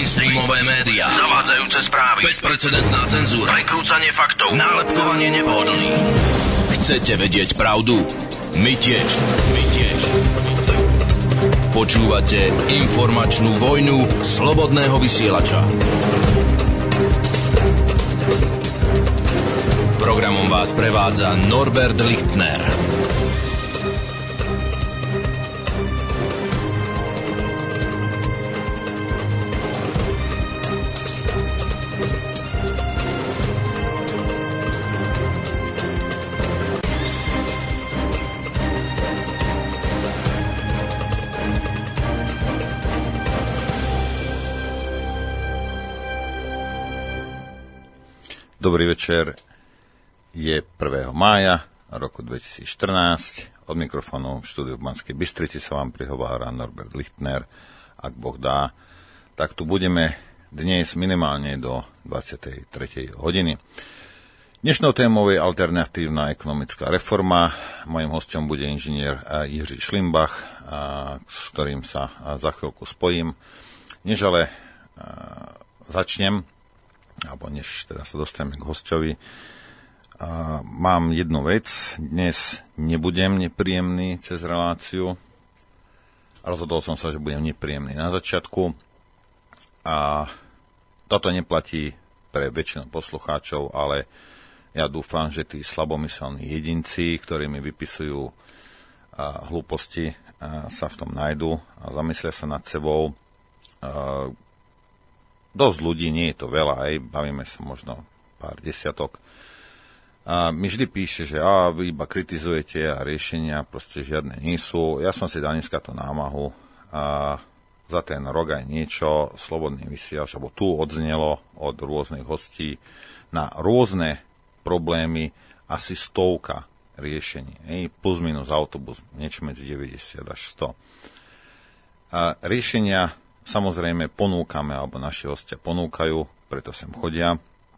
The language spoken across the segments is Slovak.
mainstreamové médiá, zavádzajúce správy, bezprecedentná cenzúra, prekrúcanie faktov, nálepkovanie nepohodlných. Chcete vedieť pravdu? My tiež. Počúvate informačnú vojnu slobodného vysielača. Programom vás prevádza Norbert Lichtner. Dobrý večer, je 1. mája roku 2014, od mikrofónu v štúdiu v Banskej Bystrici sa vám prihovára Norbert Lichtner. Ak Boh dá, tak tu budeme dnes minimálne do 23. hodiny. Dnešnou témou je alternatívna ekonomická reforma. Mojím hosťom bude inžinier Jiří Šlimbach, s ktorým sa za chvíľku spojím. Než ale začnem, alebo než teda sa dostaneme k hosťovi, mám jednu vec. Dnes nebudem nepríjemný cez reláciu. Rozhodol som sa, že budem nepríjemný na začiatku. A toto neplatí pre väčšinu poslucháčov, ale ja dúfam, že tí slabomyselní jedinci, ktorí mi vypisujú hlúposti, sa v tom nájdu a zamyslia sa nad sebou. Dosť ľudí, nie je to veľa, bavíme sa možno pár desiatok. A mi vždy píše, že vy iba kritizujete a riešenia proste žiadne nie sú. Ja som si dal dneska tú námahu a za ten rok aj niečo slobodný vysielač, alebo tu odznelo od rôznych hostí na rôzne problémy asi 100 riešení. Plus minus autobus, niečo medzi 90 až 100. A riešenia samozrejme ponúkame, alebo naši hostia ponúkajú, preto sem chodia.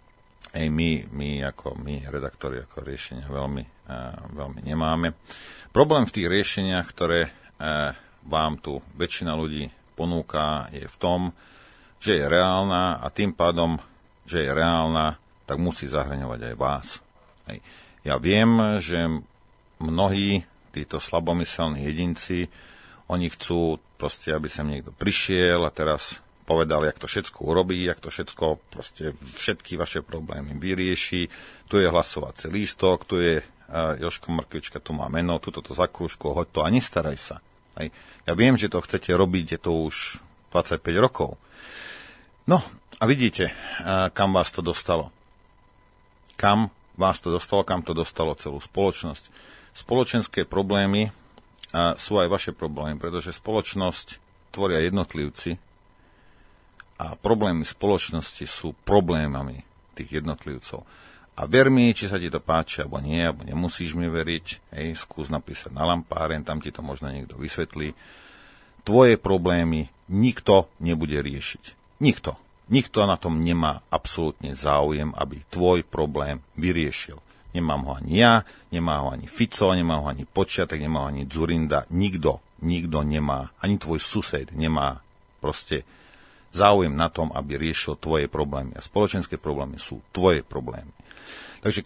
My redaktori, ako riešenia veľmi nemáme. Problém v tých riešeniach, ktoré vám tu väčšina ľudí ponúka, je v tom, že je reálna a tým pádom, že je reálna, tak musí zahŕňovať aj vás. Ja viem, že mnohí títo slabomyselní jedinci, oni chcú proste, aby sem niekto prišiel a teraz povedal, jak to všetko urobí, jak to všetko, proste všetky vaše problémy vyrieši. Tu je hlasovací lístok, tu je Jožko Mrkvička, tu má meno, tu toto zakrúžko, hoď to a nestaraj sa. Ja viem, že to chcete robiť, je to už 25 rokov. No a vidíte, kam vás to dostalo. Kam to dostalo celú spoločnosť. Spoločenské problémy sú aj vaše problémy, pretože spoločnosť tvoria jednotlivci a problémy spoločnosti sú problémami tých jednotlivcov. A ver mi, či sa ti to páči, alebo nie, alebo nemusíš mi veriť, skús napísať na lampáren, tam ti to možno niekto vysvetlí. Tvoje problémy nikto nebude riešiť. Nikto. Nikto na tom nemá absolútne záujem, aby tvoj problém vyriešil. Nemám ho ani ja, nemá ho ani Fico, nemá ho ani Počiatek, nemá ho ani Dzurinda. Nikto nemá, ani tvoj sused nemá proste záujem na tom, aby riešil tvoje problémy. A spoločenské problémy sú tvoje problémy. Takže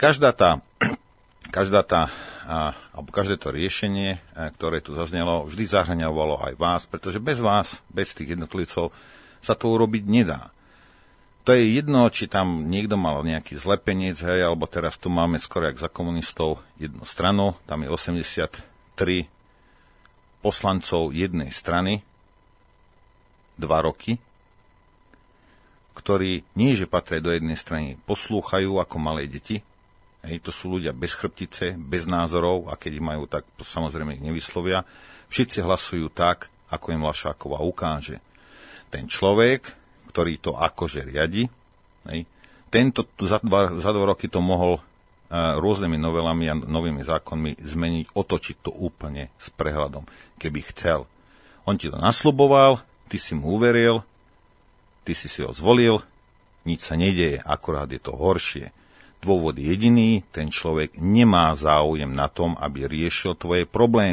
každé to riešenie, ktoré tu zaznelo, vždy zahŕňovalo aj vás, pretože bez vás, bez tých jednotlivcov sa to urobiť nedá. To je jedno, či tam niekto mal nejaký zlepenec, alebo teraz tu máme skoro jak za komunistov jednu stranu, tam je 83 poslancov jednej strany, 2 roky, ktorí nie, že patria do jednej strany, poslúchajú ako malé deti. To sú ľudia bez chrbtice, bez názorov a keď majú, tak samozrejme ich nevyslovia. Všetci hlasujú tak, ako im Lašáková ukáže. Ten človek, ktorý to akože riadi, tento za 2 roky to mohol rôznymi novelami a novými zákonmi zmeniť, otočiť to úplne s prehľadom, keby chcel. On ti to nasľuboval, ty si mu uveril, ty si ho zvolil, nič sa nedeje, akorát je to horšie. Dôvod je jediný, ten človek nemá záujem na tom, aby riešil tvoje problémy.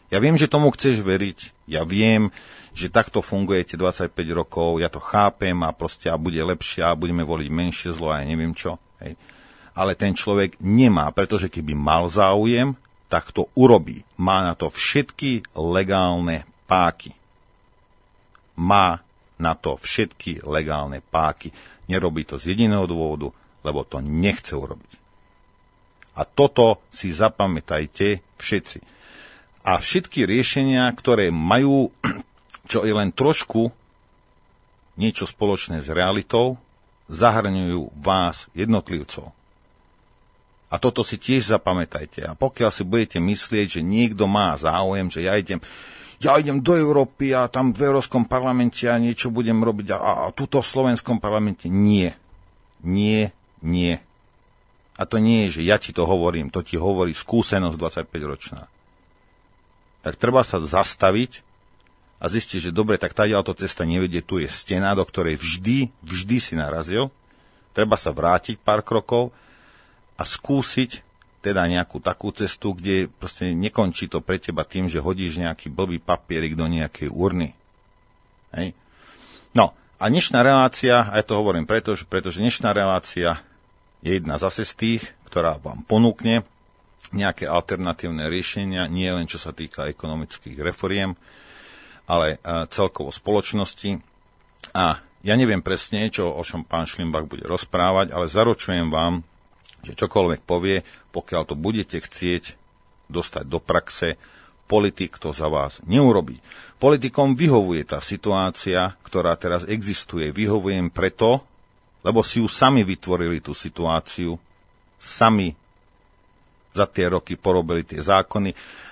Ja viem, že tomu chceš veriť, ja viem, že takto fungujete 25 rokov, ja to chápem a proste a bude lepšie a budeme voliť menšie zlo a ja neviem čo. Hej. Ale ten človek nemá, pretože keby mal záujem, tak to urobí. Má na to všetky legálne páky. Má na to všetky legálne páky. Nerobí to z jediného dôvodu, lebo to nechce urobiť. A toto si zapamätajte všetci. A všetky riešenia, ktoré majú čo je len trošku niečo spoločné s realitou, zahrňujú vás, jednotlivcov. A toto si tiež zapamätajte. A pokiaľ si budete myslieť, že niekto má záujem, že ja idem do Európy a tam v Európskom parlamente a niečo budem robiť a tuto v Slovenskom parlamente, nie. Nie, nie. A to nie je, že ja ti to hovorím, to ti hovorí skúsenosť 25-ročná. Tak treba sa zastaviť a zistiť, že dobre, tak táto cesta nevedie, tu je stena, do ktorej vždy si narazil. Treba sa vrátiť pár krokov a skúsiť teda nejakú takú cestu, kde proste nekončí to pre teba tým, že hodíš nejaký blbý papierik do nejakej urny. Hej. No, a dnešná relácia, a ja to hovorím pretože dnešná relácia je jedna zase z tých, ktorá vám ponúkne nejaké alternatívne riešenia, nie len čo sa týka ekonomických reforiem, ale celkovo spoločnosti. A ja neviem presne, o čom pán Šlimbach bude rozprávať, ale zaručujem vám, že čokoľvek povie, pokiaľ to budete chcieť dostať do praxe, politik to za vás neurobí. Politikom vyhovuje tá situácia, ktorá teraz existuje. Vyhovuje im preto, lebo si ju sami vytvorili tú situáciu, sami za tie roky porobili tie zákony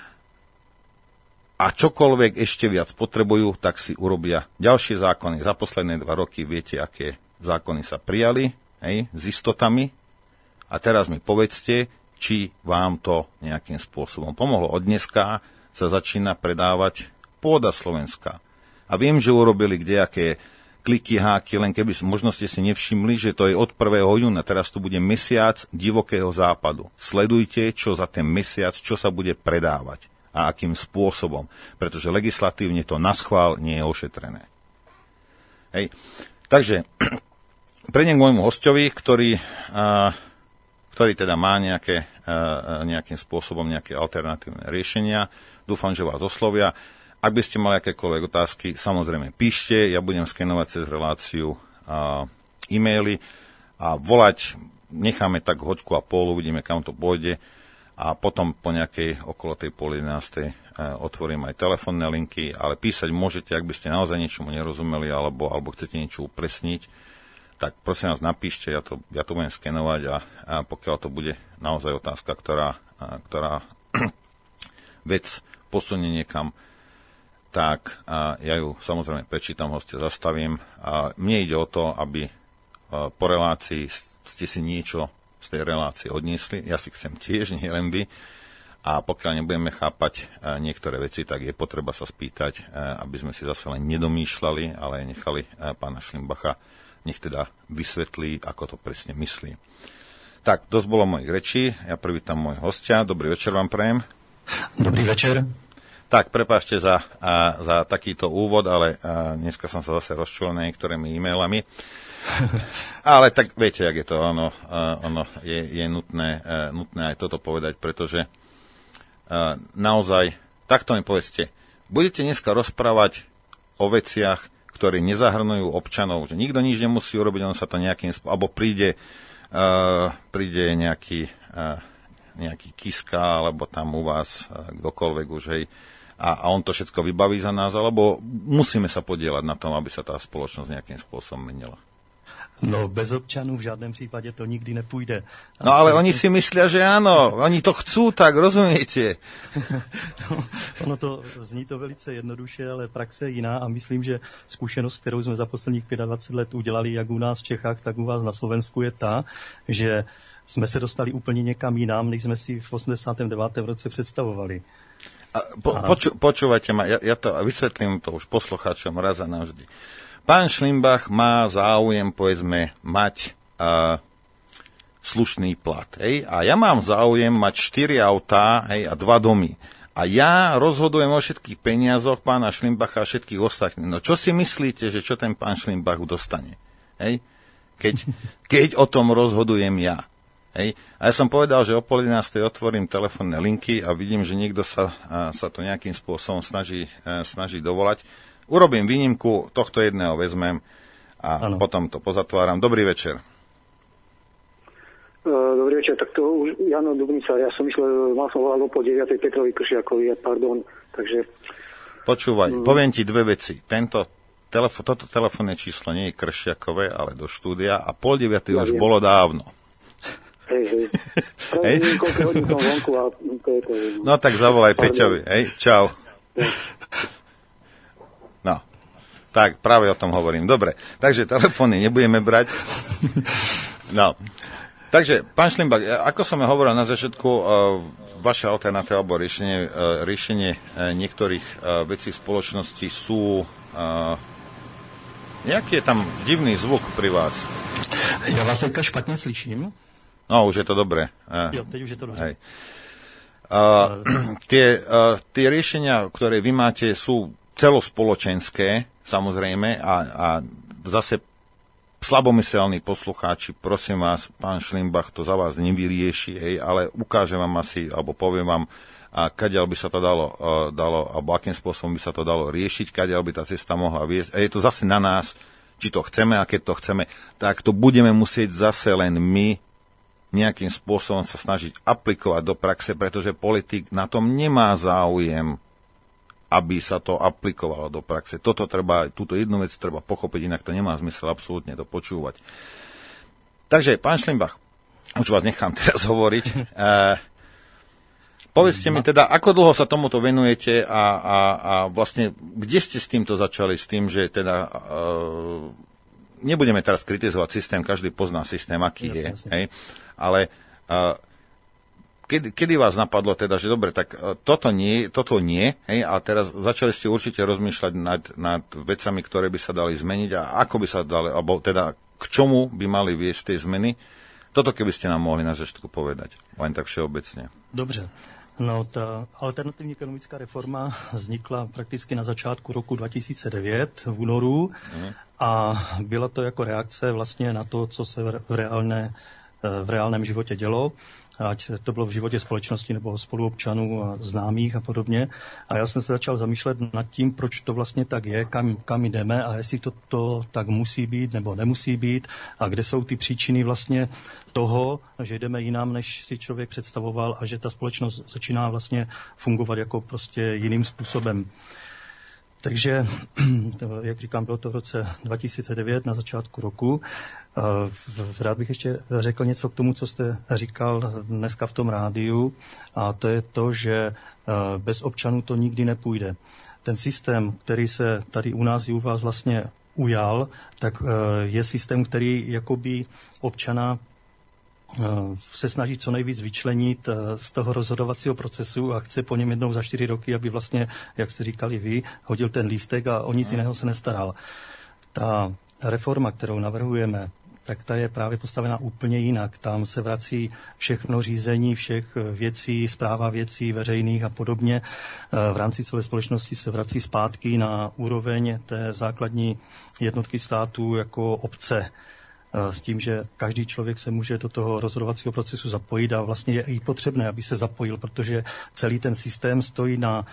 a čokoľvek ešte viac potrebujú, tak si urobia ďalšie zákony. Za posledné 2 roky viete, aké zákony sa prijali, hej, s istotami. A teraz mi povedzte, či vám to nejakým spôsobom pomohlo. Od dneska sa začína predávať pôda Slovenska. A viem, že urobili kdejaké kliky, háky, len keby možno ste si nevšimli, že to je od 1. júna. Teraz tu bude mesiac divokého západu. Sledujte, čo za ten mesiac, čo sa bude predávať a akým spôsobom. Pretože legislatívne to naschvál nie je ošetrené. Hej. Takže prejdem k môjmu hosťovi, ktorý teda má nejakým spôsobom nejaké alternatívne riešenia. Dúfam, že vás oslovia. Ak by ste mali akékoľvek otázky, samozrejme píšte, ja budem skenovať cez reláciu e-maily a volať necháme tak hoďku a pol, uvidíme, kam to pôjde a potom po nejakej okolo tej 10:30 otvorím aj telefónne linky, ale písať môžete, ak by ste naozaj niečomu nerozumeli alebo chcete niečo upresniť, tak prosím vás napíšte, ja to budem skenovať a pokiaľ to bude naozaj otázka, ktorá vec posunie niekam, tak ja ju samozrejme prečítam, hostia zastavím. A mne ide o to, aby po relácii ste si niečo z tej relácie odniesli. Ja si chcem tiež, nie len vy. A pokiaľ nebudeme chápať niektoré veci, tak je potreba sa spýtať, aby sme si zase len nedomýšľali, ale nechali pána Šlimbacha, nech teda vysvetlí, ako to presne myslí. Tak, dosť bolo mojich rečí. Ja privítam môj hostia. Dobrý večer vám prajem. Dobrý večer. Tak, prepáčte za takýto úvod, ale dneska som sa zase rozčul niektorými e-mailami. Ale tak viete, jak je to, ono je nutné aj toto povedať, pretože naozaj, takto mi povedzte, budete dneska rozprávať o veciach, ktoré nezahrnujú občanov, že nikto nič nemusí urobiť, on sa to nejakým spôsobom, alebo príde nejaký Kiska, alebo tam u vás kdokoľvek už, hej, a on to všetko vybaví za nás, alebo musíme sa podieľať na tom, aby sa tá spoločnosť nejakým spôsobom menila. No, bez občanů v žádném případě to nikdy nepůjde. No, ale oni si myslia, že áno, oni to chcú, tak rozumiete. No, ono to zní to velice jednoduše, ale praxe je jiná a myslím, že zkušenost, kterou jsme za posledních 25 let udělali, jak u nás v Čechách, tak u vás na Slovensku, je ta, že jsme se dostali úplně někam jinam, než jsme si v 89. roce představovali. Počúvajte ma, ja to vysvetlím to už poslucháčom raz a navždy. Pán Šlimbach má záujem, povedzme, mať slušný plat. Hej? A ja mám záujem mať 4 autá, hej, a 2 domy. A ja rozhodujem o všetkých peniazoch pána Šlimbacha a všetkých ostatných. No čo si myslíte, že čo ten pán Šlimbach dostane? Hej? Keď o tom rozhodujem ja. Hej? A ja som povedal, že o 10:30 otvorím telefónne linky a vidím, že niekto sa to nejakým spôsobom snaží dovolať. Urobím výnimku, tohto jedného vezmem a potom to pozatváram. Dobrý večer. Dobrý večer, tak to už Jano Dubnica, ja som myslel, mal som volať o 9:30 Petrovi Kršiakovi, pardon, takže... Počúvaj, poviem ti dve veci. Toto telefónne číslo nie je Kršiakové, ale do štúdia a 8:30 už bolo dávno. Hej. Koľko hodín som vonku a to je to... No tak zavolaj Peťovi, hej, čau. No, tak práve o tom hovorím. Dobre, takže telefóny nebudeme brať. No, takže, pán Šlimbach, ako som hovoril na začiatku, vaša alternatíva alebo riešenie niektorých vecí v spoločnosti sú... Nejaký je tam divný zvuk pri vás? Ja vás teďka špatne slyším. No, už je to dobré. Jo, teď už je to dobré. Tie riešenia, ktoré vy máte, sú celospoločenské, samozrejme, a zase slabomyselní poslucháči, prosím vás, pán Šlimbach to za vás nevyrieši, ale ukážem vám asi, alebo poviem vám, kadiaľ by sa to dalo, alebo akým spôsobom by sa to dalo riešiť, kadiaľ by tá cesta mohla viesť. A je to zase na nás, či to chceme, a keď to chceme, tak to budeme musieť zase len my nejakým spôsobom sa snažiť aplikovať do praxe, pretože politik na tom nemá záujem, aby sa to aplikovalo do praxe. Túto jednu vec treba pochopiť, inak to nemá zmysel absolútne to počúvať. Takže, pán Šlimbach, už vás nechám teraz hovoriť. Povedzte mi teda, ako dlho sa tomuto venujete a vlastne, kde ste s týmto začali, s tým, že teda nebudeme teraz kritizovať systém, každý pozná systém, aký je, hej? Ale kedy vás napadlo teda, že dobre, tak toto nie, hej, a teraz začali ste určite rozmýšľať nad vecami, ktoré by sa dali zmeniť a ako by sa dali, alebo teda k čomu by mali viesť tie zmeny. Toto keby ste nám mohli na začiatku povedať, len tak všeobecne. Dobře. No, ta alternativní ekonomická reforma vznikla prakticky na začátku roku 2009 v únoru a byla to jako reakce vlastně na to, co se v reálném životě dělo, ať to bylo v životě společnosti nebo spoluobčanů a známých a podobně. A já jsem se začal zamýšlet nad tím, proč to vlastně tak je, kam jdeme a jestli to tak musí být nebo nemusí být a kde jsou ty příčiny vlastně toho, že jdeme jinam, než si člověk představoval a že ta společnost začíná vlastně fungovat jako prostě jiným způsobem. Takže, jak říkám, bylo to v roce 2009 na začátku roku. Rád bych ještě řekl něco k tomu, co jste říkal dneska v tom rádiu, a to je to, že bez občanů to nikdy nepůjde. Ten systém, který se tady u nás i u vás vlastně ujal, tak je systém, který jakoby občana se snaží co nejvíc vyčlenit z toho rozhodovacího procesu a chce po něm jednou za 4 roky, aby vlastně, jak jste říkali vy, hodil ten lístek a o nic jiného se nestaral. Ta reforma, kterou navrhujeme, tak ta je právě postavená úplně jinak. Tam se vrací všechno řízení všech věcí, správa věcí veřejných a podobně. V rámci celé společnosti se vrací zpátky na úroveň té základní jednotky států jako obce. S tím, že každý člověk se může do toho rozhodovacího procesu zapojit a vlastně je i potřebné, aby se zapojil, protože celý ten systém stojí na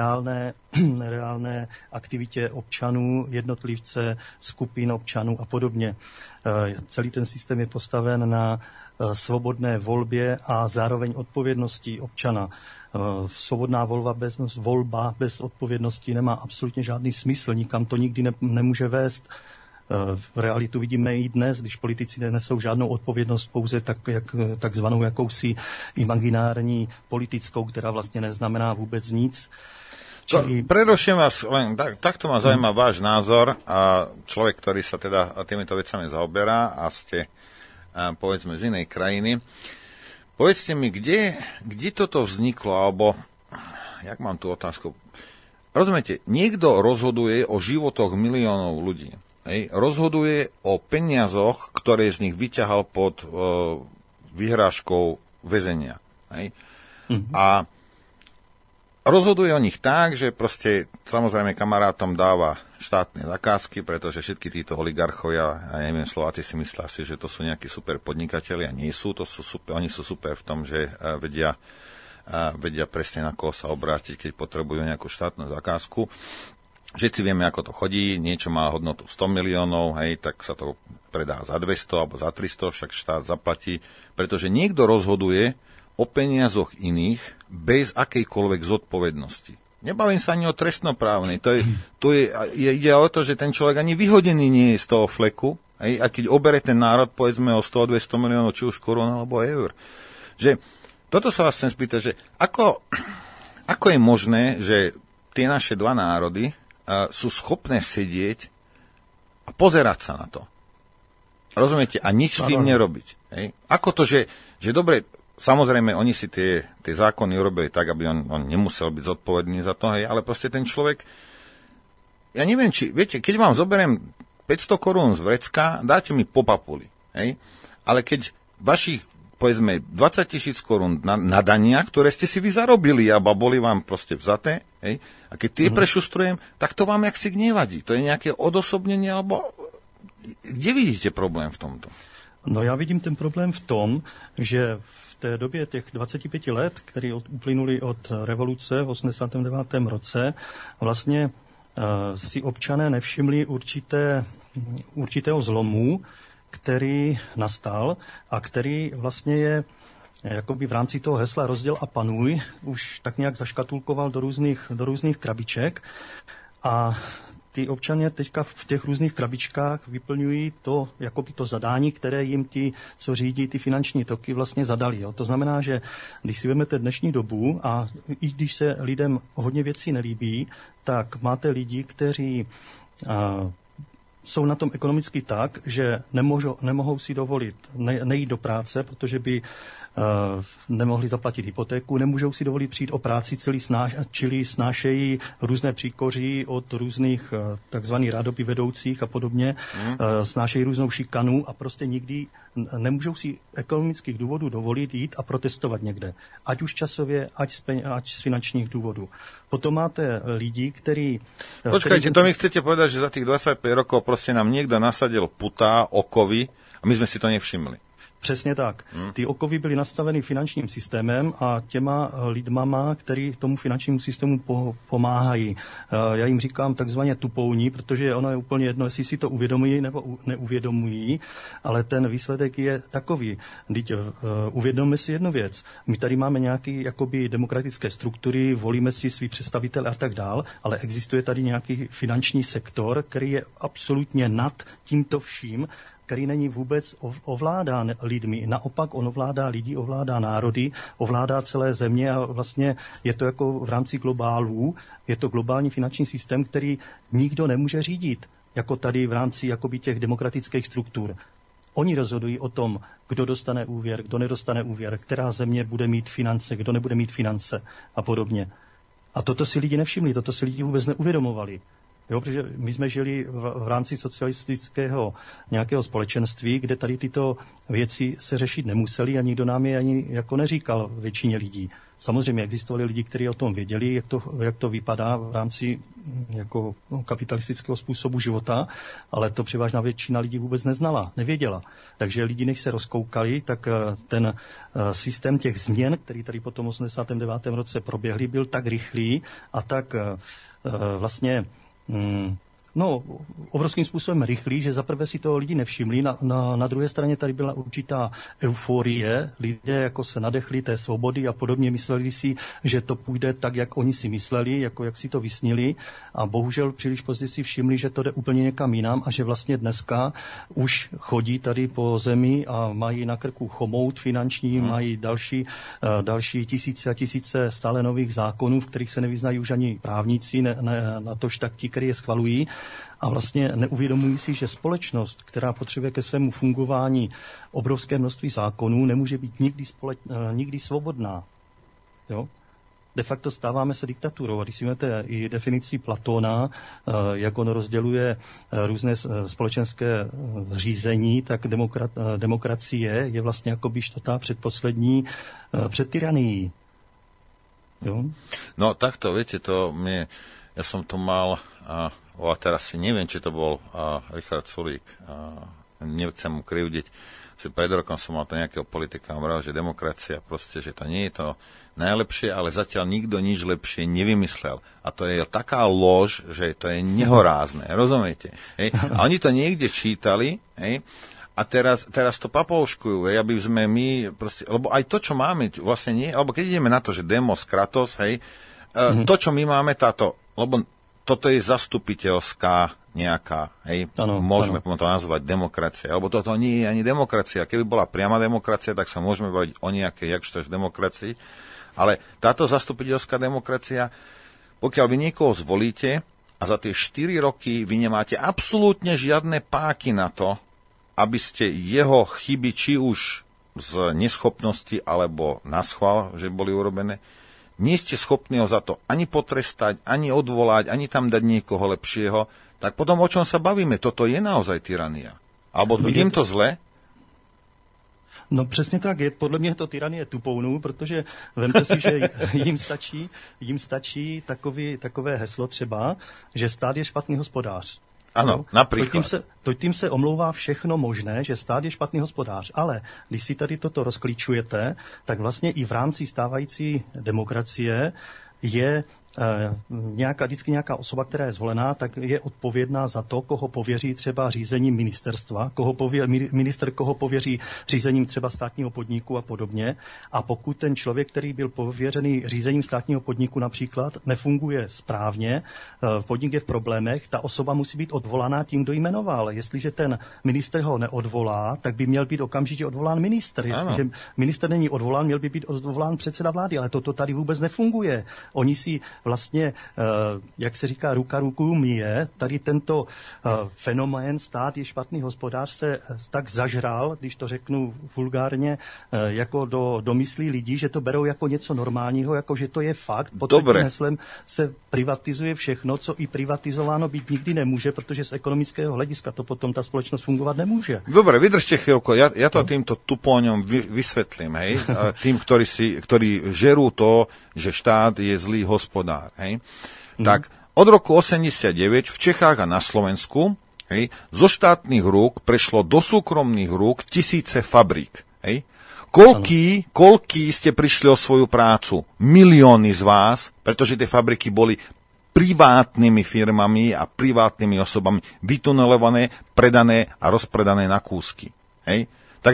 reálné aktivitě občanů, jednotlivce, skupin občanů a podobně. Celý ten systém je postaven na svobodné volbě a zároveň odpovědnosti občana. Svobodná volba bez odpovědnosti nemá absolutně žádný smysl, nikam to nikdy nemůže vést. V realitu vidíme i dnes, když politici nenesou žádnou odpovědnost, pouze takzvanou jakousi imaginární politickou, která vlastně neznamená vůbec nic. Preruším vás, len takto ma zaujíma váš názor a človek, ktorý sa teda týmito vecami zaoberá a ste povedzme z inej krajiny. Povedzte mi, kde toto vzniklo, alebo jak mám tú otázku? Rozumiete, niekto rozhoduje o životoch miliónov ľudí. Rozhoduje o peniazoch, ktoré z nich vyťahal pod vyhrážkou väzenia. A rozhoduje o nich tak, že proste samozrejme kamarátom dáva štátne zakázky, pretože všetky títo oligarchovia, ja neviem, Slováci si myslia si, že to sú nejakí super podnikatelia, nie sú, oni sú super v tom, že vedia presne na koho sa obrátiť, keď potrebujú nejakú štátnu zakázku. Všetci vieme, ako to chodí, niečo má hodnotu 100 miliónov, hej, tak sa to predá za 200 alebo za 300, však štát zaplatí, pretože niekto rozhoduje o peniazoch iných bez akejkoľvek zodpovednosti. Nebavím sa ani o trestnoprávnej. Ide o to, že ten človek ani vyhodený nie je z toho fleku, hej, a keď obere ten národ, povedzme o 100-200 miliónov, či už korún alebo eur. Že toto sa vás chcem spýtať, že ako je možné, že tie naše dva národy sú schopné sedieť a pozerať sa na to. Rozumiete? A nič s tým nerobiť. Hej? Ako to, že dobre, samozrejme, oni si tie zákony urobili tak, aby on nemusel byť zodpovedný za to, hej, ale proste ten človek, ja neviem, či, viete, keď vám zoberiem 500 korún z vrecka, dáte mi po papuli, hej, ale keď vašich, povedzme, 20 000 korún na dania, ktoré ste si vy zarobili a boli vám proste vzaté, hej, a keď tie prešustrujem, tak to vám jaksi nevadí. To je nejaké odosobnenie, alebo kde vidíte problém v tomto? No já vidím ten problém v tom, že v té době těch 25 let, které uplynuli od revoluce v 89. roce, vlastně si občané nevšimli určitého zlomu, který nastal a který vlastně je jakoby v rámci toho hesla rozděl a panuj už tak nějak zaškatulkoval do různých krabiček a ty občané teďka v těch různých krabičkách vyplňují to, jakoby to zadání, které jim ti, co řídí ty finanční toky, vlastně zadali. Jo. To znamená, že když si vezmete dnešní dobu a i když se lidem hodně věcí nelíbí, tak máte lidi, kteří jsou na tom ekonomicky tak, že nemohou si dovolit nejít do práce, protože by nemohli zaplatit hypotéku, nemůžou si dovolit přijít o práci, čili snášejí různé příkoří od různých takzvaných rádoby vedoucích a podobně, snášejí různou šikanu a prostě nikdy nemůžou si ekonomických důvodů dovolit jít a protestovat někde. Ať už časově, ať z finančních důvodů. Potom máte lidi, ktorí... Počkajte, to mi chcete povedať, že za tých 25 rokov proste nám niekto nasadil putá, okovy a my sme si to nevšimli. Přesně tak. Ty okovy byly nastaveny finančním systémem a těma lidmama, který tomu finančnímu systému pomáhají. Já jim říkám takzvaně tupouní, protože ono je úplně jedno, jestli si to uvědomují nebo neuvědomují, ale ten výsledek je takový. Uvědomme si jednu věc. My tady máme nějaké jakoby demokratické struktury, volíme si svý představitele a tak dál, ale existuje tady nějaký finanční sektor, který je absolutně nad tímto vším, který není vůbec ovládán lidmi. Naopak on ovládá lidi, ovládá národy, ovládá celé země a vlastně je to jako v rámci globálů, je to globální finanční systém, který nikdo nemůže řídit, jako tady v rámci jakoby těch demokratických struktur. Oni rozhodují o tom, kdo dostane úvěr, kdo nedostane úvěr, která země bude mít finance, kdo nebude mít finance a podobně. A toto si lidi nevšimli, toto si lidi vůbec neuvědomovali. Jo, protože my jsme žili v rámci socialistického nějakého společenství, kde tady tyto věci se řešit nemuseli a nikdo nám je ani jako neříkal většině lidí. Samozřejmě existovali lidi, kteří o tom věděli, jak to vypadá v rámci jako kapitalistického způsobu života, ale to převážná většina lidí vůbec neznala, nevěděla. Takže lidi, než se rozkoukali, tak ten systém těch změn, který tady po tom 89. roce proběhly, byl tak rychlý a tak vlastně obrovským způsobem rychlý, že zaprvé si toho lidi nevšimli. Na druhé straně tady byla určitá euforie. Lidé jako se nadechli té svobody a podobně, mysleli si, že to půjde tak, jak oni si mysleli, jako jak si to vysnili. A bohužel příliš později si všimli, že to jde úplně někam jinam a že vlastně dneska už chodí tady po zemi a mají na krku chomout finanční, mají další tisíce a tisíce stále nových zákonů, v kterých se nevyznají už ani právníci, na tož tak ti, kteří je schvalují. A vlastně neuvědomují si, že společnost, která potřebuje ke svému fungování obrovské množství zákonů, nemůže být nikdy svobodná. Jo? De facto stáváme se diktaturou. A když si máte i definici Platóna, jak on rozděluje různé společenské řízení, tak demokracie je vlastně jako by štotá předposlední před tyranií. Jo? No takto, viete, ja som to mal, a teraz si neviem, či to bol Richard Sulík, nechcem mu krivdiť, pred rokom som mal to nejakého politika a hovoril, že demokracia proste, že to nie je to najlepšie, ale zatiaľ nikto nič lepšie nevymyslel. A to je taká lož, že to je nehorázne, rozumiete? Hej? A oni to niekde čítali, hej? A teraz to papouškujú, hej, aby sme my, proste, lebo aj to, čo máme, vlastne nie, alebo keď ideme na to, že demos, kratos, hej, to, čo my máme, lebo toto je zastupiteľská nejaká, hej, môžeme to nazvať demokracia, alebo toto nie je ani demokracia. Keby bola priama demokracia, tak sa môžeme baviť o nejakej jakžtaž demokracii, ale táto zastupiteľská demokracia, pokiaľ vy niekoho zvolíte a za tie 4 roky vy nemáte absolútne žiadne páky na to, aby ste jeho chyby, či už z neschopnosti, alebo naschvál, že boli urobené, nie ste schopní ho za to ani potrestať, ani odvolať, ani tam dať niekoho lepšieho, tak potom o čom sa bavíme? Toto je naozaj tyrania. Alebo vidím to zle? No přesně tak, podle mě to tyranie tupounů, protože vemte si, že jim stačí takové heslo třeba, že stát je špatný hospodář. Ano, například. Tím se omlouvá všechno možné, že stát je špatný hospodář. Ale když si tady toto rozklíčujete, tak vlastně i v rámci stávající demokracie je vždycky nějaká osoba, která je zvolená, tak je odpovědná za to, koho pověří třeba řízením ministerstva, minister koho pověří řízením třeba státního podniku a podobně. A pokud ten člověk, který byl pověřený řízením státního podniku například, nefunguje správně, podnik je v problémech, ta osoba musí být odvolaná tím, kdo ji jmenoval. Jestliže ten minister ho neodvolá, tak by měl být okamžitě odvolán minister. Jestliže minister není odvolán, měl by být odvolán předseda vlády, ale toto tady vůbec nefunguje. Oni si vlastně, jak se říká, ruka ruku myje, tady tento fenomén stát je špatný hospodář se tak zažral, když to řeknu vulgárně, jako do myslí lidí, že to berou jako něco normálního, jako že to je fakt. Pod tím heslem se privatizuje všechno, co i privatizováno být nikdy nemůže, protože z ekonomického hlediska to potom ta společnost fungovat nemůže. Dobre, vydržte chvíľku, ja to týmto tupóňom vysvetlím, hej, tým, ktorí žerú to, že štát je zlý hospodár, hej. Tak od roku 89 v Čechách a na Slovensku, hej, zo štátnych rúk prešlo do súkromných rúk tisíce fabrík, hej. Koľký ste prišli o svoju prácu? Milióny z vás, pretože tie fabriky boli privátnymi firmami a privátnymi osobami vytunelované, predané a rozpredané na kúsky. Hej?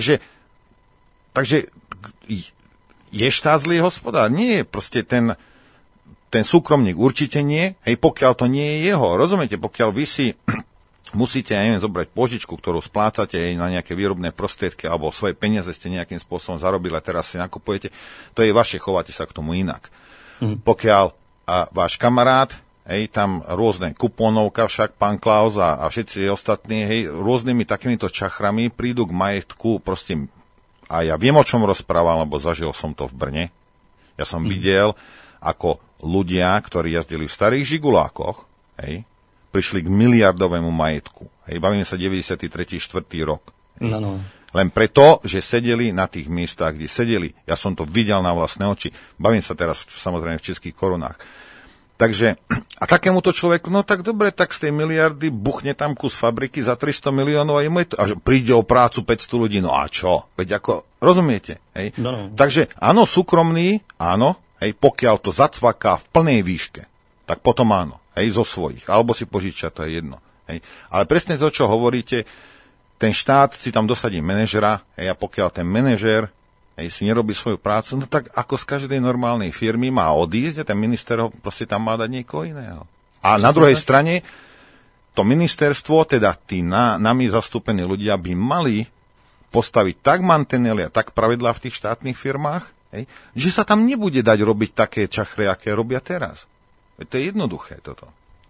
Takže je štát zlý hospodár? Nie, proste ten súkromník určite nie, hej, pokiaľ to nie je jeho. Rozumiete, pokiaľ vy si musíte, zobrať požičku, ktorú splácate na nejaké výrobné prostriedky alebo svoje peniaze ste nejakým spôsobom zarobili a teraz si nakupujete, to je vaše, chovate sa k tomu inak. Pokiaľ váš kamarát, tam rôzne kupónovka, však pán Klaus a všetci ostatní, rôznymi takýmito čachrami prídu k majetku, proste, a ja viem, o čom rozprávam, lebo zažil som to v Brne. Ja som videl, ako ľudia, ktorí jazdili v starých žigulákoch, prišli k miliardovému majetku. Bavíme sa 93. 4. rok. No. Len preto, že sedeli na tých miestach, kde sedeli. Ja som to videl na vlastné oči. Bavím sa teraz samozrejme v českých korunách. Takže, a takémuto človeku, no tak dobre, tak z tej miliardy buchne tam kus fabriky za 300 miliónov a príde o prácu 500 ľudí. No a čo? Veď ako, rozumiete? Hej? No. Takže, áno, súkromný, áno, pokiaľ to zacvaká v plnej výške, tak potom áno. Zo svojich, alebo si požičia, to je jedno. Ale presne to, čo hovoríte, ten štát si tam dosadí manažera, a pokiaľ ten manažer si nerobí svoju prácu, no tak ako z každej normálnej firmy má odísť a ten minister ho proste tam má dať niekoho iného. A na druhej strane, to ministerstvo, teda tí nami zastúpení ľudia by mali postaviť tak mantinely a tak pravidlá v tých štátnych firmách, že sa tam nebude dať robiť také čachre, aké robia teraz. To je jednoduché toto.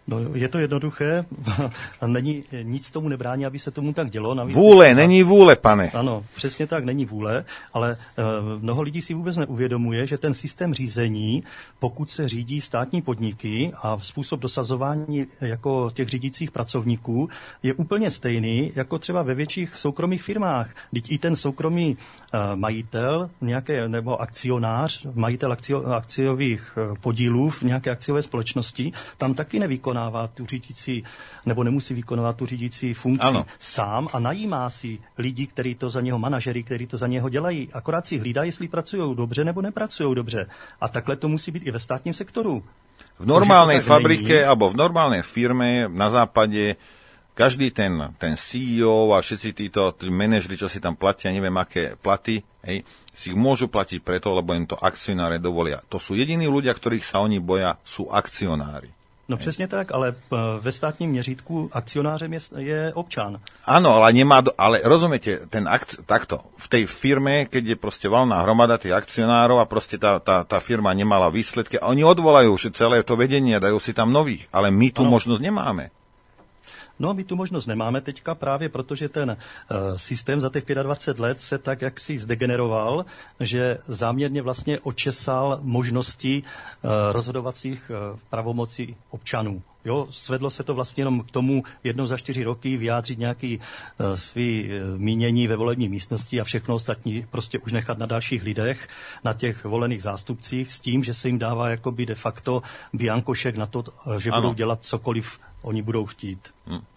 No, je to jednoduché, není, nic tomu nebrání, aby se tomu tak dělo. Navíc vůle, není vůle, pane. Ano, přesně tak, není vůle, ale mnoho lidí si vůbec neuvědomuje, že ten systém řízení, pokud se řídí státní podniky a způsob dosazování jako těch řídících pracovníků, je úplně stejný jako třeba ve větších soukromých firmách. Vždyť i ten soukromý majitel, nějaké, nebo akcionář, majitel akciových podílů v nějaké akciové společnosti, tam taky nevykonává tu řídící, nebo nemusí vykonávat tu řídící funkci sám a najímá si lidi, kteří to za něho, manažery, kteří to za něho dělají. Akorát si hlídá, jestli pracují dobře nebo nepracují dobře. A takhle to musí být i ve státním sektoru. V normálnej fabrike alebo v normálnej firme na západe každý ten CEO a všetci títo manažeri, čo si tam platia, neviem aké platy, si ich môžu platiť preto, lebo im to akcionáre dovolia. To sú jediní ľudia, ktorých sa oni boja, sú akcionári. No přesně tak, ale ve státním měřítku akcionářem je občan. Áno, ale ale rozumiete, takto, v tej firme, keď je proste valná hromada tých akcionárov a proste tá firma nemala výsledky, a oni odvolajú celé to vedenie a dajú si tam nových, ale my tu možnosť nemáme. No, my tu možnost nemáme teďka právě protože ten systém za těch 25 let se tak jaksi zdegeneroval, že záměrně vlastně očesal možnosti rozhodovacích pravomocí občanů. Jo, svedlo se to vlastně jenom k tomu jednou za 4 roky vyjádřit nějaký svý mínění ve volební místnosti a všechno ostatní prostě už nechat na dalších lidech, na těch volených zástupcích s tím, že se jim dává jakoby de facto biankošek na to, že budou dělat cokoliv oni budou chtít.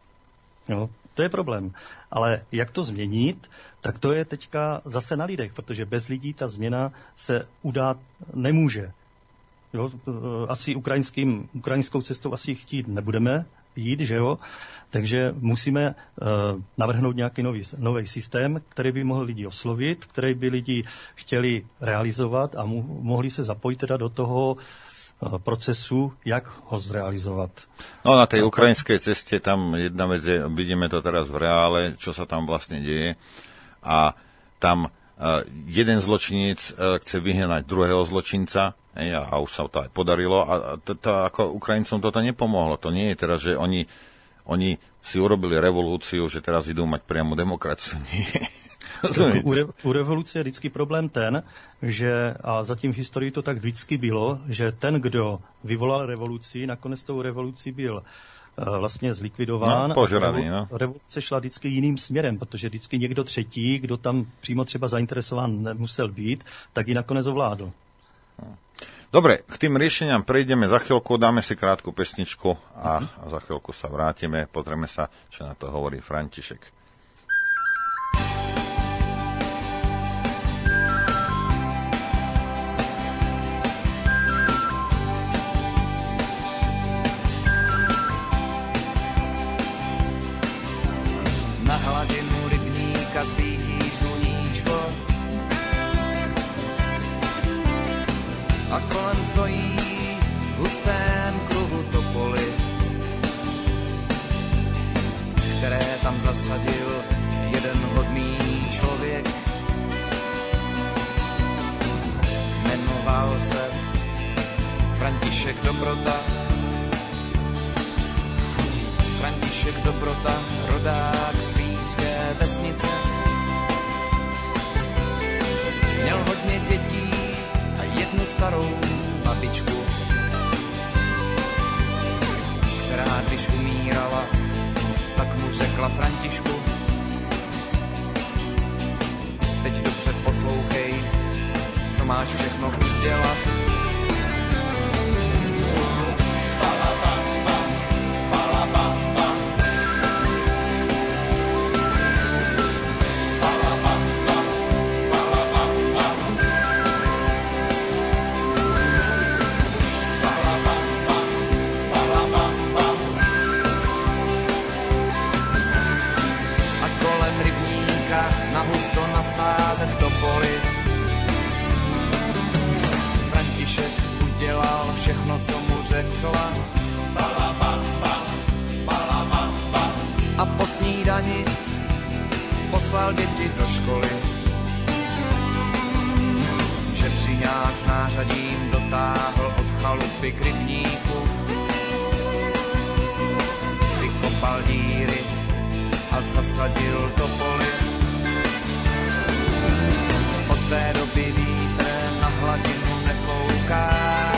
Jo, to je problém. Ale jak to změnit, tak to je teďka zase na lidech, protože bez lidí ta změna se udát nemůže. Jo, asi ukrajinskou cestou asi chtít nebudeme jít, že jo? Takže musíme navrhnout nějaký nový systém, který by mohl lidi oslovit, který by lidi chtěli realizovat a mohli se zapojit teda do toho procesu, jak ho zrealizovat. No na tej ukrajinskej ceste tam jedna vec je, vidíme to teraz v reále, čo sa tam vlastne deje a tam jeden zločinec chce vyhnať druhého zločinca a už sa to aj podarilo a ako Ukrajincom toto nepomohlo. To nie je teraz, že oni si urobili revolúciu, že teraz idú mať priamu demokraciu. Nie. U revoluce je vždycky problém ten, že, a zatím v historii to tak vždycky bylo, že ten, kdo vyvolal revoluci, nakonec tou revolucí byl vlastně zlikvidován. Revoluce šla vždycky jiným směrem, protože vždycky někdo třetí, kdo tam přímo třeba zainteresován nemusel být, tak ji nakonec ovládl. Dobre, k tým riešeniam prejdeme za chvíľku, dáme si krátku pesničku a za chvíľku sa vrátime, pozrieme sa, čo na to hovorí František. Svítí sluníčko a kolem stojí v hustém kruhu topoly, které tam zasadil jeden hodný člověk. Jmenoval se František Dobrota. František Dobrota, rodák z blízké vesnice. Měl hodně dětí a jednu starou babičku, která když umírala, tak mu řekla: Františku, teď dobře poslouchej, co máš všechno udělat. Všechno, co mu řekla, a po snídani poslal děti do školy. Žebříňák s nářadím dotáhl od chalupy k rybníku. zakopal díry a zasadil topoly. Od té doby vítr na hladinu nefouká,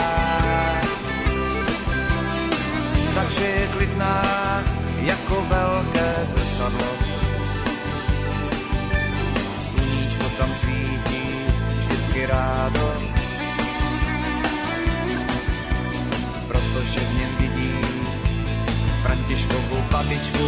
takže je klidná jako velké zrcadlo. Sluníčko tam svítí vždycky rádo, protože v něm vidí Františkovu babičku.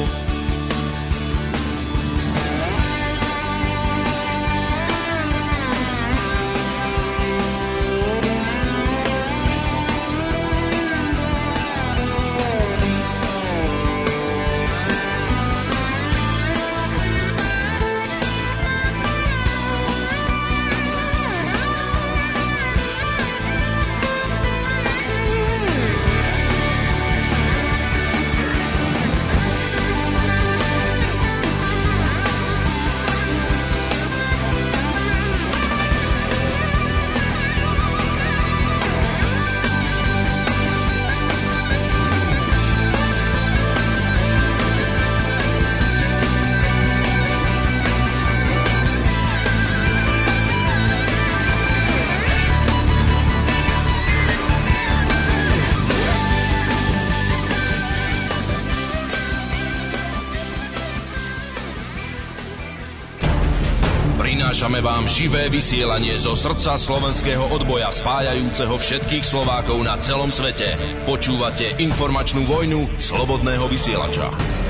Prinášame vám živé vysielanie zo srdca slovenského odboja spájajúceho všetkých Slovákov na celom svete. Počúvate informačnú vojnu slobodného vysielača.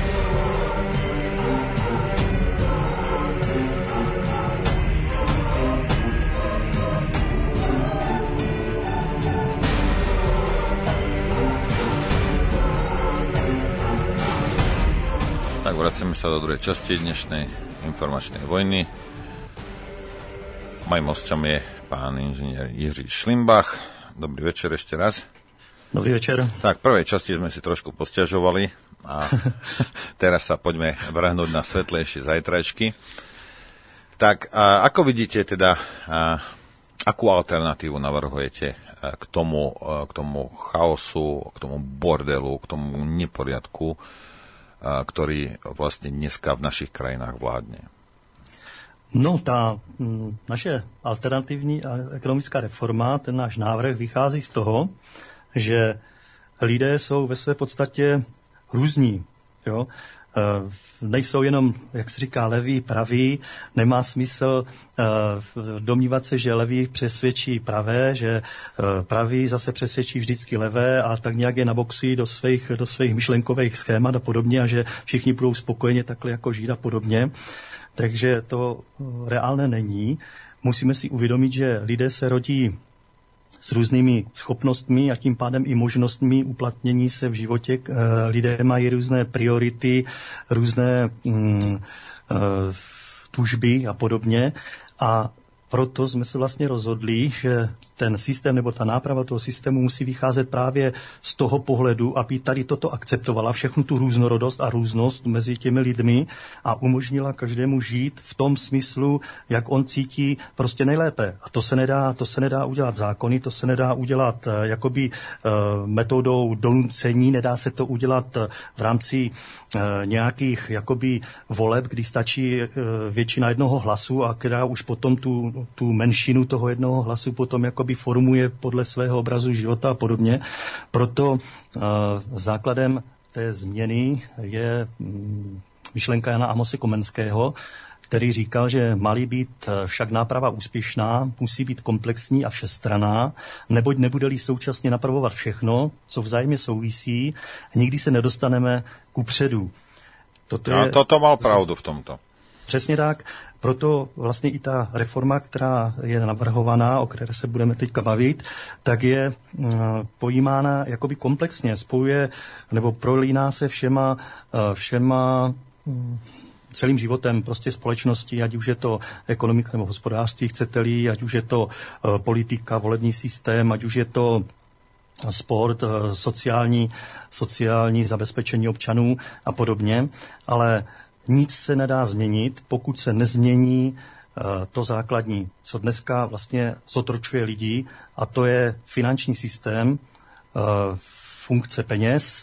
Tak vracíme sa do druhej časti dnešnej informačnej vojny. Mojím hosťom je pán inžinier Jiří Šlimbach. Dobrý večer ešte raz. Dobrý večer. Tak, v prvej časti sme si trošku posťažovali a teraz sa poďme vrhnúť na svetlejšie zajtrajšky. Tak, ako vidíte teda, akú alternatívu navrhujete k tomu chaosu, k tomu bordelu, k tomu neporiadku, ktorý vlastne dneska v našich krajinách vládne? No, ta naše alternativní ekonomická reforma, ten náš návrh vychází z toho, že lidé jsou ve své podstatě různí. Jo? Nejsou jenom, jak se říká, leví, praví. Nemá smysl domnívat se, že leví přesvědčí pravé, že praví zase přesvědčí vždycky levé a tak nějak je naboxují do svých myšlenkových schémat a podobně a že všichni budou spokojeně takhle jako žít a podobně. Takže to reálné není. Musíme si uvědomit, že lidé se rodí s různými schopnostmi a tím pádem i možnostmi uplatnění se v životě. Lidé mají různé priority, různé tužby a podobně. A proto jsme se vlastně rozhodli, že ten systém nebo ta náprava toho systému musí vycházet právě z toho pohledu, aby tady toto akceptovala všechnu tu různorodost a různost mezi těmi lidmi a umožnila každému žít v tom smyslu, jak on cítí prostě nejlépe. A to se nedá udělat zákony, to se nedá udělat jakoby metodou donucení, nedá se to udělat v rámci nějakých jakoby voleb, kdy stačí většina jednoho hlasu a která už potom tu menšinu toho jednoho hlasu potom jakoby formuje podle svého obrazu života a podobně. Proto základem té změny je myšlenka Jana Amose Komenského, který říkal, že má-li být však náprava úspěšná, musí být komplexní a všestranná, neboť nebude-li současně napravovat všechno, co vzájemně souvisí, nikdy se nedostaneme kupředu. Toto mal pravdu v tomto. Přesně tak. Proto vlastně i ta reforma, která je navrhovaná, o které se budeme teďka bavit, tak je pojímána jakoby komplexně, spojuje nebo prolíná se všema celým životem prostě společnosti, ať už je to ekonomika nebo hospodářství, chcete-li, ať už je to politika, volební systém, ať už je to sport, sociální zabezpečení občanů a podobně, ale nic se nedá změnit, pokud se nezmění to základní, co dneska vlastně zotročuje lidi, a to je finanční systém, funkce peněz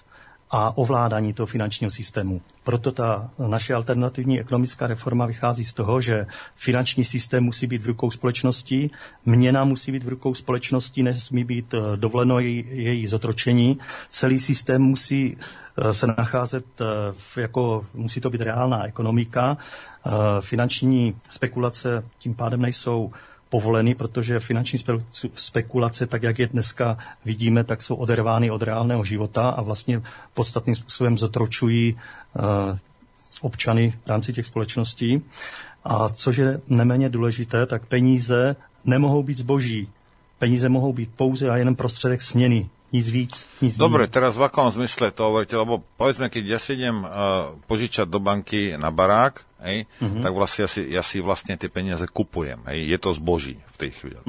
a ovládání toho finančního systému. Proto ta naše alternativní ekonomická reforma vychází z toho, že finanční systém musí být v rukou společnosti, měna musí být v rukou společnosti, nesmí být dovoleno její zotročení. Celý systém musí se nacházet musí to být reálná ekonomika. Finanční spekulace tím pádem nejsou povoleny, protože finanční spekulace, tak jak je dneska vidíme, tak jsou odervány od reálného života a vlastně podstatným způsobem zotročují občany v rámci těch společností. A což je neméně důležité, tak peníze nemohou být zboží. Peníze mohou být pouze a jen prostředek směny. Nic víc, nic Dobre, teraz v akom zmysle to hovoríte, lebo povedzme, keď ja si idem požičať do banky na barák, tak vlastne ja si vlastne tie peniaze kupujem. Je to zboží v tej chvíli.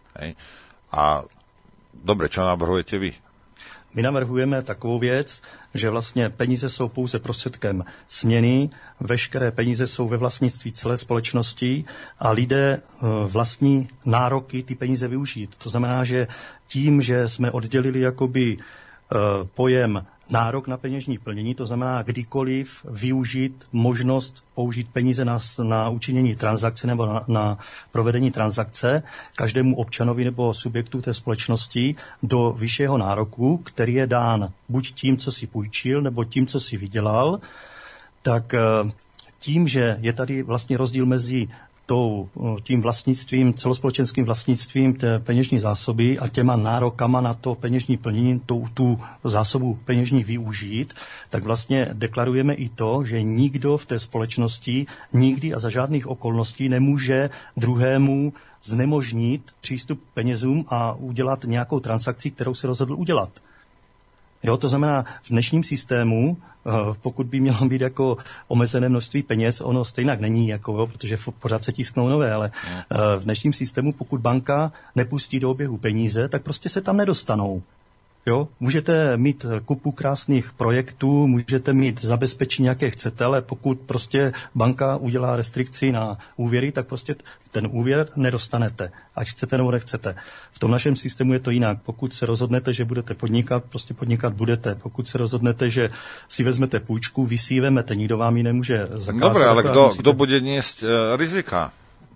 A dobre, čo navrhujete vy? My navrhujeme takovou věc, že vlastně peníze jsou pouze prostředkem směny, veškeré peníze jsou ve vlastnictví celé společnosti a lidé vlastní nároky ty peníze využít. To znamená, že tím, že jsme oddělili jakoby pojem nárok na peněžní plnění, to znamená kdykoliv využít možnost použít peníze na učinění transakce nebo na provedení transakce každému občanovi nebo subjektu té společnosti do vyššího nároku, který je dán buď tím, co si půjčil, nebo tím, co si vydělal, tak tím, že je tady vlastně rozdíl mezi tím vlastnictvím, celospolečenským vlastnictvím té peněžní zásoby a těma nárokama na to peněžní plnění, tu zásobu peněžní využít, tak vlastně deklarujeme i to, že nikdo v té společnosti nikdy a za žádných okolností nemůže druhému znemožnit přístup k penězům a udělat nějakou transakci, kterou se rozhodl udělat. Jo, to znamená, v dnešním systému, pokud by mělo být jako omezené množství peněz, ono stejnak není, protože pořád se tisknou nové, ale v dnešním systému, pokud banka nepustí do oběhu peníze, tak prostě se tam nedostanou. Jo? Můžete mít kupu krásných projektů, můžete mít zabezpečení, jaké chcete, ale pokud prostě banka udělá restrikci na úvěry, tak prostě ten úvěr nedostanete, ať chcete nebo nechcete. V tom našem systému je to jinak. Pokud se rozhodnete, že budete podnikat, prostě podnikat budete. Pokud se rozhodnete, že si vezmete půjčku, vy si ji vemete, nikdo vám ji nemůže zakázat. Dobre, ale kdo bude niesť rizika?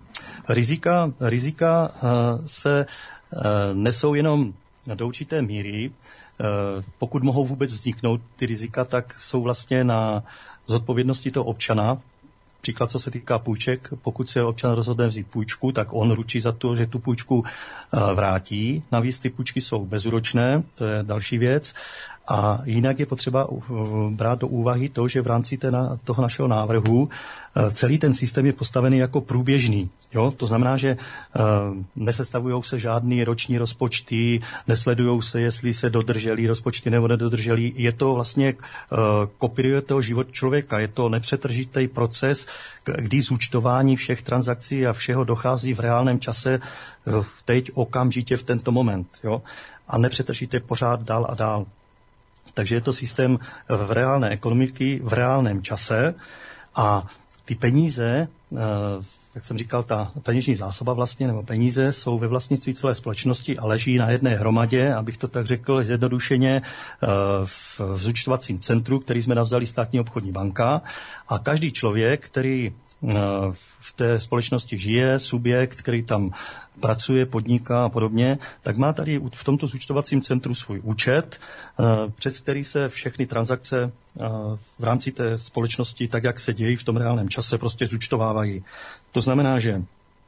Rizika se nesou jenom do určité míry. Pokud mohou vůbec vzniknout ty rizika, tak jsou vlastně na zodpovědnosti toho občana. Příklad, co se týká půjček, pokud se občan rozhodne vzít půjčku, tak on ručí za to, že tu půjčku vrátí. Navíc ty půjčky jsou bezúročné, to je další věc. A jinak je potřeba brát do úvahy to, že v rámci toho našeho návrhu celý ten systém je postavený jako průběžný. Jo? To znamená, že nesestavují se žádný roční rozpočty, nesledují se, jestli se dodrželi rozpočty nebo nedodrželi. Je to vlastně kopíruje toho život člověka. Je to nepřetržitý proces, kdy zúčtování všech transakcí a všeho dochází v reálném čase teď okamžitě v tento moment. Jo? A nepřetržitý pořád dál a dál. Takže je to systém v reálné ekonomiky, v reálném čase a ty peníze, jak jsem říkal, ta peněžní zásoba vlastně, nebo peníze jsou ve vlastnictví celé společnosti a leží na jedné hromadě, abych to tak řekl zjednodušeně, v zúčtovacím centru, který jsme navzali Státní obchodní banka a každý člověk, který v té společnosti žije, subjekt, který tam pracuje, podniká a podobně, tak má tady v tomto zúčtovacím centru svůj účet, přes který se všechny transakce v rámci té společnosti, tak jak se dějí v tom reálném čase, prostě zúčtovávají. To znamená, že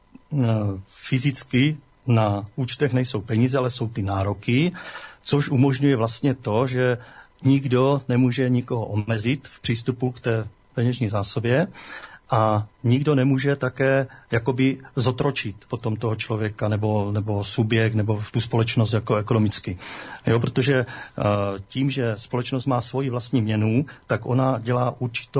fyzicky na účtech nejsou peníze, ale jsou ty nároky, což umožňuje vlastně to, že nikdo nemůže nikoho omezit v přístupu k té peněžní zásobě a nikdo nemůže také jakoby zotročit potom toho člověka nebo subjekt nebo tu společnost jako ekonomicky. Jo, protože tím, že společnost má svoji vlastní měnu, tak ona dělá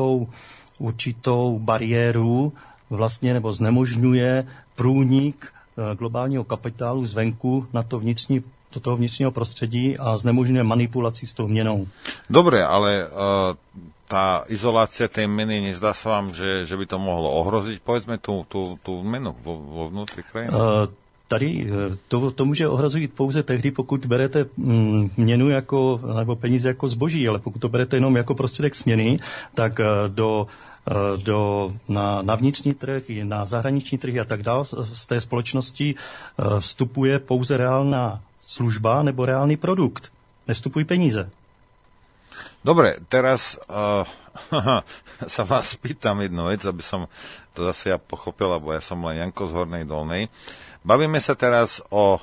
určitou bariéru vlastně nebo znemožňuje průnik globálního kapitálu zvenku na to do toho vnitřního prostředí a znemožňuje manipulaci s tou měnou. Dobre, ale tá izolácia tej meny, nezdá sa vám, že by to mohlo ohroziť, povedzme, tú menu vo vnútri krajiny? Tady to může ohrozit pouze tehdy, pokud berete měnu nebo peníze jako zboží, ale pokud to berete jenom jako prostředek směny, tak na vnitřní trh i na zahraniční trhy a tak dále z té společnosti vstupuje pouze reálna služba nebo reálny produkt. Nevstupují peníze. Dobre, teraz sa vás pýtam jednu vec, aby som to zase ja pochopil, lebo ja som len Janko z Hornej Dolnej. Bavíme sa teraz o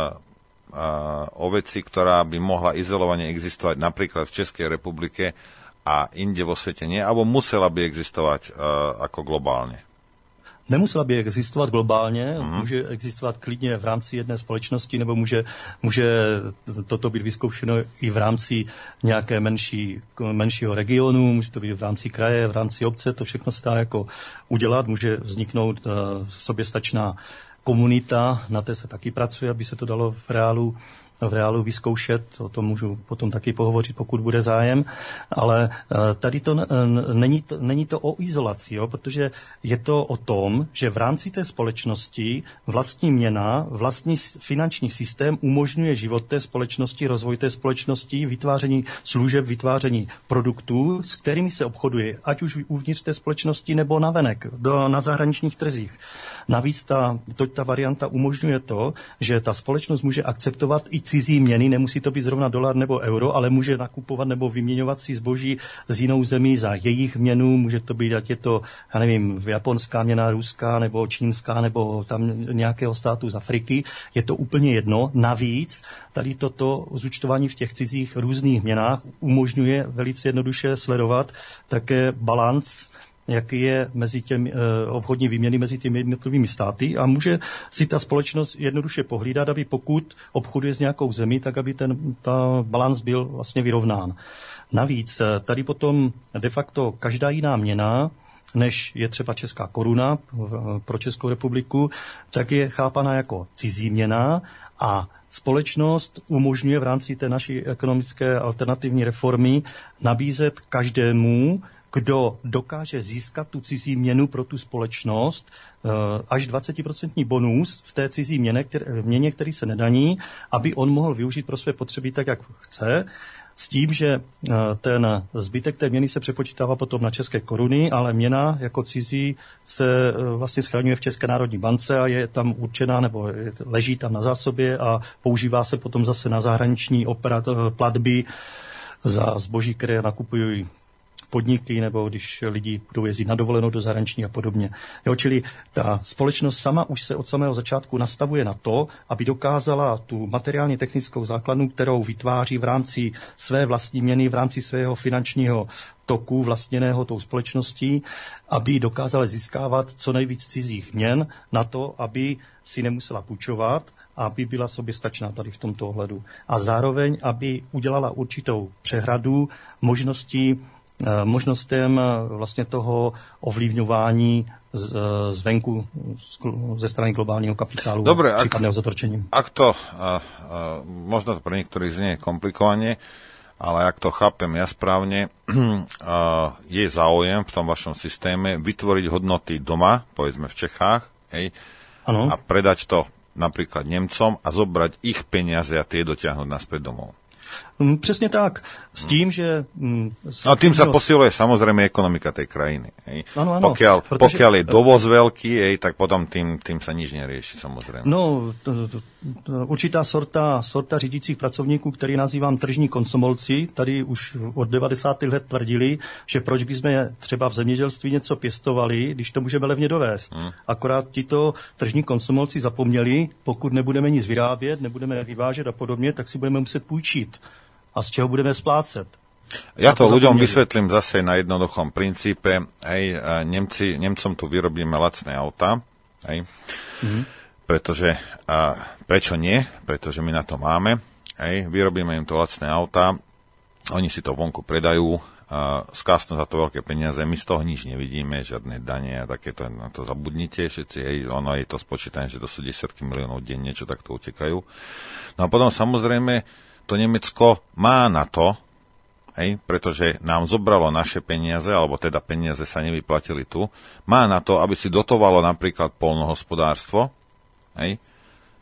veci, ktorá by mohla izolovane existovať napríklad v Českej republike a inde vo svete nie, alebo musela by existovať ako globálne? Nemusela by existovat globálně, může existovat klidně v rámci jedné společnosti, nebo může toto být vyzkoušeno i v rámci nějaké menšího regionu, může to být v rámci kraje, v rámci obce, to všechno se dá jako udělat, může vzniknout soběstačná komunita, na té se taky pracuje, aby se to dalo v reálu vyzkoušet, o tom můžu potom taky pohovořit, pokud bude zájem, ale tady to není to o izolaci, jo, protože je to o tom, že v rámci té společnosti vlastní měna, vlastní finanční systém umožňuje život té společnosti, rozvoj té společnosti, vytváření služeb, vytváření produktů, s kterými se obchoduje, ať už uvnitř té společnosti nebo navenek, na zahraničních trzích. Navíc ta varianta umožňuje to, že ta společnost může akceptovat i cizí měny, nemusí to být zrovna dolar nebo euro, ale může nakupovat nebo vyměňovat si zboží z jinou zemí za jejich měnu, může to být, ať je to, já nevím, japonská měna, ruská nebo čínská nebo tam nějakého státu z Afriky, je to úplně jedno. Navíc tady toto zúčtování v těch cizích různých měnách umožňuje velice jednoduše sledovat také balanc, jaký je mezi těmi obchodní výměny mezi těmi jednotlivými státy a může si ta společnost jednoduše pohlídat, aby pokud obchoduje s nějakou zemí, tak aby ta balans byl vlastně vyrovnán. Navíc tady potom de facto každá jiná měna, než je třeba česká koruna pro Českou republiku, tak je chápaná jako cizí měna a společnost umožňuje v rámci té naší ekonomické alternativní reformy nabízet každému, kdo dokáže získat tu cizí měnu pro tu společnost, až 20% bonus v té cizí měně, který se nedaní, aby on mohl využít pro své potřeby tak, jak chce, s tím, že ten zbytek té měny se přepočítává potom na české koruny, ale měna jako cizí se vlastně schraňuje v České národní bance a je tam určená nebo leží tam na zásobě a používá se potom zase na zahraniční platby za zboží, které nakupují podniky, nebo když lidi budou jezdit na dovolenou do zahraniční a podobně. Jo, čili ta společnost sama už se od samého začátku nastavuje na to, aby dokázala tu materiálně technickou základnu, kterou vytváří v rámci své vlastní měny, v rámci svého finančního toku vlastněného tou společností, aby dokázala získávat co nejvíc cizích měn na to, aby si nemusela půjčovat, aby byla soběstačná tady v tomto ohledu. A zároveň, aby udělala určitou přehradu možnostem vlastně toho ovlivňování zvenku ze strany globálního kapitálu. Dobre, případného zatročení. Ak to, možno to pre niektorých znie komplikovane, ale ak to chápem ja správne, je záujem v tom vašom systéme vytvoriť hodnoty doma, povedzme v Čechách, a predať to napríklad Nemcom a zobrať ich peniaze a tie dotiahnuť naspäť domov. Přesně tak. S tím, že... A tým sa posiluje samozrejme ekonomika tej krajiny. Ano, Pokiaľ je dovoz veľký, tak potom tým sa nič nerieši, samozrejme. No, určitá sorta řídících pracovníků, který nazývám tržní komsomolci, tady už od 90. let tvrdili, že proč bychom třeba v zemědělství něco pěstovali, když to můžeme levně dovést. Akorát tito tržní komsomolci zapomněli, pokud nebudeme nic vyrábět, nebudeme vyvážet a podobně, tak si budeme muset půjčit. A z čeho budeme splácet? Ja to ľuďom vysvetlím zase na jednoduchom princípe. Nemcom tu vyrobíme lacné auta. Pretože, prečo nie? Pretože my na to máme. Vyrobíme im to lacné auta. Oni si to vonku predajú. Skásnu za to veľké peniaze. My z toho nič nevidíme, žiadne dane a takéto. Na to zabudnite všetci. Ono je to spočítané, že to sú desiatky miliónov denne, čo takto utekajú. No a potom samozrejme to Nemecko má na to, pretože nám zobralo naše peniaze, alebo teda peniaze sa nevyplatili tu, má na to, aby si dotovalo napríklad poľnohospodárstvo,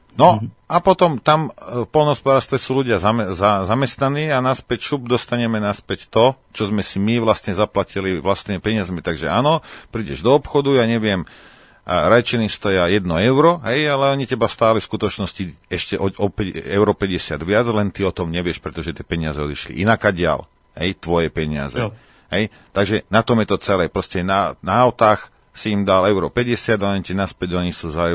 No a potom tam v poľnohospodárstve sú ľudia zamestnaní a naspäť dostaneme naspäť to, čo sme si my vlastne zaplatili vlastnými peniazmi. Takže áno, prídeš do obchodu, ja neviem, rajčiny stoja 1 euro, hej, ale oni teba stáli v skutočnosti ešte o 5,50 € viac, len ty o tom nevieš, pretože tie peniaze odišli inakadiaľ, hej, tvoje peniaze. Jo. Hej, takže na tom je to celé. Proste na autách si im dal 1,50 €, oni ti naspäť donesú za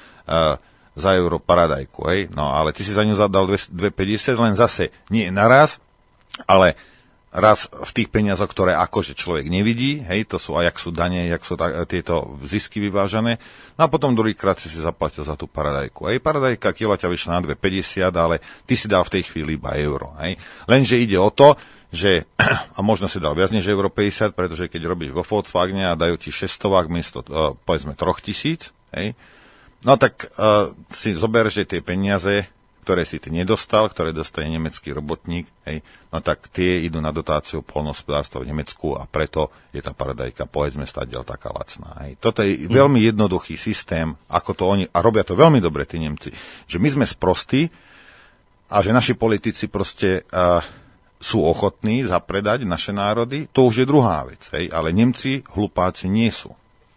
euro paradajku, hej. No, ale ty si za ňu zadal 2,50, len zase nie naraz, ale raz v tých peniazoch, ktoré akože človek nevidí, hej, to sú aj jak sú dane, jak sú tieto zisky vyvážané. No a potom druhýkrát si zaplatil za tú paradajku. Hej, paradajka kilo ťa vyšla na 2,50, ale ty si dal v tej chvíli iba euro, hej. Lenže ide o to, že, a možno si dal viac než 1,50 €, pretože keď robíš vo Volkswagene a dajú ti 600 miesto, povedzme, 3 000, hej, no tak si zober, že tie peniaze, ktoré si ty nedostal, ktoré dostane nemecký robotník, hej, no tak tie idú na dotáciu poľnohospodárstva v Nemecku a preto je tá paradajka, povedzme, stadiaľ taká lacná. Hej. Toto je veľmi jednoduchý systém, ako to oni, a robia to veľmi dobre tí Nemci, že my sme sprostí a že naši politici proste sú ochotní zapredať naše národy, to už je druhá vec, hej, ale Nemci hlupáci nie sú.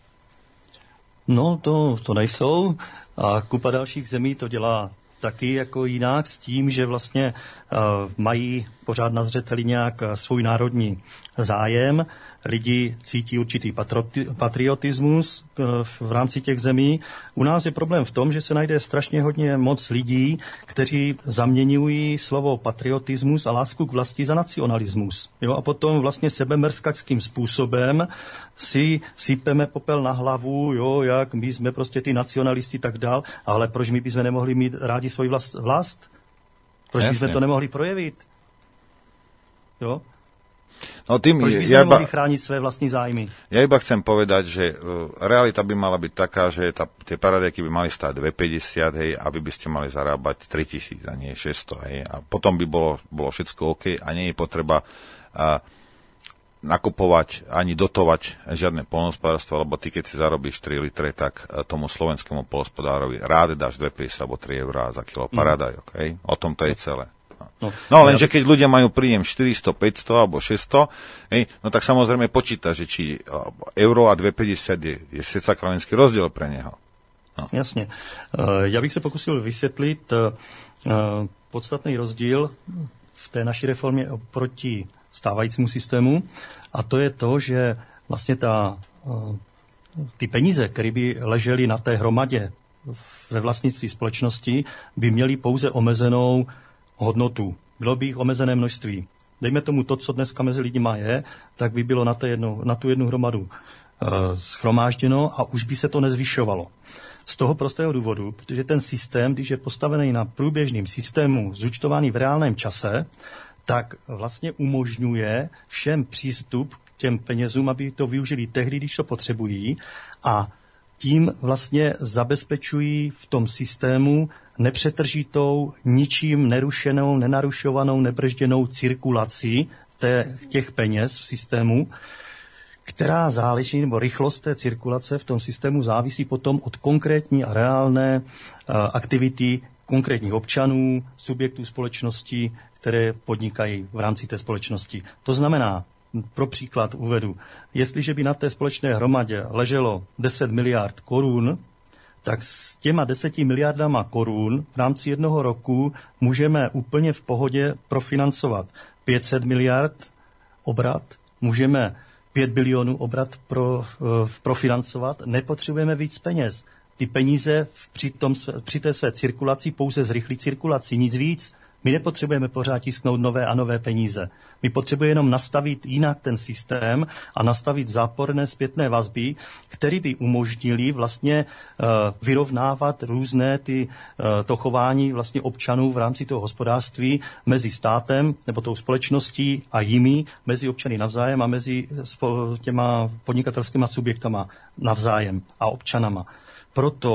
No, to nejsou. A kupa dalších zemí to dělá taky jako jinak s tím, že vlastně mají pořád na zřeteli nějak svůj národní zájem. Lidi cítí určitý patriotismus v rámci těch zemí. U nás je problém v tom, že se najde strašně hodně moc lidí, kteří zaměňují slovo patriotismus a lásku k vlasti za nacionalismus. Jo, a potom vlastně sebemerskačským způsobem si sypeme popel na hlavu, jo, jak my jsme prostě ty nacionalisti tak dál, ale proč my bychom nemohli mít rádi svoji vlast? Proč bychom to nemohli projevit? Jo? No tým, proč by sme mohli chrániť svoje vlastní zájmy? Ja iba chcem povedať, že realita by mala byť taká, že tie paradajky by mali stáť 2,50, hej, a vy by ste mali zarábať 3 000 a nie 600, hej, a potom by bolo všetko OK a nie je potreba nakupovať ani dotovať žiadne poľnohospodárstvo, lebo ty keď si zarobíš 3 litre, tak tomu slovenskému poľnohospodárovi rád dáš 2,50 alebo 3 € za kilo paradajok, hej, o tom to je celé. No lenže keď ľudia majú príjem 400, 500 alebo 600, hej, no tak samozrejme počíta, že či euro a 2,50 je secakrovenský rozdiel pre neho. No. Jasně. Já bych se pokusil vysvětlit podstatný rozdíl v té naší reformě oproti stávajícímu systému, a to je to, že vlastně ty peníze, které by ležely na té hromadě ve vlastnictví společnosti, by měly pouze omezenou hodnotu. Bylo by jich omezené množství. Dejme tomu to, co dneska mezi lidima je, tak by bylo na tu jednu hromadu schromážděno a už by se to nezvyšovalo. Z toho prostého důvodu, protože ten systém, když je postavený na průběžným systému zúčtovaný v reálném čase, tak vlastně umožňuje všem přístup k těm penězům, aby to využili tehdy, když to potřebují, a tím vlastně zabezpečují v tom systému nepřetržitou, ničím nerušenou, nenarušovanou, nebržděnou cirkulaci těch peněz v systému, která záleží, nebo rychlost té cirkulace v tom systému závisí potom od konkrétní a reálné aktivity konkrétních občanů, subjektů společnosti, které podnikají v rámci té společnosti. To znamená, pro příklad uvedu, jestliže by na té společné hromadě leželo 10 miliard korun, tak s těma 10 miliardama korun v rámci jednoho roku můžeme úplně v pohodě profinancovat 500 miliard obrat, můžeme 5 bilionů obrat profinancovat, nepotřebujeme víc peněz. Ty peníze při té své cirkulaci pouze zrychlí cirkulaci, nic víc. My nepotřebujeme pořád tisknout nové a nové peníze. My potřebujeme jenom nastavit jinak ten systém a nastavit záporné zpětné vazby, které by umožnili vlastně vyrovnávat různé to chování vlastně občanů v rámci toho hospodářství mezi státem nebo tou společností a jimi, mezi občany navzájem a mezi těma podnikatelskými subjektama navzájem a občanama. Proto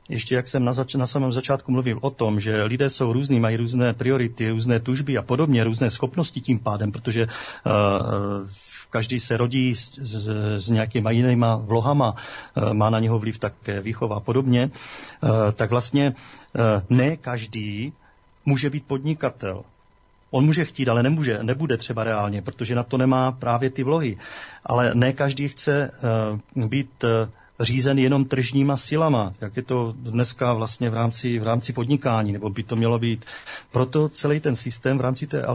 ještě jak jsem na samém začátku mluvil o tom, že lidé jsou různí, mají různé priority, různé tužby a podobně, různé schopnosti tím pádem, protože každý se rodí s nějakýma jinýma vlohama, má na něho vliv také výchova a podobně, tak vlastně ne každý může být podnikatel. On může chtít, ale nebude třeba reálně, protože na to nemá právě ty vlohy. Ale ne každý chce být řízen jenom tržníma silama, jak je to dneska vlastně v rámci podnikání, nebo by to mělo být. Proto celý ten systém v rámci té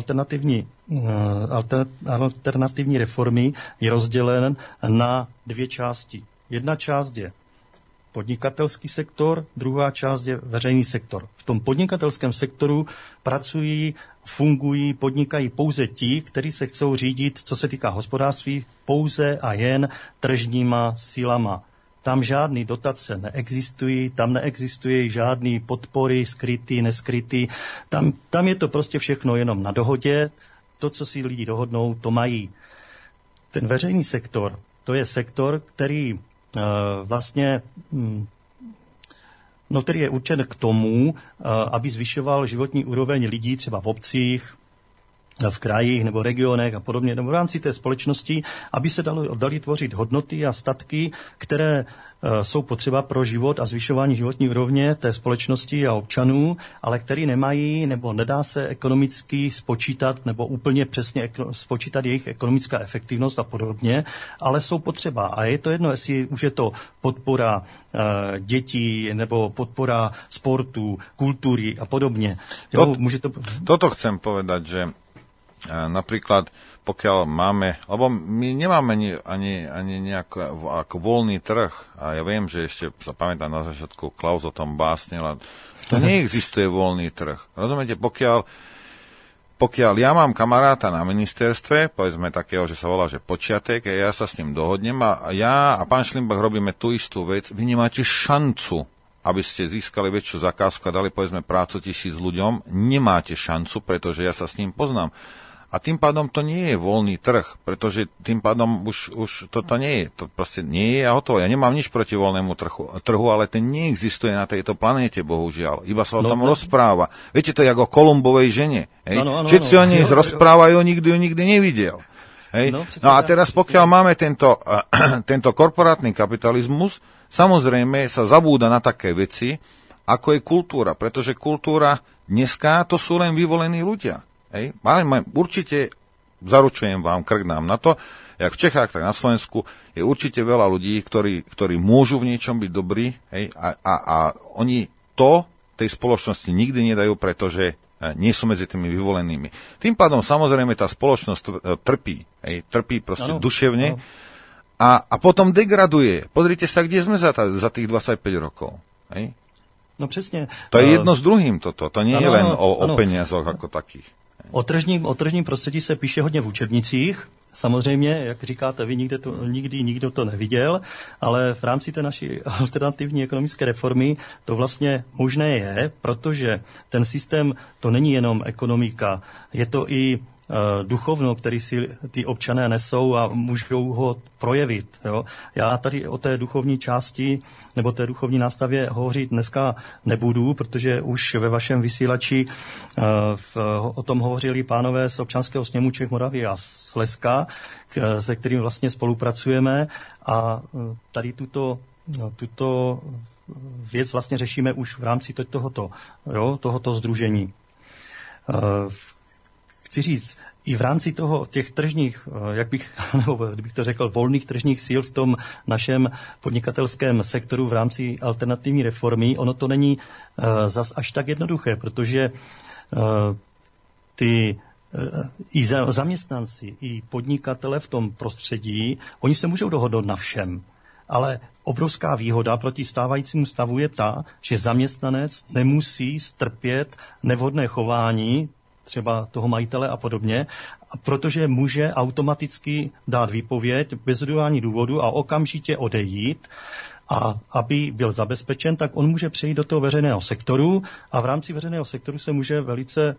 alternativní reformy je rozdělen na dvě části. Jedna část je podnikatelský sektor, druhá část je veřejný sektor. V tom podnikatelském sektoru pracují, fungují, podnikají pouze ti, kteří se chcou řídit, co se týká hospodářství, pouze a jen tržníma silama. Tam žádný dotace neexistují, tam neexistují žádný podpory, skrytý, neskrytý. Tam je to prostě všechno jenom na dohodě. To, co si lidi dohodnou, to mají. Ten veřejný sektor, to je sektor, který který je určen k tomu, aby zvyšoval životní úroveň lidí třeba v obcích, v krajích nebo regionech a podobně, nebo v rámci té společnosti, aby se dali tvořit hodnoty a statky, které jsou potřeba pro život a zvyšování životní úrovně té společnosti a občanů, ale který nemají nebo nedá se ekonomicky spočítat nebo úplně přesně spočítat jejich ekonomická efektivnost a podobně, ale jsou potřeba. A je to jedno, jestli už je to podpora dětí nebo podpora sportu, kultury a podobně. Toto chcem povedať, že napríklad pokiaľ máme, lebo my nemáme ani nejako ako voľný trh, a ja viem, že ešte sa pamätám na začiatku Klaus o tom básnil, ale to neexistuje voľný trh. Rozumiete, pokiaľ ja mám kamaráta na ministerstve, povedzme takého, že sa volá, že Počiatek, a ja sa s ním dohodnem a ja a pán Šlimbach robíme tú istú vec, vy nemáte šancu, aby ste získali väčšiu zakázku a dali, povedzme, prácu 1000 ľuďom, nemáte šancu, pretože ja sa s ním poznám. A tým pádom to nie je voľný trh, pretože tým pádom už toto nie je. To proste nie je a hotovo. Ja nemám nič proti voľnému trhu, ale ten neexistuje na tejto planéte, bohužiaľ. Iba sa o tom rozpráva. Viete, to je ako o Kolumbovej žene. Všetci o nej rozprávajú, nikdy ju nikdy nevidel. Hej? No a teraz, pokiaľ máme tento korporátny kapitalizmus, samozrejme sa zabúda na také veci, ako je kultúra. Pretože kultúra dneska to sú len vyvolení ľudia. Hej. Určite zaručujem vám, krknám na to, jak v Čechách, tak na Slovensku je určite veľa ľudí, ktorí môžu v niečom byť dobrí, hej, a oni to tej spoločnosti nikdy nedajú, pretože nie sú medzi tými vyvolenými. Tým pádom samozrejme tá spoločnosť trpí proste duševne a potom degraduje. Pozrite sa, kde sme za tých 25 rokov. Hej. No přesně. To je jedno s druhým toto. To nie je len o peniazoch ako takých. O tržním prostředí se píše hodně v učebnicích. Samozřejmě, jak říkáte, vy nikdy nikdo to neviděl, ale v rámci té naší alternativní ekonomické reformy to vlastně možné je, protože ten systém to není jenom ekonomika, je to i duchovno, který si ty občané nesou a můžou ho projevit. Jo. Já tady o té duchovní části nebo té duchovní nástavě hovořit dneska nebudu, protože už ve vašem vysílači o tom hovořili pánové z Občanského sněmu Čech, Moravy a Slezska, se kterým vlastně spolupracujeme a tady tuto věc vlastně řešíme už v rámci tohoto sdružení. Chci říct, i v rámci těch tržních, kdybych to řekl, volných tržních sil v tom našem podnikatelském sektoru v rámci alternativní reformy, ono to není zas až tak jednoduché, protože i zaměstnanci, i podnikatele v tom prostředí, oni se můžou dohodnout na všem. Ale obrovská výhoda proti stávajícímu stavu je ta, že zaměstnanec nemusí strpět nevhodné chování třeba toho majitele a podobně, protože může automaticky dát výpověď bez udání důvodu a okamžitě odejít. A aby byl zabezpečen, tak on může přejít do toho veřejného sektoru a v rámci veřejného sektoru se může velice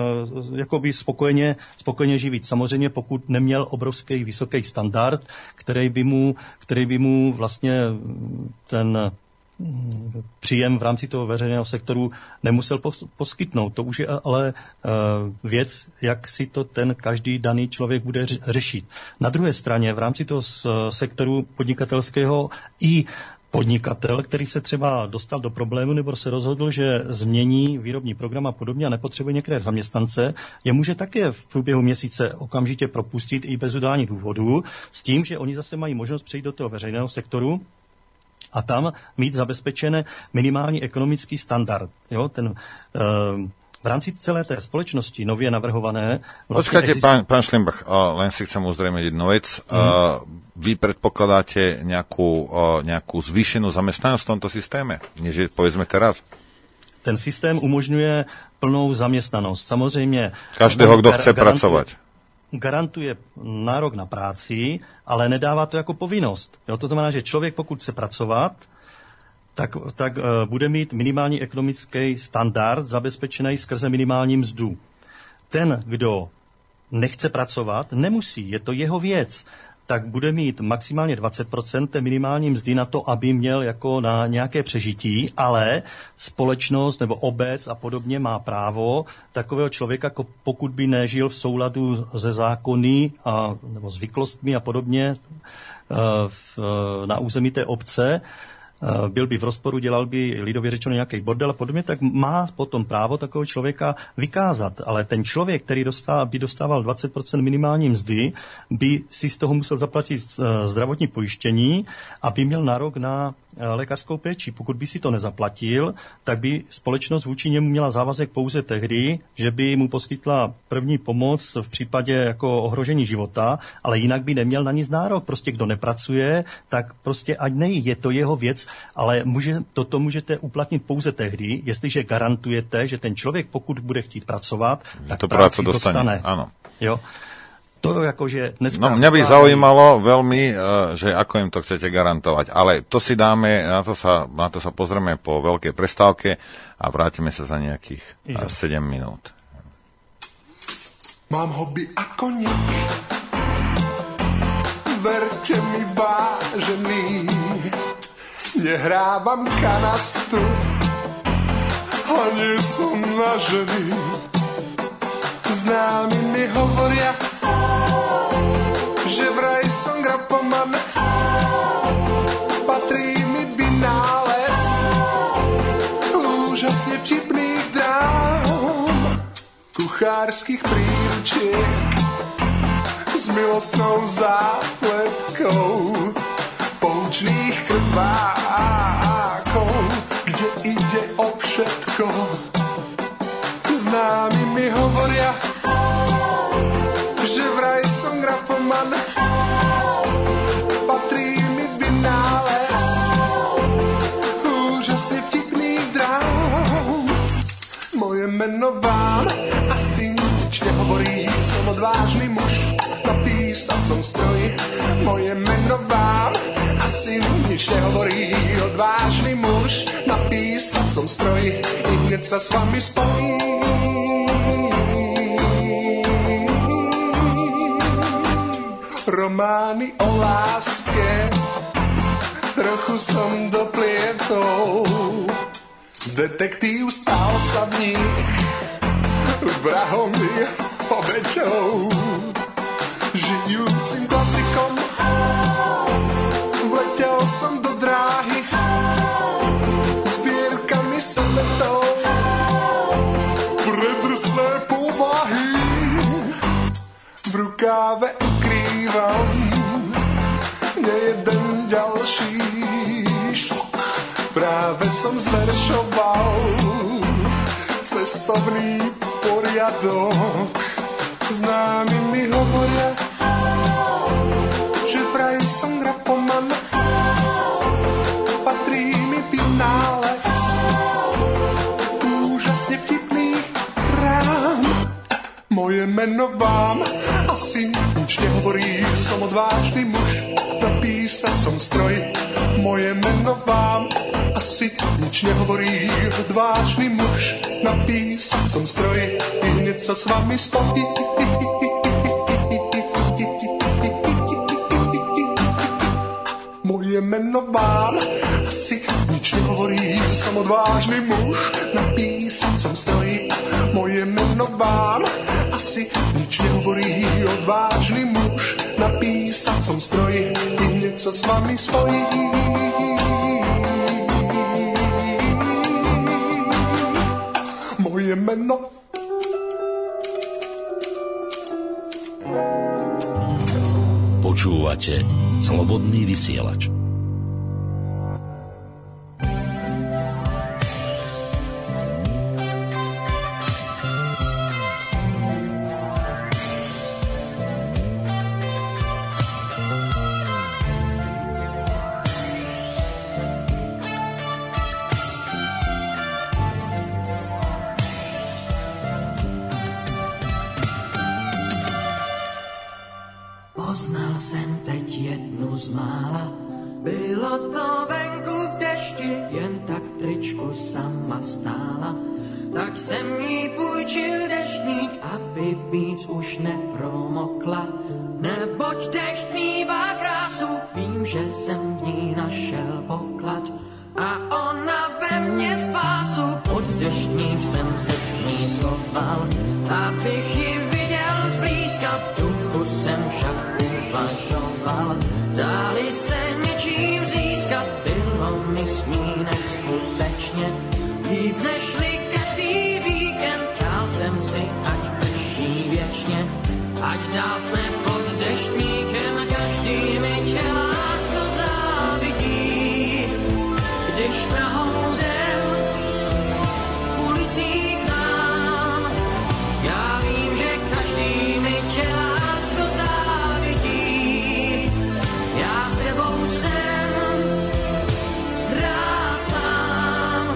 spokojeně živit. Samozřejmě pokud neměl obrovský vysoký standard, který by mu vlastně ten příjem v rámci toho veřejného sektoru nemusel poskytnout. To už je ale věc, jak si to ten každý daný člověk bude řešit. Na druhé straně v rámci toho sektoru podnikatelského i podnikatel, který se třeba dostal do problému nebo se rozhodl, že změní výrobní program a podobně a nepotřebuje některé zaměstnance, je může také v průběhu měsíce okamžitě propustit i bez udání důvodů, s tím, že oni zase mají možnost přejít do toho veřejného sektoru a tam mít zabezpečené minimální ekonomický standard. Jo? V rámci celé té společnosti nově navrhované... Počkajte, pán Šlimbach, len si chcem uzrejmiť jednu vec. Vy predpokladáte nejakú zvýšenú zamestnanosť v tomto systéme, než je, povedzme, teraz? Ten systém umožňuje plnou zaměstnanost. Samozřejmě... Každého, kdo chce pracovať. Garantuje nárok na práci, ale nedává to jako povinnost. Jo, to znamená, že člověk, pokud chce pracovat, tak bude mít minimální ekonomický standard zabezpečený skrze minimální mzdu. Ten, kdo nechce pracovat, nemusí, je to jeho věc, tak bude mít maximálně 20% té minimální mzdy na to, aby měl jako na nějaké přežití, ale společnost nebo obec a podobně má právo takového člověka, pokud by nežil v souladu se zákony nebo zvyklostmi a podobně na území té obce, byl by v rozporu, dělal by lidově řečeno nějaký bordel a podobně, tak má potom právo takového člověka vykázat. Ale ten člověk, který by dostával 20% minimální mzdy, by si z toho musel zaplatit zdravotní pojištění a by měl nárok na lékařskou péči. Pokud by si to nezaplatil, tak by společnost vůči němu měla závazek pouze tehdy, že by mu poskytla první pomoc v případě jako ohrožení života, ale jinak by neměl na nic nárok. Prostě kdo nepracuje, tak prostě ať nejí. Je to jeho věc, ale toto můžete uplatnit pouze tehdy, jestliže garantujete, že ten člověk, pokud bude chtít pracovat, tak to práci dostane. Áno. Jo? To akože dneska... No, mňa by zaujímalo veľmi, že ako im to chcete garantovať. Ale to si dáme, na to sa pozrieme po veľkej prestávke a vrátime sa za nejakých 7 minút. Mám hobby ako nik, verte mi vážený, nehrávam kanastu a nie som nažený. Známi mi hovoria, že vraj som grafoman, patrí mi vynález úžasne vtipných drám, kuchárskych príručiek s milostnou zápletkou, poučných krvákov, kde ide o všetko. Známi mi hovoria, že vraj som grafoman, patrí mi vynález úžasne vtipných drám. Moje meno vám asi nič nehovorí, som odvážny muž na písacom stroji. Moje meno vám asi nič nehovorí, odvážny muž na písacom stroji. I hneď sa s vami spojím. Romány o láske, trochu som doplietol. Detektív stal sa v nich, vrahom je obeťou. Žijúcim klasikom vletel som do dráhy, zbierkami sebetov, predrslé povahy v rukáve ukrývam nejeden ďalší šok. Práve som zveršoval cestovný poriadok. Známi mi hovoria, že vraj som grafoman, patrí mi vynález úžasne vtipných rám. Moje meno vám asi nič nehovorí, som odvážny muž na písacom stroji. Moje meno vám asi nič nehovorí, odvážny muž na písacom stroji. I hneď sa s vami spojí. Moje meno vám asi nič nehovorí, odvážny muž na písacom stroji. Moje meno vám asi nič nehovorí. Odvážny muž na písacom stroji, hneď sa s vami spojí. Moje meno. Počúvate Slobodný vysielač. Poznal jsem teď jednu z mála, bylo to venku v dešti, jen tak v tričku sama stála. Tak jsem jí půjčil deštník, aby víc už nepromokla. Neboť dešť mívá krásu, vím, že jsem v ní našel poklad. A ona ve mně spásu, pod deštník jsem se s ní schoval, abych ji viděl zblízka. V duchu jsem však uvažoval, dali se něčím získat, bylo mi s ní neskutečně líp nežli každý víkend. Přál jsem si, ať prší věčně, ať dál jsme pod deštníkem, každý mi tě lásko závidí. Když prohoudem ulicí k nám, já vím, že každý mi tě lásko závidí. Já s tebou jsem rád sám.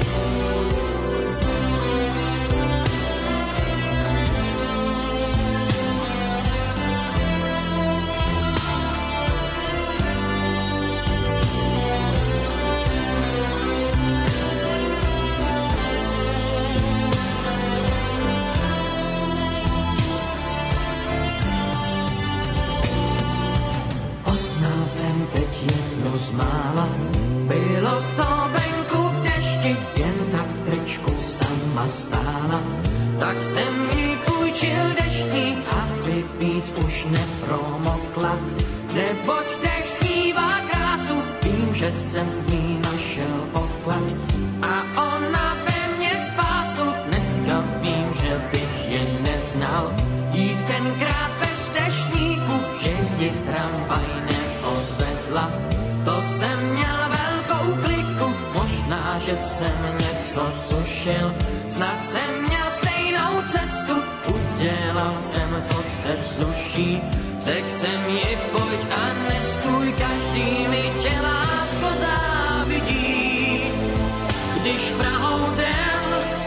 Poznal jsem teď jednu z mála, bylo to venku v dešti, jen tak v tričku sama stála. Tak jsem jí půjčil deštník, aby víc už nepromokla. Neboť dešť mívá krásu, vím, že jsem v ní našel poklad. A ona ve mně spásu, dneska vím, že bych je neznal. Jít tenkrát bez deštníku, že ji tramvaj neodvezla. To jsem měl velkou kliku, možná, že jsem něco tušil. Snad jsem měl stejnou cestu, udělal jsem, co se vzduší. Řekl jsem ji, pojď a nestůj, každý mi tě lásko závidí. Když Prahou jdem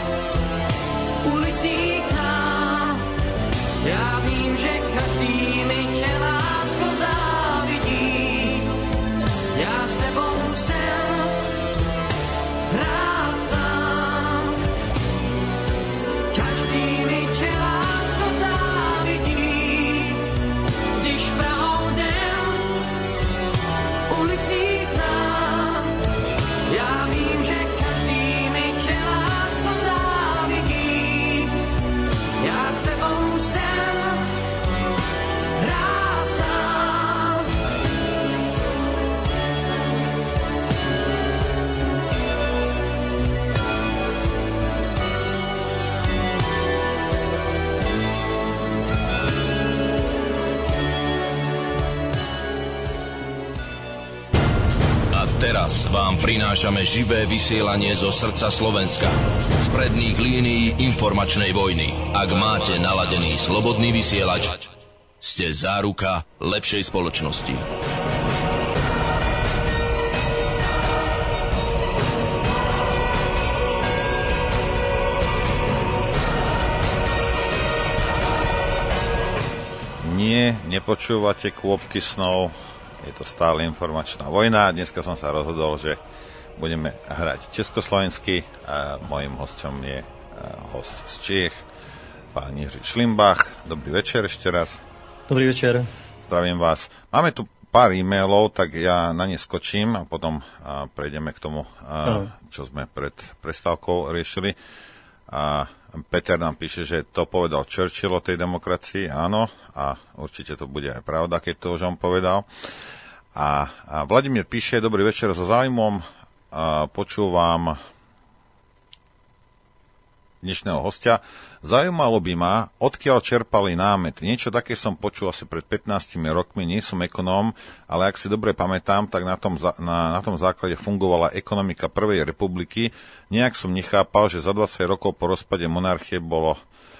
ulicí k nám, já vím, že každý mi tě lásko závidí. Já s tebou jsem rád sám. Každý mi tě lásko závidí. Když Prahou jdem ulicí k nám, já vím, že každý mi tě lásko závidí. Já s tebou jsem rád sám. A teraz vám prinášame živé vysielanie zo srdca Slovenska. Z predných línií informačnej vojny. Ak máte naladený Slobodný vysielač, ste záruka lepšej spoločnosti. Nie, nepočúvate Kôpky snov, je to stále informačná vojna. Dneska som sa rozhodol, že budeme hrať československy a mojím hosťom je host z Čiech, pán Jiří Šlimbach. Dobrý večer ešte raz. Dobrý večer. Zdravím vás. Máme tu pár e-mailov, tak ja na ne skočím a potom prejdeme k tomu, čo sme pred prestávkou riešili. A Peter nám píše, že to povedal Churchill o tej demokracii, áno, a určite to bude aj pravda, keď to už on povedal. A Vladimír píše, dobrý večer, so záujmom počúvam dnešného hostia. Zaujímalo by ma, odkiaľ čerpali námet. Niečo také som počul asi pred 15 rokmi, nie som ekonóm, ale ak si dobre pamätám, tak na tom základe fungovala ekonomika Prvej republiky. Nejak som nechápal, že za 20 rokov po rozpade monarchie bolo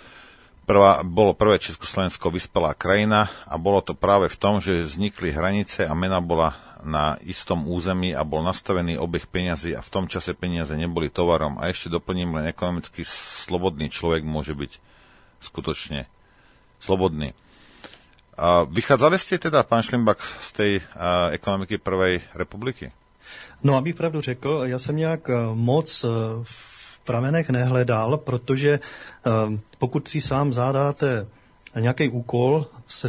prvé Československo vyspelá krajina a bolo to práve v tom, že vznikli hranice a mena bola na istom území a bol nastavený obeh peňazí a v tom čase peniaze neboli tovarom. A ešte doplním, len ekonomicky slobodný človek môže byť skutočne slobodný. Vychádzali ste teda, pán Šlimbak, z tej ekonomiky Prvej republiky? No, abych pravdu řekl, já jsem nějak moc v pramenech nehledal, protože pokud si sám zadáte nějaký úkol,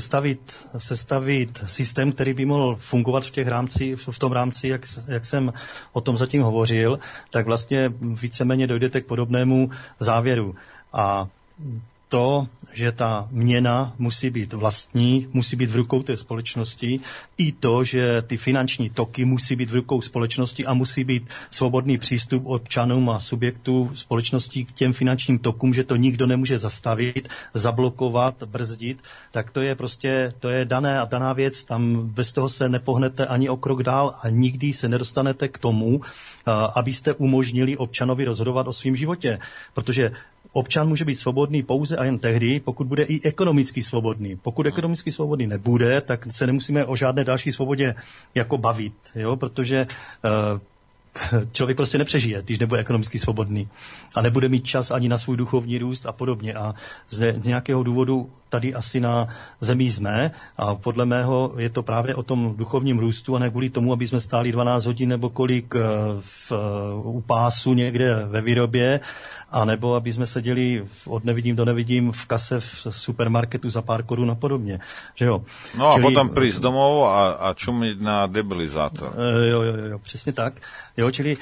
sestavit systém, který by mohl fungovat v tom rámci, jak jsem o tom zatím hovořil, tak vlastně víceméně dojdete k podobnému závěru. A to, že ta měna musí být vlastní, musí být v rukou té společnosti, i to, že ty finanční toky musí být v rukou společnosti a musí být svobodný přístup občanům a subjektů společností k těm finančním tokům, že to nikdo nemůže zastavit, zablokovat, brzdit, tak to je prostě, to je daná věc, tam bez toho se nepohnete ani o krok dál a nikdy se nedostanete k tomu, abyste umožnili občanovi rozhodovat o svém životě, protože občan může být svobodný pouze a jen tehdy, pokud bude i ekonomicky svobodný. Pokud ekonomicky svobodný nebude, tak se nemusíme o žádné další svobodě jako bavit, jo? Protože člověk prostě nepřežije, když nebude ekonomicky svobodný a nebude mít čas ani na svůj duchovní růst a podobně. A z nějakého důvodu tady asi na zemi jsme a podle mého je to právě o tom duchovním růstu a ne kvůli tomu, aby jsme stáli 12 hodin nebo kolik u pásu někde ve výrobě, a nebo aby jsme seděli od nevidím do nevidím v kase v supermarketu za pár korun a podobně. Že jo? No a potom prísť domov a čumiť na debilizátor. Jo, přesně tak. Jo, čili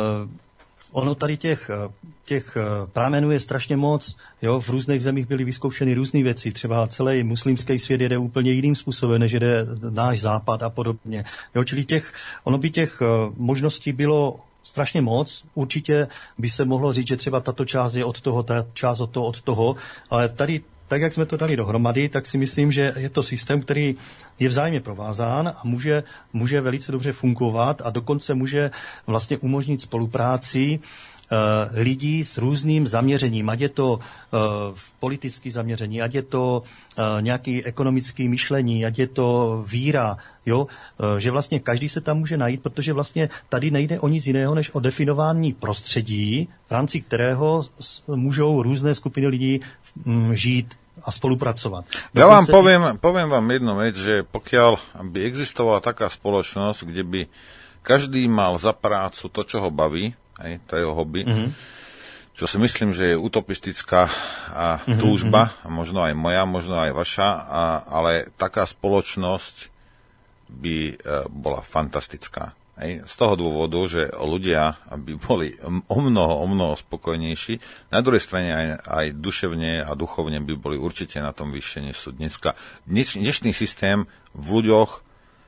ono tady těch prámenů je strašně moc. Jo, v různých zemích byly vyzkoušeny různé věci. Třeba celý muslimský svět jede úplně jiným způsobem, než jede náš západ a podobně. Jo, čili těch možností bylo strašně moc. Určitě by se mohlo říct, že třeba tato část je od toho, ta část od toho, ale tady, tak jak jsme to dali dohromady, tak si myslím, že je to systém, který je vzájemně provázán a může velice dobře fungovat a dokonce může vlastně umožnit spolupráci lidí s různým zaměřením, ať je to politické zaměření, ať je to nějaké ekonomické myšlení, ať je to víra, jo? Že vlastně každý se tam může najít, protože vlastně tady nejde o nic jiného, než o definování prostředí, v rámci kterého můžou různé skupiny lidí žít a spolupracovat. Ja vám poviem vám jednu vec, že pokiaľ by existovala taká spoločnosť, kde by každý mal za prácu to, čo ho baví, aj to jeho hobby, čo si myslím, že je utopistická túžba, možno aj moja, možno aj vaša, ale taká spoločnosť by bola fantastická. Z toho dôvodu, že ľudia by boli o mnoho spokojnejší. Na druhej strane aj duševne a duchovne by boli určite na tom vyššie, než sú dneska. Dnešný systém v ľuďoch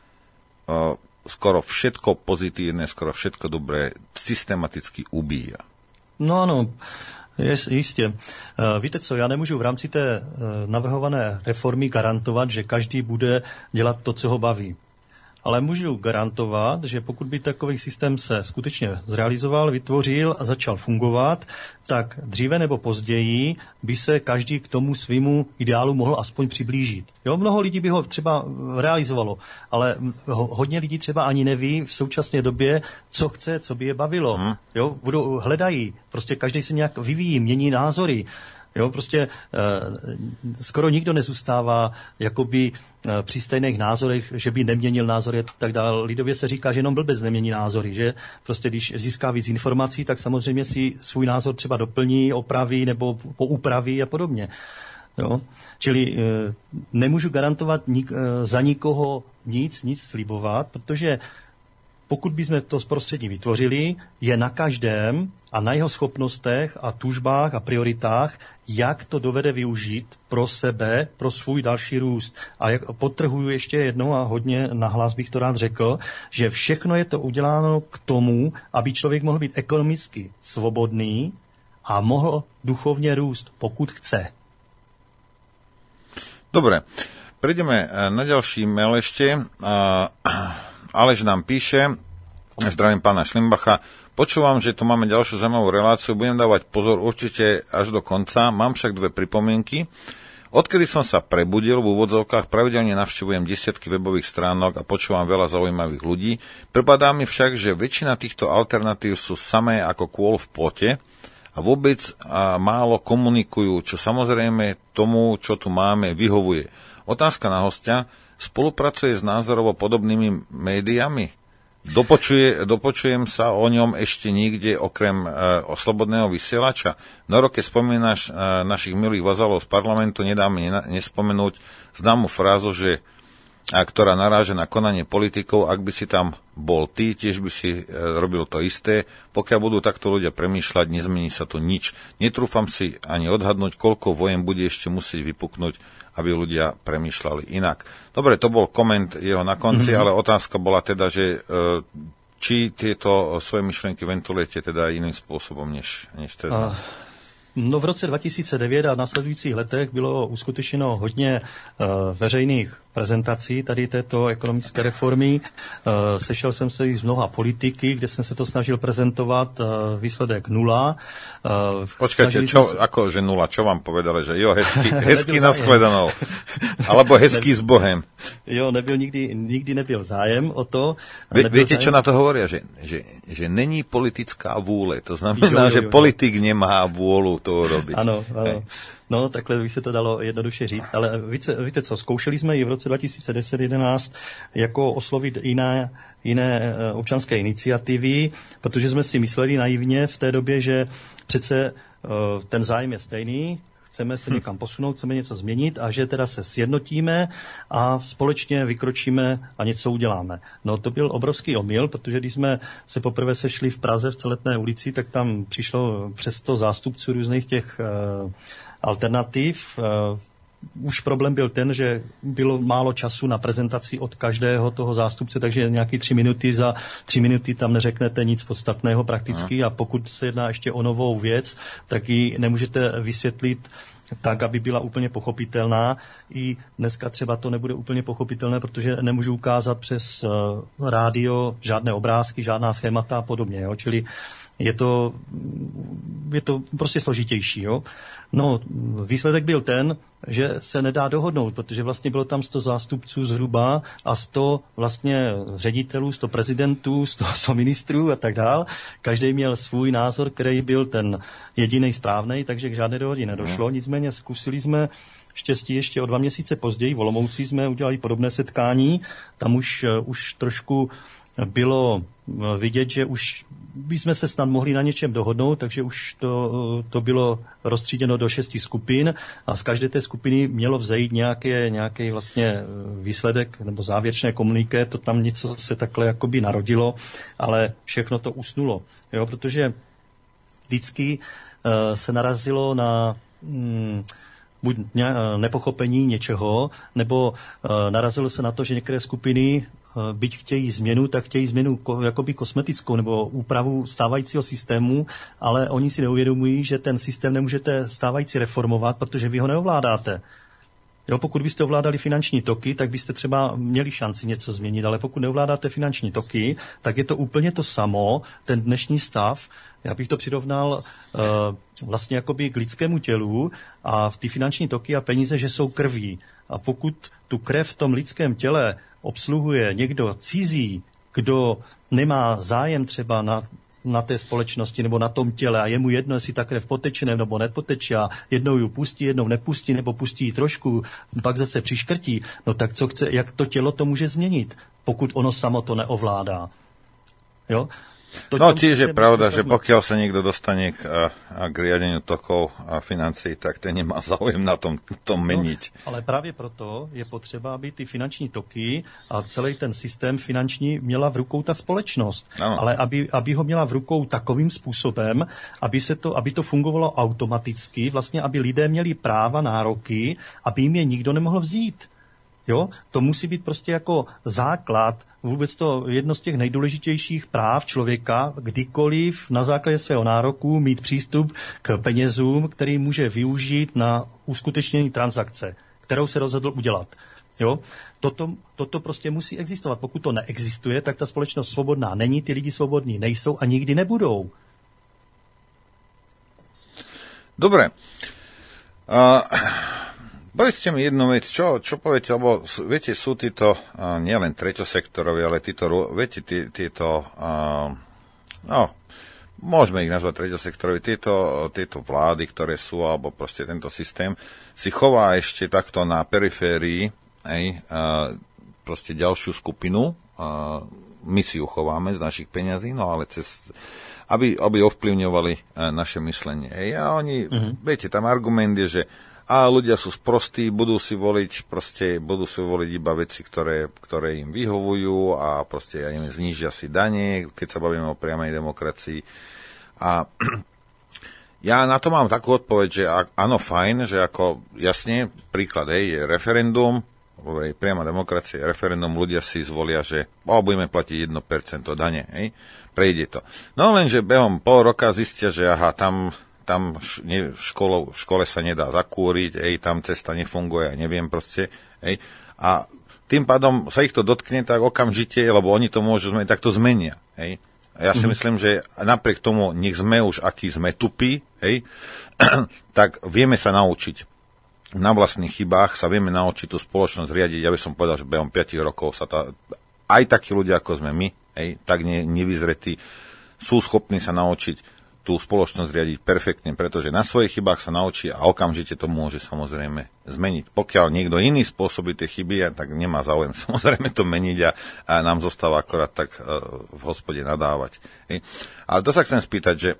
skoro všetko pozitívne, skoro všetko dobré systematicky ubíja. No ano, jistě. Víte co, já nemůžu v rámci té navrhované reformy garantovat, že každý bude dělat to, co ho baví. Ale můžu garantovat, že pokud by takový systém se skutečně zrealizoval, vytvořil a začal fungovat, tak dříve nebo později by se každý k tomu svýmu ideálu mohl aspoň přiblížit. Jo, mnoho lidí by ho třeba realizovalo, ale hodně lidí třeba ani neví v současné době, co chce, co by je bavilo. Jo, hledají, prostě každý se nějak vyvíjí, mění názory. Jo, prostě skoro nikdo nezůstává jakoby při stejných názorech, že by neměnil názory a tak dále. Lidově se říká, že jenom blbec nemění názory, že prostě když získá víc informací, tak samozřejmě si svůj názor třeba doplní, opraví nebo poupraví a podobně. Jo? Čili nemůžu garantovat za nikoho nic slibovat, protože pokud bychom to prostředí vytvořili, je na každém a na jeho schopnostech a tužbách a prioritách, jak to dovede využít pro sebe, pro svůj další růst. A podtrhuju ještě jednou a hodně nahlas bych to rád řekl, že všechno je to uděláno k tomu, aby člověk mohl být ekonomicky svobodný a mohl duchovně růst, pokud chce. Dobre, prejdeme na ďalší mail ešte. Aleš nám píše, zdravím pána Šlimbacha, počúvam, že tu máme ďalšiu zaujímavú reláciu, budem dávať pozor určite až do konca, mám však dve pripomienky. Odkedy som sa prebudil, v úvodzovkách pravidelne navštevujem desiatky webových stránok a počúvam veľa zaujímavých ľudí. Pripadá mi však, že väčšina týchto alternatív sú samé ako kôl v plote a vôbec málo komunikujú, čo samozrejme tomu, čo tu máme, vyhovuje. Otázka na hostia, spolupracuje s názorovo podobnými médiami? Dopočujem sa o ňom ešte nikde okrem slobodného vysielača. Noro, keď spomínaš našich milých vazalov z parlamentu, nedáme nespomenúť známu frázu, ktorá naráža na konanie politikov, ak by si tam bol ty, tiež by si robil to isté. Pokiaľ budú takto ľudia premýšľať, nezmení sa tu nič. Netrúfam si ani odhadnúť, koľko vojen bude ešte musieť vypuknúť, aby ľudia premýšľali inak. Dobre, to bol koment jeho na konci, ale otázka bola teda, že či tieto svoje myšlenky ventilujete teda iným spôsobom, než cez nás. No v roce 2009 a v následujících letech bylo uskutečněno hodně veřejných prezentací tady této ekonomické reformy. Sešel jsem se i z mnoha politiky, kde jsem se to snažil prezentovat, výsledek nula. Počkajte, akože nula, čo vám povedali, že jo, hezky nashledanou, alebo hezký s Bohem. Jo, nikdy nebyl zájem o to. Viete, čo na to hovoria? Že není politická vůle. To znamená, že politik nemá vůlu to robiť. Ano. No, takhle by se to dalo jednoduše říct. Ale víte co, zkoušeli jsme i v roce 2010-11 jako oslovit jiné občanské iniciativy, protože jsme si mysleli naivně v té době, že přece ten zájem je stejný, chceme se někam posunout, chceme něco změnit a že teda se sjednotíme a společně vykročíme a něco uděláme. No to byl obrovský omyl, protože když jsme se poprvé sešli v Praze v Celetné ulici, tak tam přišlo přes 100 zástupců různých těch alternativ. Už problém byl ten, že bylo málo času na prezentaci od každého toho zástupce, takže nějaký 3 minuty, za 3 minuty tam neřeknete nic podstatného prakticky a pokud se jedná ještě o novou věc, tak ji nemůžete vysvětlit tak, aby byla úplně pochopitelná. I dneska třeba to nebude úplně pochopitelné, protože nemůžu ukázat přes rádio žádné obrázky, žádná schémata a podobně. Jo? Čili je to prostě složitější. Jo? No, výsledek byl ten, že se nedá dohodnout, protože vlastně bylo tam 100 zástupců zhruba a 100 vlastně ředitelů, 100 prezidentů, 100 ministrů a tak dál. Každý měl svůj názor, který byl ten jediný správnej, takže k žádné dohodě nedošlo. Nicméně zkusili jsme štěstí ještě o 2 měsíce později. V Olomouci jsme udělali podobné setkání. Tam už trošku bylo vidět, že už bychom se snad mohli na něčem dohodnout, takže už to bylo rozstříděno do 6 skupin a z každé té skupiny mělo vzejít nějaký vlastně výsledek nebo závěrečné komuniké, to tam něco se takhle jakoby narodilo, ale všechno to usnulo, jo, protože vždycky se narazilo na buď nepochopení něčeho, nebo narazilo se na to, že některé skupiny byť chtějí změnu, tak chtějí změnu jakoby kosmetickou nebo úpravu stávajícího systému, ale oni si neuvědomují, že ten systém nemůžete stávající reformovat, protože vy ho neovládáte. Jo, pokud byste ovládali finanční toky, tak byste třeba měli šanci něco změnit, ale pokud neovládáte finanční toky, tak je to úplně to samo, ten dnešní stav. Já bych to přirovnal vlastně jakoby k lidskému tělu a v ty finanční toky a peníze, že jsou krví. A pokud tu krev v tom lidském těle obsluhuje někdo cizí, kdo nemá zájem třeba na té společnosti nebo na tom těle a je mu jedno, jestli ta krev poteče nebo nepoteče a jednou ji pustí, jednou nepustí nebo pustí ji trošku, pak zase přiškrtí, no tak jak to tělo to může změnit, pokud ono samo to neovládá. Jo? No tiež je pravda, že pokiaľ sa niekto dostane k riadeniu tokov a financií, tak ten nemá záujem na tom meniť. No, ale právě proto je potřeba, aby ty finanční toky a celý ten systém finanční měla v rukou ta společnost. Ano. Ale aby ho měla v rukou takovým způsobem, aby to fungovalo automaticky, vlastně aby lidé měli práva, nároky, aby jim je nikdo nemohl vzít. Jo? To musí být prostě jako základ, vůbec to jedno z těch nejdůležitějších práv člověka, kdykoliv na základě svého nároku mít přístup k penězům, který může využít na uskutečnění transakce, kterou se rozhodl udělat. Jo? Toto prostě musí existovat. Pokud to neexistuje, tak ta společnost svobodná není, ty lidi svobodní nejsou a nikdy nebudou. Dobre. Povedzte mi jednu vec, čo poviete, lebo viete, sú títo nielen treťosektorovi, ale títo, môžeme ich nazvať treťosektorovi, tieto vlády, ktoré sú, alebo proste tento systém, si chová ešte takto na periférii, proste ďalšiu skupinu, my si ju chováme z našich peňazí, no ale aby ovplyvňovali naše myslenie. A oni, viete, tam argument je, že ľudia sú sprostí, budú si voliť iba veci, ktoré im vyhovujú a proste im znížia si dane, keď sa bavíme o priamej demokracii. A ja na to mám takú odpoveď, že áno, fajn, že ako jasne, príklad, je referendum, priama demokracia, referendum, ľudia si zvolia, že budeme platiť 1% dane, prejde to. No lenže behom pol roka zistia, že tam v škole sa nedá zakúriť, tam cesta nefunguje, neviem proste, a tým pádom sa ich to dotkne tak okamžite, lebo oni to môžu zmeniť, tak to zmenia, A ja si myslím, že napriek tomu, nech sme už akí sme tupí, tak vieme sa naučiť na vlastných chybách, sa vieme naučiť tú spoločnosť riadiť. Ja by som povedal, že behom 5 rokov sa aj takí ľudia, ako sme my, tak nevyzretí, sú schopní sa naučiť tú spoločnosť riadiť perfektne, pretože na svojich chybách sa naučí a okamžite to môže samozrejme zmeniť. Pokiaľ niekto iný spôsobí tie chyby, tak nemá záujem samozrejme to meniť a nám zostáva akorát tak v hospode nadávať. Ale to sa chcem spýtať, že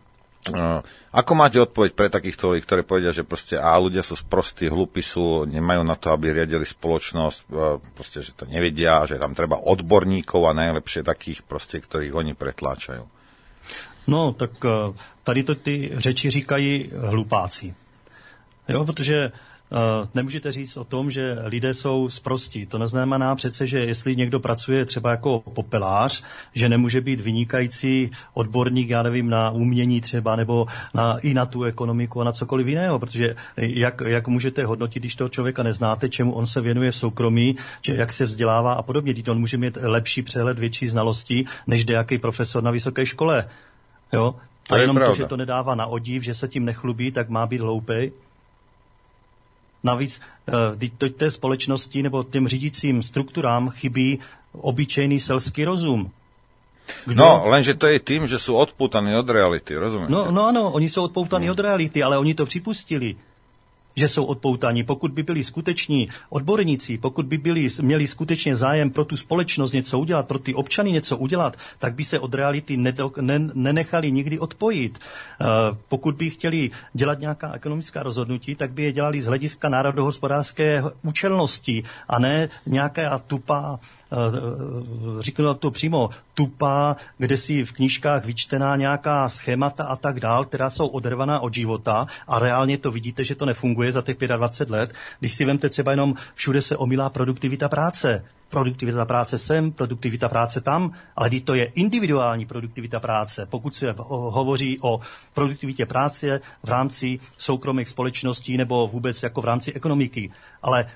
ako máte odpoveď pre takýchto ľudí, ktorí povedia, že proste ľudia sú sprostí, hlúpi sú, nemajú na to, aby riadili spoločnosť, proste, že to nevedia, že tam treba odborníkov a najlepšie takých proste, ktorých oni pretláčajú. No, tak tady to ty řeči říkají hlupáci. Jo, protože nemůžete říct o tom, že lidé jsou sprostí. To neznamená přece, že jestli někdo pracuje třeba jako popelář, že nemůže být vynikající odborník, já nevím, na umění třeba, nebo i na tu ekonomiku a na cokoliv jiného, protože jak můžete hodnotit, když toho člověka neznáte, čemu on se věnuje v soukromí, jak se vzdělává a podobně. Když on může mít lepší přehled, větší znalosti, než nějaký profesor na vysoké škole. Jo? A jenom to, že to nedává na odiv, že se tím nechlubí, tak má být hloupej. Navíc té společnosti nebo těm řídícím strukturám chybí obyčejný selský rozum. Lenže to je tým, že sú odpútaní od reality, rozumiete? No ano, oni jsou odpoutaní od reality, ale oni to připustili, že jsou odpoutaní. Pokud by byli skuteční odborníci, pokud by měli skutečně zájem pro tu společnost něco udělat, pro ty občany něco udělat, tak by se od reality nenechali nikdy odpojit. Pokud by chtěli dělat nějaká ekonomická rozhodnutí, tak by je dělali z hlediska národohospodářské účelnosti a ne nějaká tupá, říkám to přímo, tupá, kde si v knížkách vyčtená nějaká schémata a tak dál, která jsou odervaná od života a reálně to vidíte, že to nefunguje za těch 25 let. Když si vemte třeba jenom, všude se omílá produktivita práce. Produktivita práce sem, produktivita práce tam, ale to je individuální produktivita práce. Pokud se hovoří o produktivitě práce v rámci soukromých společností nebo vůbec jako v rámci ekonomiky. Ale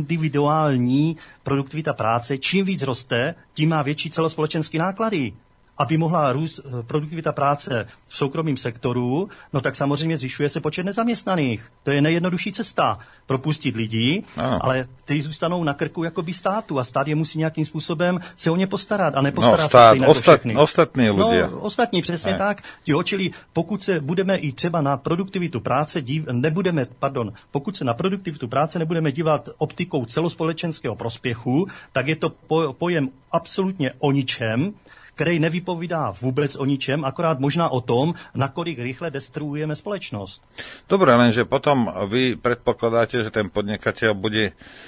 individuální produktivita práce, čím víc roste, tím má větší celospolečenský náklady. aby mohla růst produktivita práce v soukromém sektoru, no tak samozřejmě zvyšuje se počet nezaměstnaných. To je nejjednodušší cesta propustit lidi, ale ty zůstanou na krku jakoby státu a stát je musí nějakým způsobem se o ně postarat a nepostará se stejně o všechny. Ostatní ľudia. No, ostatní, přesně tak. Čili pokud se budeme i třeba na produktivitu práce pokud se na produktivitu práce nebudeme dívat optikou celospolečenského prospěchu, tak je to pojem absolutně o ničem, který nevypovídá vůbec o ničem, akorát možná o tom, nakolik rychle destruujeme společnost. Dobre, lenže potom vy predpokladáte, že ten podnikateľ bude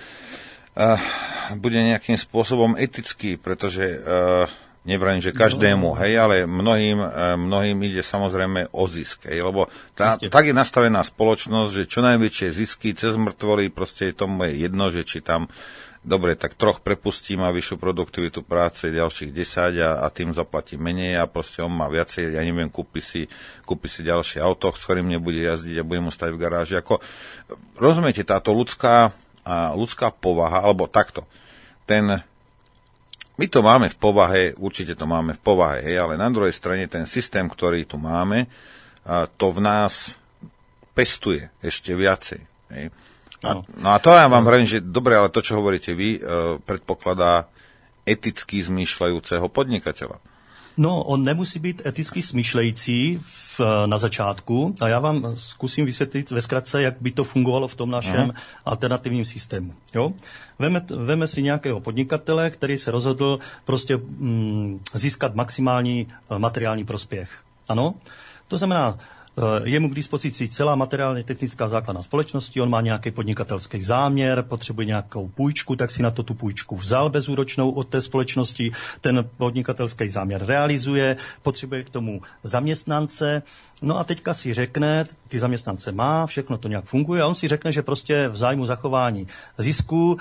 nejakým spôsobom etický, pretože nevrajím, že každému, hej, ale mnohým ide samozrejme o zisk, hej, lebo tak je nastavená spoločnosť, že čo najväčšie zisky cez mŕtvoly, proste tomu je jedno, že či tam dobre, tak 3 prepustím a vyššiu produktivitu práce, ďalších 10 a tým zaplatí menej a proste on má viacej, ja neviem, kúpi si ďalšie auto, s ktorým nebude jazdiť a bude mu stať v garáži. Rozumiete, táto ľudská povaha, alebo takto, my to máme v povahe, určite to máme v povahe, hej, ale na druhej strane ten systém, ktorý tu máme, to v nás pestuje ešte viacej, hej. No a to ja vám hovorím, že dobre, ale to, čo hovoríte vy, predpokladá eticky zmýšľajúceho podnikateľa. No, on nemusí být eticky smýšlející na začátku a já vám zkusím vysvětlit ve zkratce, jak by to fungovalo v tom našem alternativním systému. Jo? Veme si nějakého podnikatele, který se rozhodl prostě získat maximální materiální prospěch. Ano? To znamená, je mu k dispozici celá materiálně technická základna společnosti, on má nějaký podnikatelský záměr, potřebuje nějakou půjčku, tak si na to tu půjčku vzal bezúročnou od té společnosti, ten podnikatelský záměr realizuje, potřebuje k tomu zaměstnance, no a teďka si řekne, ty zaměstnance má, všechno to nějak funguje a on si řekne, že prostě v zájmu zachování zisku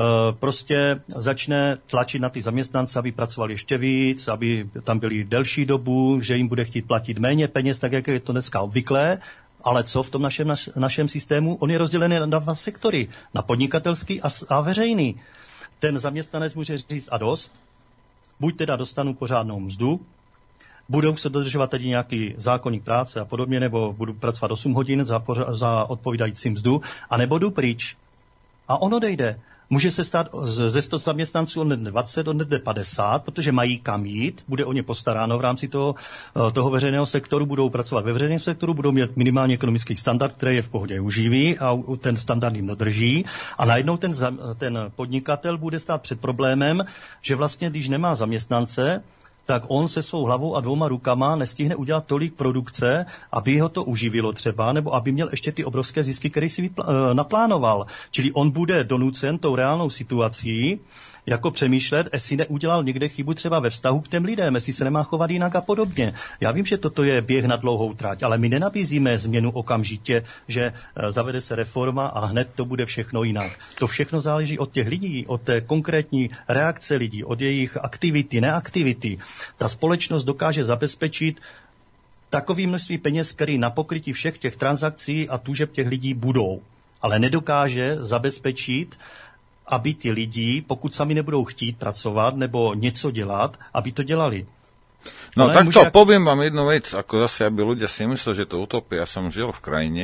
prostě začne tlačit na ty zaměstnance, aby pracovali ještě víc, aby tam byli delší dobu, že jim bude chtít platit méně peněz, tak jak je to dneska obvyklé. Ale co v tom našem systému? On je rozdělený na 2 sektory, na podnikatelský a veřejný. Ten zaměstnanec může říct a dost, buď teda dostanu pořádnou mzdu, budou se dodržovat tady nějaký zákonník práce a podobně, nebo budu pracovat 8 hodin za odpovídající mzdu, anebo jdu pryč. A on odejde. Může se stát ze 100 zaměstnanců odnede 20, odnede 50, protože mají kam jít, bude o ně postaráno v rámci toho veřejného sektoru, budou pracovat ve veřejném sektoru, budou mít minimální ekonomický standard, který je v pohodě uživí a ten standard jim dodrží. A najednou ten podnikatel bude stát před problémem, že vlastně, když nemá zaměstnance, tak on se svou hlavou a 2 rukama nestihne udělat tolik produkce, aby ho to uživilo třeba, nebo aby měl ještě ty obrovské zisky, které si naplánoval. Čili on bude donucen tou reálnou situací jako přemýšlet, jestli neudělal někde chybu třeba ve vztahu k těm lidem, jestli se nemá chovat jinak a podobně. Já vím, že toto je běh na dlouhou trať, ale my nenabízíme změnu okamžitě, že zavede se reforma a hned to bude všechno jinak. To všechno záleží od těch lidí, od té konkrétní reakce lidí, od jejich aktivity, neaktivity. Ta společnost dokáže zabezpečit takové množství peněz, které na pokrytí všech těch transakcí a tužeb těch lidí budou. Ale nedokáže zabezpečit, aby ty lidi, pokud sami nebudou chtít pracovat nebo něco dělat, aby to dělali. No takto poviem vám jednu vec, ako zase, aby ľudia si mysleli, že to utopia. Ja som žil v krajine,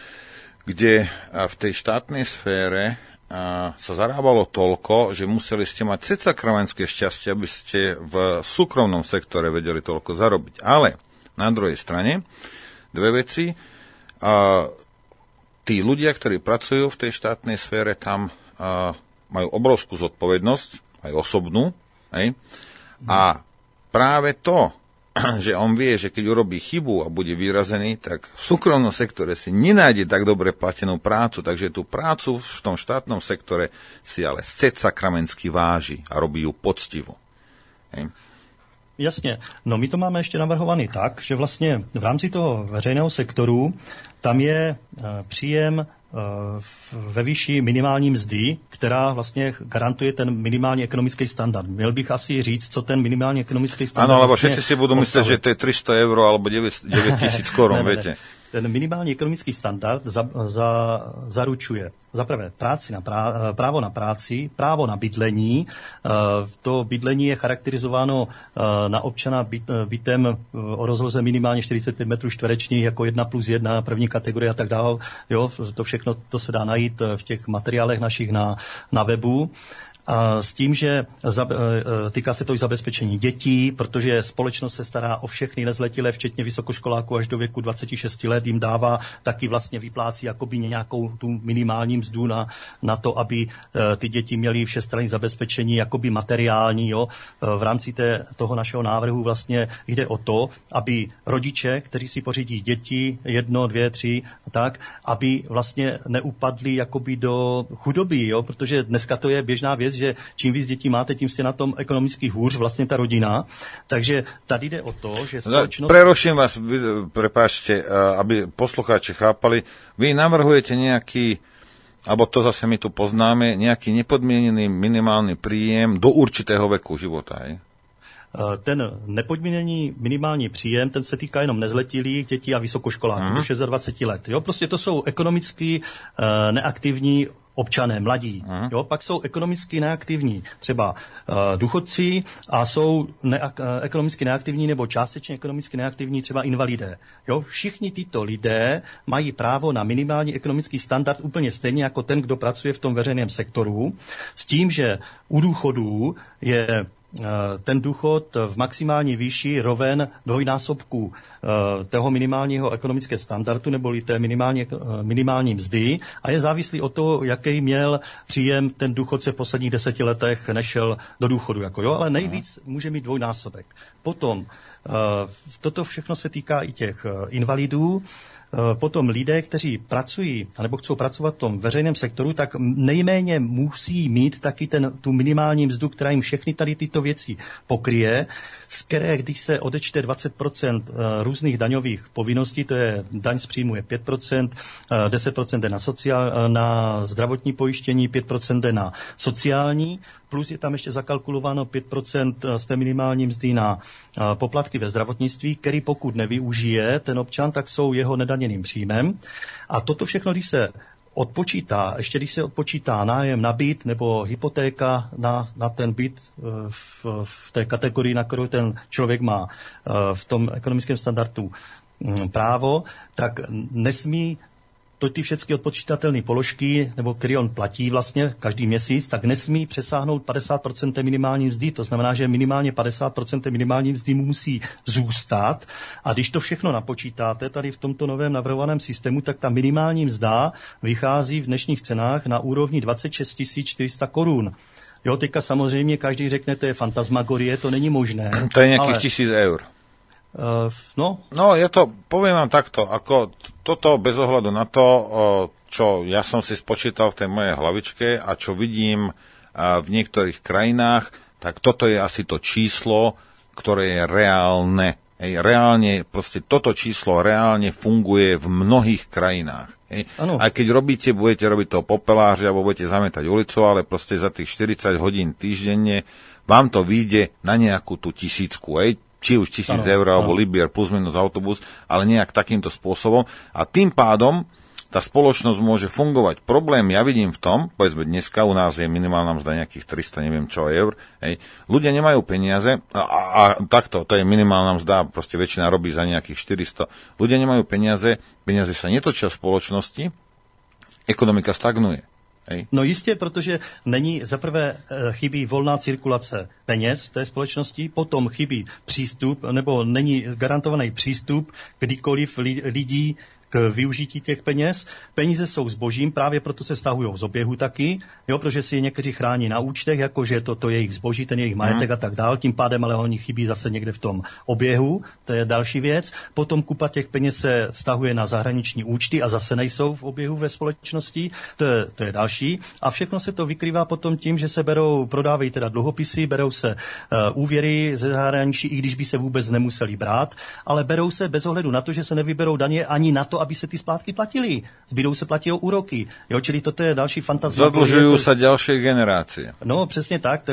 kde v tej štátnej sfére sa zarábalo toľko, že museli ste mať cecakravenské šťastie, aby ste v súkromnom sektore vedeli toľko zarobiť. Ale na druhej strane, 2 veci. Tí ľudia, ktorí pracujú v tej štátnej sfére, tam majú obrovskú zodpovednosť, aj osobnú. Hej? A práve to, že on vie, že keď urobí chybu a bude vyrazený, tak v súkromnom sektore si nenájde tak dobre platenú prácu, takže tú prácu v tom štátnom sektore si ale secakramensky váži a robí ju poctivo. Hej? Jasně. No my to máme ještě navrhovaný tak, že vlastně v rámci toho veřejného sektoru tam je příjem ve výši minimální mzdy, která vlastně garantuje ten minimální ekonomický standard. Měl bych asi říct, co ten minimální ekonomický standard. Áno, lebo všetci si budú myslieť, že to je 300 € alebo 9 000 korun, viete. Ten minimální ekonomický standard zaručuje za prvé právo na práci, právo na bydlení. To bydlení je charakterizováno na občana bytem o rozloze minimálně 45 metrů čtverečních jako 1+1, první kategorie a tak dále. Jo, to všechno to se dá najít v těch materiálech našich na webu. A s tím, že týká se to i zabezpečení dětí, protože společnost se stará o všechny nezletilé, včetně vysokoškoláků až do věku 26 let, jim dává, taky vlastně vyplácí jakoby nějakou tu minimální mzdu na to, aby ty děti měly všestranné zabezpečení jakoby materiální. Jo. V rámci toho našeho návrhu vlastně jde o to, aby rodiče, kteří si pořídí děti, 1, 2, 3, tak, aby vlastně neupadli jakoby do chudoby, jo, protože dneska to je běžná věc, že čím víc dětí máte, tím jste na tom ekonomicky hůř, vlastně ta rodina. Takže tady jde o to, že společnost... Preruším vás, prepáčte, aby poslucháči chápali. Vy navrhujete nejaký, alebo to zase my tu poznáme, nejaký nepodmienený minimálny príjem do určitého veku života, hej? Ten nepodmíněný minimální příjem, ten se týká jenom nezletilých dětí a vysokoškoláků do 26 let. Jo? Prostě to jsou ekonomicky neaktivní občané, mladí. Jo? Pak jsou ekonomicky neaktivní třeba důchodci a jsou ekonomicky neaktivní nebo částečně ekonomicky neaktivní třeba invalidé. Jo? Všichni tyto lidé mají právo na minimální ekonomický standard úplně stejně jako ten, kdo pracuje v tom veřejném sektoru, s tím, že u důchodů je ten důchod v maximální výši roven dvojnásobku toho minimálního ekonomického standardu neboli té minimální mzdy a je závislý od toho, jaký měl příjem ten důchodce v posledních 10 letech, než šel do důchodu. Ale nejvíc může mít dvojnásobek. Potom toto všechno se týká i těch invalidů. Potom lidé, kteří pracují, anebo chcou pracovat v tom veřejném sektoru, tak nejméně musí mít taky tu minimální mzdu, která jim všechny tady tyto věci pokryje, z které, když se odečte 20% různých daňových povinností, to je daň z příjmu je 5%, 10% jde na zdravotní pojištění, 5% jde na sociální, plus je tam ještě zakalkulováno 5% z té minimální mzdy na poplatky ve zdravotnictví, který pokud nevyužije ten občan, tak jsou jeho nedaněným příjmem. A toto všechno, když se odpočítá, ještě když se odpočítá nájem na byt nebo hypotéka na ten byt v té kategorii, na kterou ten člověk má v tom ekonomickém standardu právo, tak nesmí ty všechny odpočítatelné položky, nebo který on platí vlastně každý měsíc, tak nesmí přesáhnout 50% té minimální mzdy. To znamená, že minimálně 50% té minimální mzdy musí zůstat. A když to všechno napočítáte tady v tomto novém navrhovaném systému, tak ta minimální mzda vychází v dnešních cenách na úrovni 26 400 korun. Jo, teďka samozřejmě každý řekne, to je fantasmagorie, to není možné. To je nejakých 1000 eur. No, je to, poviem vám takto, ako toto bez ohľadu na to, čo ja som si spočítal v tej mojej hlavičke a čo vidím v niektorých krajinách, tak toto je asi to číslo, ktoré je reálne. Reálne, proste toto číslo reálne funguje v mnohých krajinách. Aj keď budete robiť toho popelářa, alebo budete zametať ulicu, ale proste za tých 40 hodín týždenne vám to vyjde na nejakú tú 1000, či už 1000 eur, alebo libier plus minus autobus, ale nejak takýmto spôsobom. A tým pádom tá spoločnosť môže fungovať. Problém ja vidím v tom, povedzme dneska u nás je minimálna mzda nejakých 300, neviem čo, eur. Ľudia nemajú peniaze a takto, to je minimálna mzda, proste väčšina robí za nejakých 400. Ľudia nemajú peniaze sa netočia v spoločnosti, ekonomika stagnuje. No jistě, protože zaprvé chybí volná cirkulace peněz v té společnosti, potom chybí přístup, nebo není garantovaný přístup kdykoliv lidí k využití těch peněz. Peníze jsou zbožím, právě proto se stahují z oběhu taky, jo, protože si je někteří chrání na účtech, jakože to jejich zboží, ten jejich majetek a tak dál, tím pádem ale oni chybí zase někde v tom oběhu, to je další věc. Potom kupa těch peněz se stahuje na zahraniční účty a zase nejsou v oběhu ve společnosti, to je další. A všechno se to vykrývá potom tím, že se prodávají teda dluhopisy, berou se úvěry ze zahraničí, i když by se vůbec nemuseli brát, ale berou se bez ohledu na to, že se nevyberou daně ani na to, aby se ty splátky platily. Zbydou se platí úroky. Jo, čili toto je další fantazie. Zadlužujú sa ďalšie generácie. No, přesně tak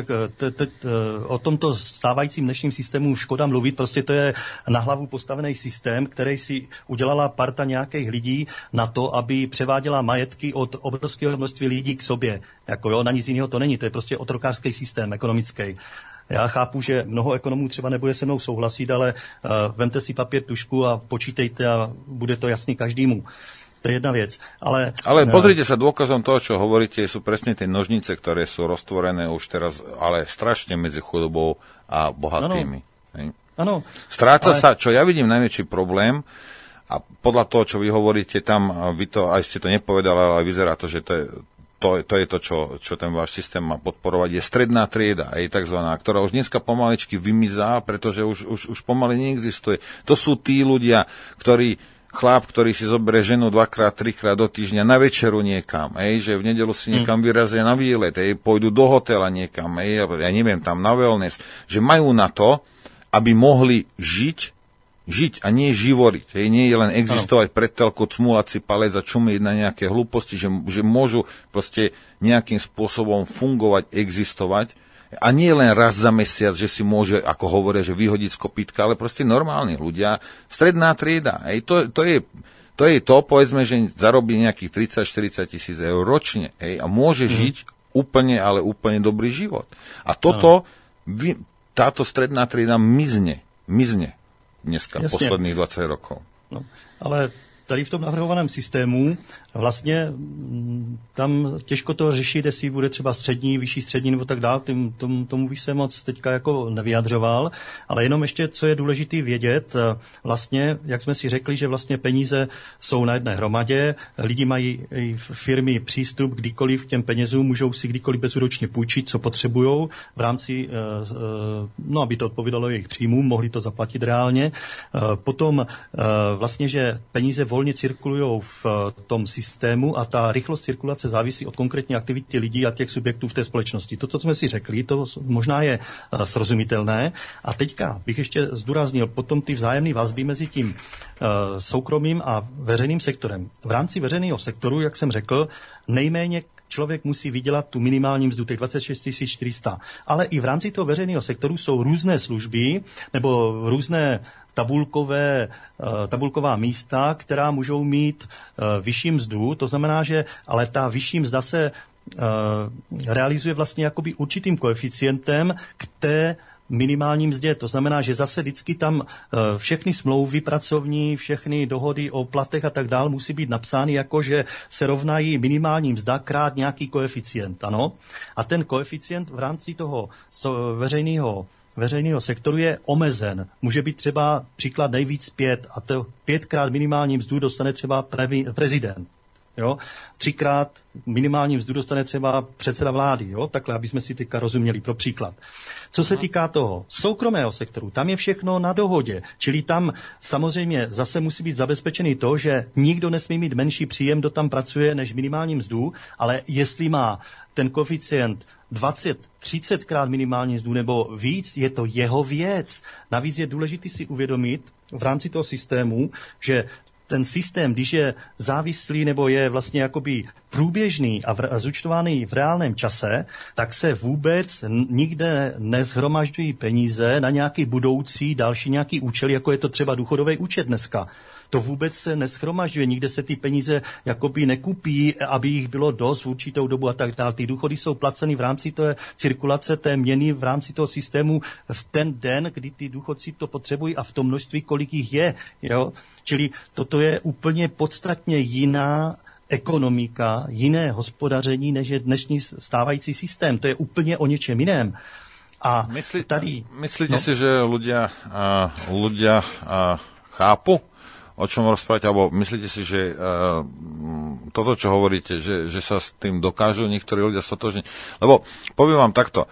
o tomto stávajícím dnešním systému škoda mluvit, prostě to je na hlavu postavený systém, který si udělala parta nějakých lidí na to, aby převáděla majetky od obrovského množství lidí k sobě. Jako jo, na nic jiného to není, to je prostě otrokářský systém ekonomický. Já chápu, že mnoho ekonomů třeba nebude se mnou souhlasit, ale vemte si papír, tužku a počítejte a bude to jasný každému. To je jedna věc. Ale pozrite sa, dôkazom toho, čo hovoríte, sú presne tie nožnice, ktoré sú roztvorené už teraz, ale strašne medzi chudobou a bohatými. Áno. Stráca sa, čo ja vidím najväčší problém, a podľa toho, čo vy hovoríte tam, vy to, aj ste to nepovedali, ale vyzerá to, že to je to, čo ten váš systém má podporovať, je stredná trieda, aj takzvaná, ktorá už dneska pomaličky vymizá, pretože už pomaly neexistuje. To sú tí ľudia, chlap, ktorý si zoberie ženu 2-3 krát do týždňa na večeru niekam, že v nedeľu si niekam vyrazia na výlet, pôjdu do hotela niekam, ja neviem, tam na wellness, že majú na to, aby mohli žiť a nie živoriť. Nie je len existovať pred telkou, cmúľať si palec a čumieť na nejaké hlúposti, že môžu proste nejakým spôsobom fungovať, existovať. A nie len raz za mesiac, že si môže, ako hovoria, že vyhodiť z kopítka, ale proste normálni ľudia, stredná trieda. To je to, povedzme, že zarobí nejakých 30-40 tisíc eur ročne a môže žiť úplne, ale úplne dobrý život. A táto stredná trieda mizne dneska, posledných 20 rokov. No, ale tady v tom navrhovaném systému vlastně tam těžko to řešit, jestli bude třeba střední, vyšší střední nebo tak dál, tomu bych se moc teďka jako nevyjadřoval, ale jenom ještě, co je důležitý vědět, vlastně, jak jsme si řekli, že vlastně peníze jsou na jedné hromadě, lidi mají firmy přístup kdykoliv k těm penězům, můžou si kdykoliv bezúročně půjčit, co potřebujou v rámci, aby to odpovídalo jejich příjmům, mohli to zaplatit reálně. Potom vlastně, že peníze volně cirkulují v tom systému a ta rychlost cirkulace závisí od konkrétní aktivity lidí a těch subjektů v té společnosti. To, co jsme si řekli, to možná je srozumitelné. A teďka bych ještě zdůraznil potom ty vzájemné vazby mezi tím soukromým a veřejným sektorem. V rámci veřejného sektoru, jak jsem řekl, nejméně člověk musí vydělat tu minimální mzdu, těch 26 400. Ale i v rámci toho veřejného sektoru jsou různé služby nebo různé tabulková místa, která můžou mít vyšší mzdu. To znamená, že ale ta vyšší mzda se realizuje vlastně jakoby určitým koeficientem k té minimální mzdě. To znamená, že zase vždycky tam všechny smlouvy pracovní, všechny dohody o platech a tak dál musí být napsány jako, že se rovnají minimální mzda krát nějaký koeficient. Ano? A ten koeficient v rámci toho veřejného sektoru je omezen. Může být třeba příklad nejvíc 5 a to 5krát minimální mzdu dostane třeba prezident. Jo? 3krát minimální mzdu dostane třeba předseda vlády. Jo? Takhle, aby jsme si teďka rozuměli pro příklad. Co se týká toho soukromého sektoru, tam je všechno na dohodě. Čili tam samozřejmě zase musí být zabezpečený to, že nikdo nesmí mít menší příjem, kdo tam pracuje, než minimální mzdu, ale jestli má ten koeficient 20-30krát minimální mzdu nebo víc, je to jeho věc. Navíc je důležité si uvědomit v rámci toho systému, že ten systém, když je závislý nebo je vlastně jakoby průběžný a zúčtovaný v reálném čase, tak se vůbec nikde nezhromažďují peníze na nějaký budoucí další nějaký účel, jako je to třeba důchodový účet dneska. To vůbec se neschromažďuje, nikde se ty peníze jakoby nekupí, aby jich bylo dost v určitou dobu a tak dále. Ty důchody jsou placeny v rámci té cirkulace té měny, v rámci toho systému v ten den, kdy ty důchodci to potřebují a v tom množství, kolik jich je. Jo? Čili toto je úplně podstatně jiná ekonomika, jiné hospodaření, než je dnešní stávající systém. To je úplně o něčem jiném. A myslíte si, že ľudia chápu, o čom rozprávate, alebo myslíte si, že toto, čo hovoríte, že sa s tým dokážu niektorí ľudia stotožniť? Lebo poviem vám takto,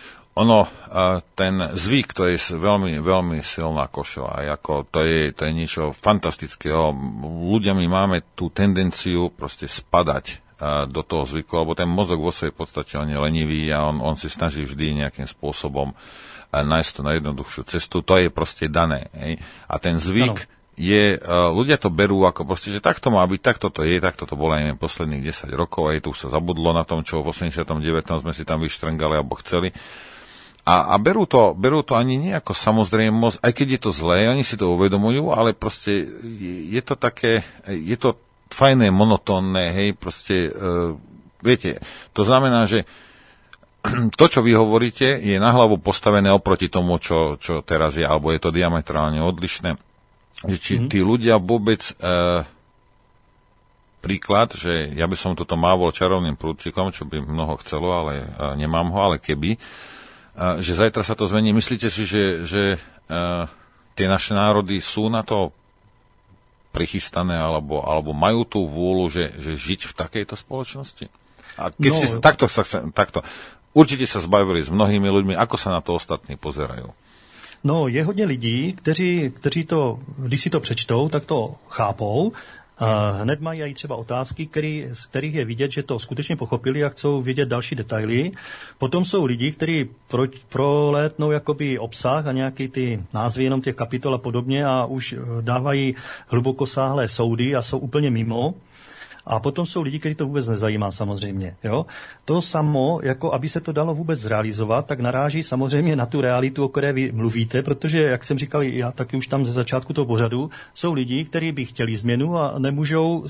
ten zvyk, to je veľmi, veľmi silná košela, ako to je niečo fantastického. Ľudia my máme tú tendenciu proste spadať do toho zvyku, lebo ten mozog vo svojej podstate on je lenivý a on si snaží vždy nejakým spôsobom nájsť to na jednoduchšiu cestu. To je proste dané. Hej? A ten zvyk ľudia to berú ako proste, že takto má byť, takto to je, takto to bolo aj posledných 10 rokov, aj tu už sa zabudlo na tom, čo v 89. sme si tam vyštrngali alebo chceli. A berú to ani nie ako samozrejmosť, aj keď je to zlé, oni si to uvedomujú, ale proste je to také, je to fajné, monotónne, hej, proste, viete, to znamená, že to, čo vy hovoríte, je na hlavu postavené oproti tomu, čo teraz je, alebo je to diametrálne odlišné. Že či tí ľudia vôbec príklad, že ja by som toto mávol čarovným prútikom, čo by mnoho chcelo, ale nemám ho, ale keby, že zajtra sa to zmení. Myslíte si, že tie naše národy sú na to prichystané, alebo majú tú vôľu, že žiť v takejto spoločnosti? A keď si takto, určite sa zbavili s mnohými ľuďmi, ako sa na to ostatní pozerajú? No, je hodně lidí, kteří to, když si to přečtou, tak to chápou. Hned mají i třeba otázky, z kterých je vidět, že to skutečně pochopili a chcou vědět další detaily. Potom jsou lidi, kteří prolétnou jakoby obsah a nějaký ty názvy jenom těch kapitol a podobně a už dávají hlubokosáhlé soudy a jsou úplně mimo. A potom jsou lidi, kteří to vůbec nezajímá samozřejmě. Jo? To samo, jako aby se to dalo vůbec zrealizovat, tak naráží samozřejmě na tu realitu, o které vy mluvíte, protože, jak jsem říkal, já taky už tam ze začátku toho pořadu, jsou lidi, kteří by chtěli změnu a nemůžou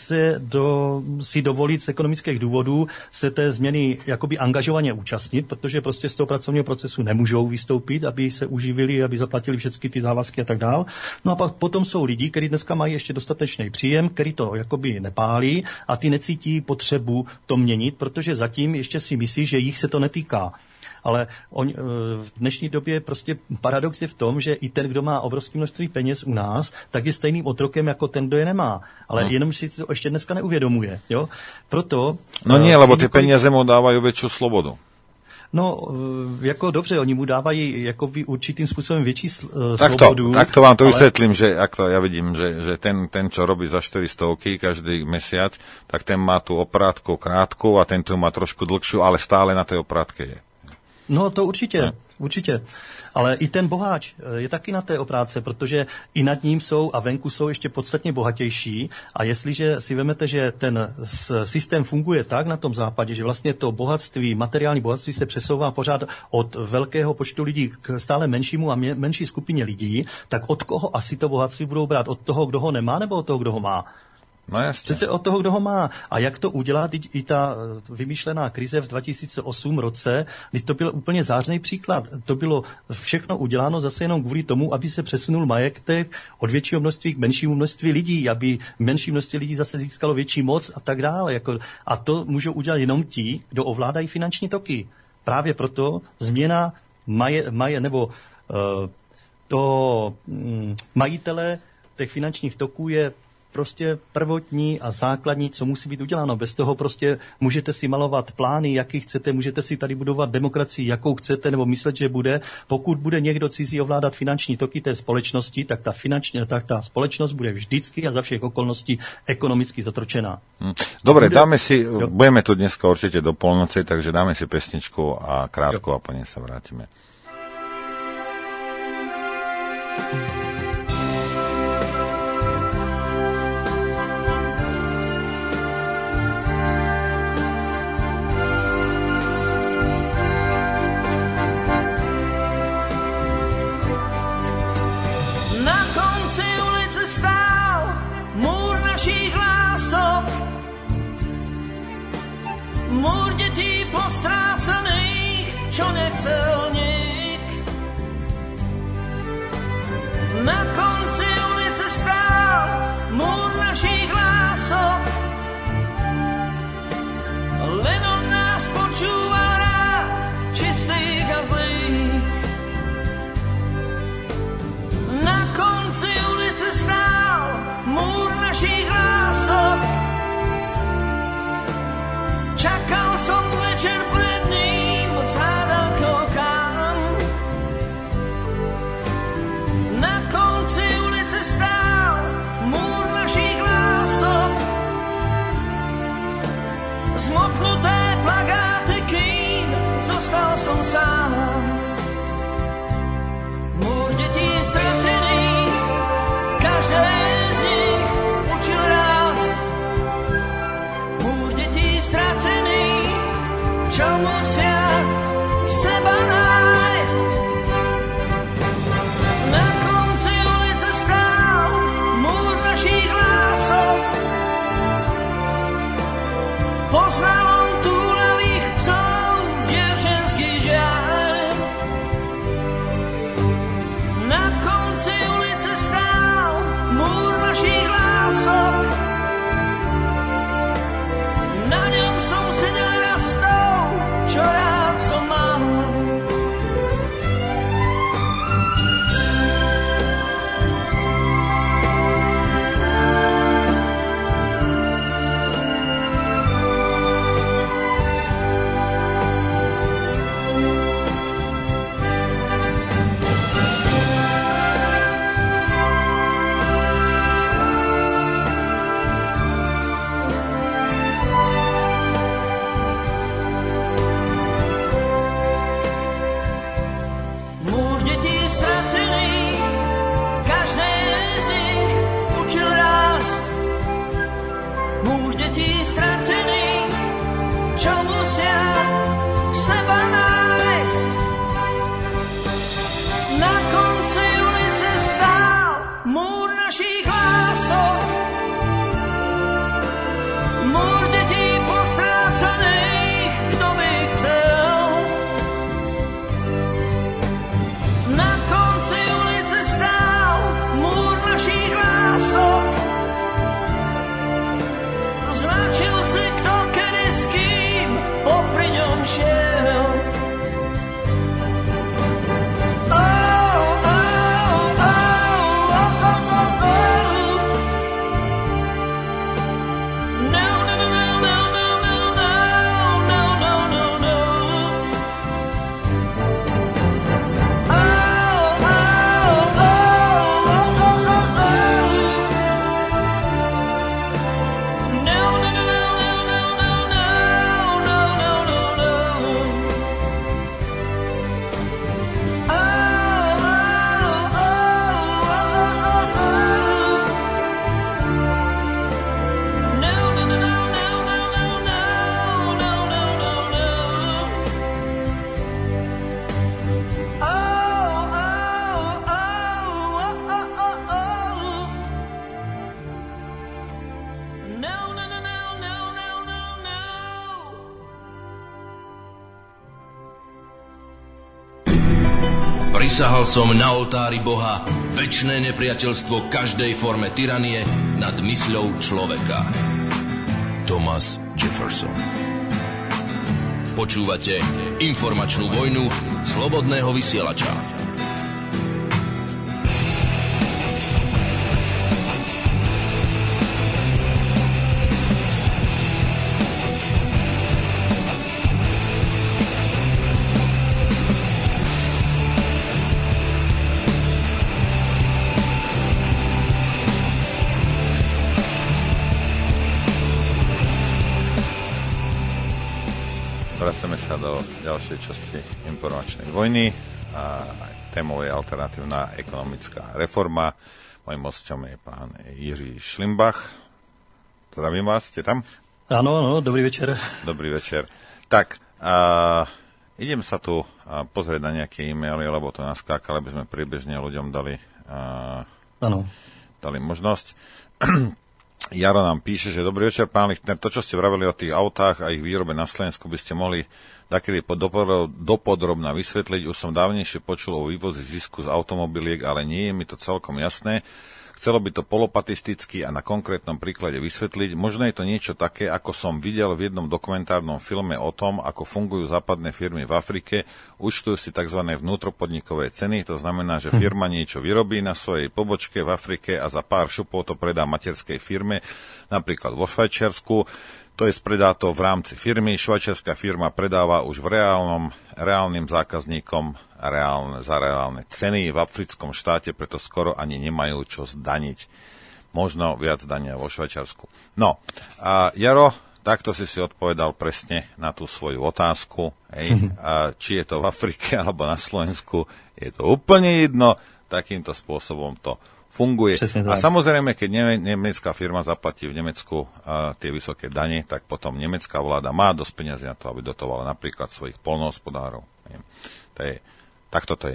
si dovolit z ekonomických důvodů se té změny jakoby angažovaně účastnit, protože prostě z toho pracovního procesu nemůžou vystoupit, aby se uživili, aby zaplatili všechny ty závazky a tak dál. No a pak potom jsou lidi, kteří dneska mají ještě dostatečný příjem, který to jakoby nepálí, a ty necítí potřebu to měnit, protože zatím ještě si myslí, že jich se to netýká. Ale v dnešní době prostě paradox je v tom, že i ten, kdo má obrovské množství peněz u nás, tak je stejným otrokem jako ten, kdo je nemá. Ale jenom si to ještě dneska neuvědomuje. Jo? Proto... No nie, lebo ty peniaze mu dávajú väčšiu slobodu. No, jako dobře, oni mu dávají jako určitým způsobem větší svobodu. Takto vám to vysvetlím, že ja vidím, že ten, čo robí za 400 každý mesiac, tak ten má tú oprátku krátku a ten tu má trošku dlhšiu, ale stále na tej oprátke je. No to určitě. Ale i ten boháč je taky na té oprátce, protože i nad ním jsou a venku jsou ještě podstatně bohatější a jestliže si vemete, že ten systém funguje tak na tom západě, že vlastně to bohatství, materiální bohatství se přesouvá pořád od velkého počtu lidí k stále menšímu a menší skupině lidí, tak od koho asi to bohatství budou brát? Od toho, kdo ho nemá, nebo od toho, kdo ho má? No jasně. Přece od toho, kdo ho má. A jak to udělat, i ta vymýšlená krize v 2008 roce, když to byl úplně zářný příklad. To bylo všechno uděláno zase jenom kvůli tomu, aby se přesunul majetek od většího množství k menšímu množství lidí, aby menší množství lidí zase získalo větší moc a tak dále. A to můžou udělat jenom ti, kdo ovládají finanční toky. Právě proto změna majitele těch finančních toků je prostě prvotní a základní, co musí být uděláno. Bez toho prostě můžete si malovat plány, jaký chcete, můžete si tady budovat demokracii, jakou chcete, nebo myslet, že bude. Pokud bude někdo cizí ovládat finanční toky té společnosti, tak ta společnost bude vždycky a za všech okolností ekonomicky zatročená. Dobre, budeme tu dneska určite do polnoci, takže dáme si pesničku a krátko a po nej sa vrátime. Múr detí postrácených, čo nechcel nik. Na konci ulice stál múr našich lások. Len on nás počúval rád, čistých a zlých. Na konci ulice stál múr našich lások. Čakal som večer pred ním s hádankou kam. Na konci ulice Prisahal som na oltári Boha večné nepriateľstvo každej forme tyranie nad mysľou človeka. Thomas Jefferson. Počúvate informačnú vojnu Slobodného vysielača. Vracame sa do ďalšej časti informačnej vojny a témou je alternatívna ekonomická reforma. Mojím hosťom je pán Jiří Šlimbach. Zdravím vás, ste tam? Áno, dobrý večer. Dobrý večer. Tak, idem sa tu pozrieť na nejaké e-maily, lebo to naskákalo, aby sme priebežne ľuďom dali možnosť. Jaro nám píše, že dobrý večer, pán Lichtner, to, čo ste vraveli o tých autách a ich výrobe na Slovensku, by ste mohli takedy dopodrobna vysvetliť. Už som dávnejšie počul o vývozi zisku z automobiliek, ale nie je mi to celkom jasné. Chcelo by to polopatisticky a na konkrétnom príklade vysvetliť. Možno je to niečo také, ako som videl v jednom dokumentárnom filme o tom, ako fungujú západné firmy v Afrike. Účtujú si tzv. Vnútropodnikové ceny, to znamená, že firma niečo vyrobí na svojej pobočke v Afrike a za pár šupov to predá materskej firme, napríklad vo Švajčiarsku. To je spredá to v rámci firmy. Švajčiarska firma predáva už reálnym zákazníkom za reálne ceny v africkom štáte, preto skoro ani nemajú čo zdaniť. Možno viac dania vo Švajčiarsku. No, a Jaro, takto si odpovedal presne na tú svoju otázku. Či je to v Afrike alebo na Slovensku, je to úplne jedno. Takýmto spôsobom to funguje. A samozrejme, keď nemecká firma zaplatí v Nemecku tie vysoké dane, tak potom nemecká vláda má dosť peniazy na to, aby dotovala napríklad svojich poľnohospodárov. Takto to je.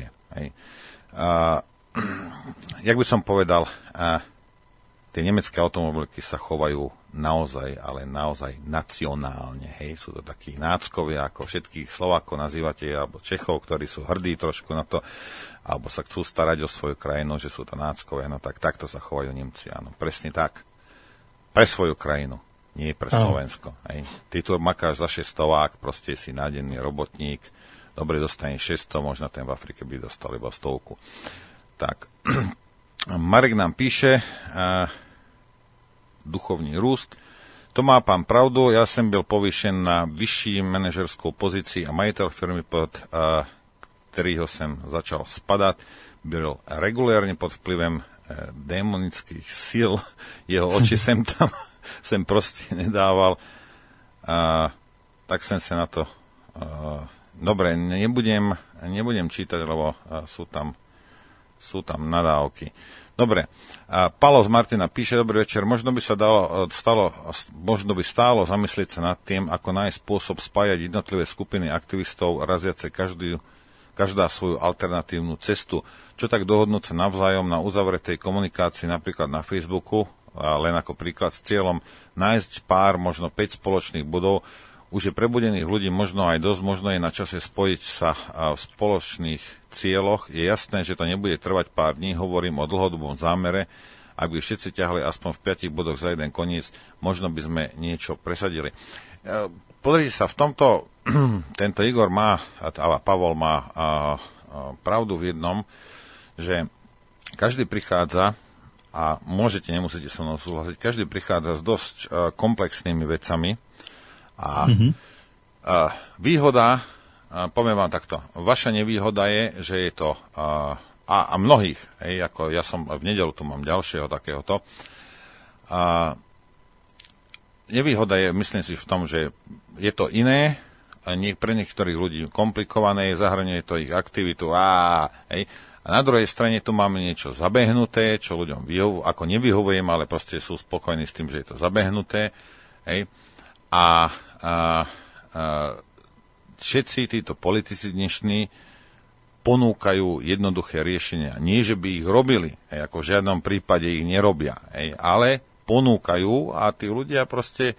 Jak by som povedal, tie nemecké automobilky sa chovajú naozaj, ale naozaj nacionálne. Sú to takí náckovia, ako všetkých Slovákov nazývate, alebo Čechov, ktorí sú hrdí trošku na to, alebo sa chcú starať o svoju krajinu, že sú to náckovia, no tak takto sa chovajú Nemci, áno, presne tak. Pre svoju krajinu, nie pre Slovensko. Ty tu makáš za 600, proste si nádenný robotník, dobre dostane 600, možno ten v Afrike by dostal iba 100. Tak, Marek nám píše, duchovný růst. To má pán pravdu, ja som byl povýšen na vyšší manažerskou pozícii a majitel firmy, pod ktorého som začal spadať, byl regulérne pod vplyvem démonických síl. Jeho oči sem proste nedával. Tak som sa na to... Dobre, nebudem čítať, lebo sú tam nadávky. Dobre, Palo z Martina píše, dobrý večer, možno by stálo zamyslieť sa nad tým, ako nájsť spôsob spájať jednotlivé skupiny aktivistov, raziace každá svoju alternatívnu cestu. Čo tak dohodnúť sa navzájom na uzavretej komunikácii, napríklad na Facebooku, len ako príklad s cieľom nájsť pár, možno 5 spoločných bodov. Už je prebudených ľudí možno aj dosť, možno je na čase spojiť sa v spoločných cieľoch. Je jasné, že to nebude trvať pár dní, hovorím o dlhodobom zámere. Ak by všetci ťahli aspoň v 5 bodoch za jeden koniec, možno by sme niečo presadili. Pozrite sa, v tomto tento Igor má, a Pavol má pravdu v jednom, že každý prichádza, a nemusíte so mnou súhlasiť, každý prichádza s dosť komplexnými vecami. A výhoda, poviem vám takto, vaša nevýhoda je, že je to, a mnohých, ako ja som v nedeľu tu mám ďalšieho takéhoto, nevýhoda je, myslím si, v tom, že je to iné, pre niektorých ľudí komplikované, zahrňuje to ich aktivitu, a na druhej strane tu máme niečo zabehnuté, čo ľuďom ako nevyhovujem, ale proste sú spokojní s tým, že je to zabehnuté, všetci títo politici dnešní ponúkajú jednoduché riešenia. Nie, že by ich robili, ako v žiadnom prípade ich nerobia, ale ponúkajú a tí ľudia proste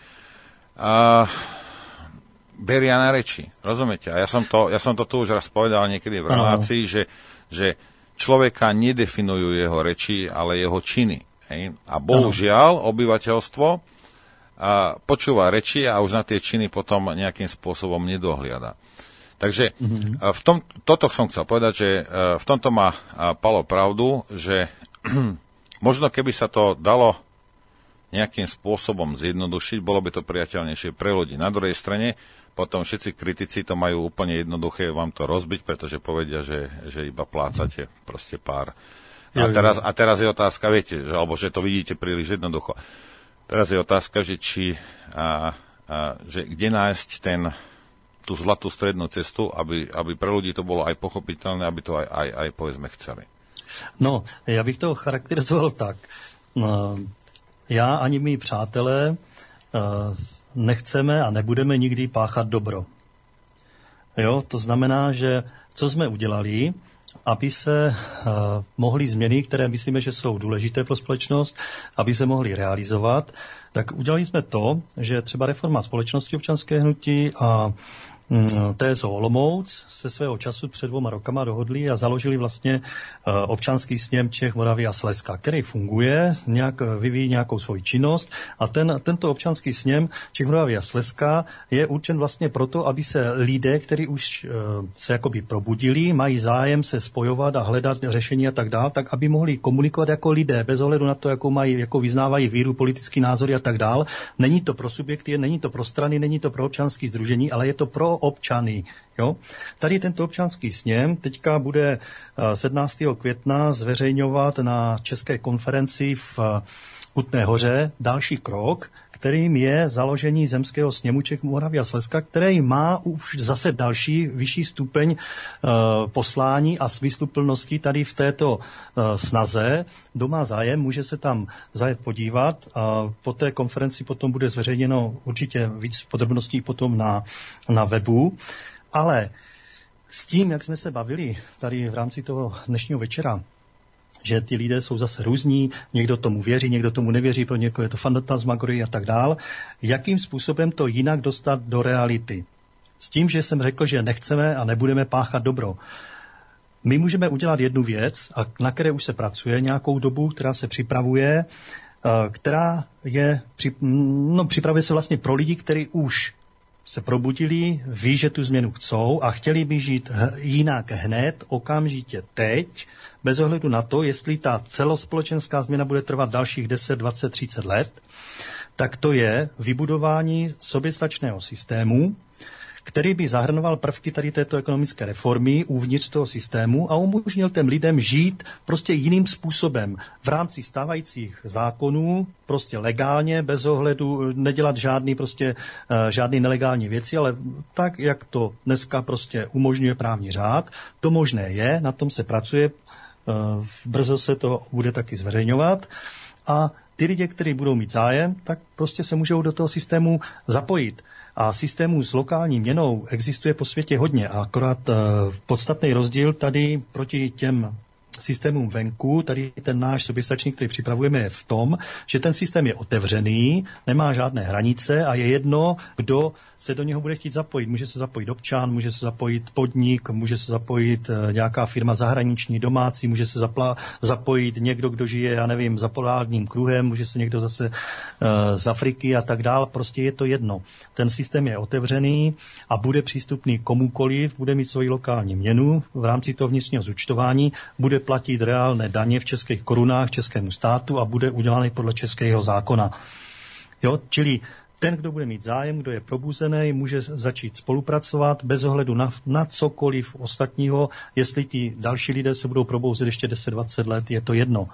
beria na reči. Rozumiete? A ja som to tu už raz povedal niekedy v relácii, že že človeka nedefinujú jeho reči, ale jeho činy. Hej? A bohužiaľ obyvateľstvo počúva reči a už na tie činy potom nejakým spôsobom nedohliada. Takže toto som chcel povedať, že v tomto má Palo pravdu, že možno keby sa to dalo nejakým spôsobom zjednodušiť, bolo by to priateľnejšie pre ľudí. Na druhej strane potom všetci kritici to majú úplne jednoduché vám to rozbiť, pretože povedia, že iba plácate proste pár. A teraz je otázka, viete, alebo že to vidíte príliš jednoducho. Teraz je otázka, že že kde nájsť tú zlatú strednú cestu, aby pre ľudí to bolo aj pochopiteľné, aby to aj povedzme chceli. No, já bych to charakterizoval tak. Já ani mý přátelé nechceme a nebudeme nikdy páchat dobro. Jo, to znamená, že co jsme udělali, aby se mohly změny, které myslíme, že jsou důležité pro společnost, aby se mohly realizovat, tak udělali jsme to, že třeba reforma společnosti občanské hnutí a TSO Olomouc se svého času před 2 rokama dohodli a založili vlastně občanský sněm Čech, Moravy a Slezska, který funguje, vyvíjí nějakou svoji činnost a tento občanský sněm Čech, Moravy a Slezska je určen vlastně proto, aby se lidé, kteří už se jakoby probudili, mají zájem se spojovat a hledat řešení a tak dále, tak aby mohli komunikovat jako lidé, bez ohledu na to, jakou vyznávají víru, politický názory a tak dále. Není to pro subjekty, není to pro strany, není to pro občanské sdružení, ale je to pro občany. Jo? Tady tento občanský sněm teďka bude 17. května zveřejňovat na české konferenci v Kutné Hoře další krok, kterým je založení zemského sněmu Čech, Moravy a Slezska, který má už zase další vyšší stupeň poslání a smysluplnosti tady v této snaze. Kdo má zájem, může se tam zajet podívat a po té konferenci potom bude zveřejněno určitě víc podrobností potom na webu. Ale s tím, jak jsme se bavili tady v rámci toho dnešního večera, že ty lidé jsou zase různí, někdo tomu věří, někdo tomu nevěří, pro někoho je to fantasmagorie a tak dál. Jakým způsobem to jinak dostat do reality? S tím, že jsem řekl, že nechceme a nebudeme páchat dobro. My můžeme udělat jednu věc, na které už se pracuje nějakou dobu, která se připravuje, která je, připravuje se vlastně pro lidi, kteří už se probudili, ví, že tu změnu chcou a chtěli by žít jinak hned, okamžitě teď, bez ohledu na to, jestli ta celospolečenská změna bude trvat dalších 10, 20, 30 let, tak to je vybudování soběstačného systému, který by zahrnoval prvky tady této ekonomické reformy uvnitř toho systému a umožnil těm lidem žít prostě jiným způsobem v rámci stávajících zákonů, prostě legálně, bez ohledu, nedělat žádný nelegální věci, ale tak, jak to dneska prostě umožňuje právní řád. To možné je, na tom se pracuje, brzo se to bude taky zveřejňovat a ty lidi, kteří budou mít zájem, tak prostě se můžou do toho systému zapojit. A systémů s lokální měnou existuje po světě hodně. A akorát podstatný rozdíl tady proti těm systémům venku, tady ten náš soběstačný, který připravujeme, je v tom, že ten systém je otevřený, nemá žádné hranice a je jedno, kdo se do něho bude chtít zapojit. Může se zapojit občan, může se zapojit podnik, může se zapojit nějaká firma zahraniční, domácí, může se zapojit někdo, kdo žije, já nevím, za polárním kruhem, může se někdo zase z Afriky a tak dál. Prostě je to jedno. Ten systém je otevřený a bude přístupný komukoliv, bude mít svoji lokální měnu v rámci toho vnitřního zúčtování, bude platit reálné daně v českých korunách českému státu a bude udělaný podle českého zákona. Jo? Čili ten, kdo bude mít zájem, kdo je probuzený, může začít spolupracovat bez ohledu na cokoliv ostatního. Jestli ti další lidé se budou probouzet ještě 10-20 let, je to jedno.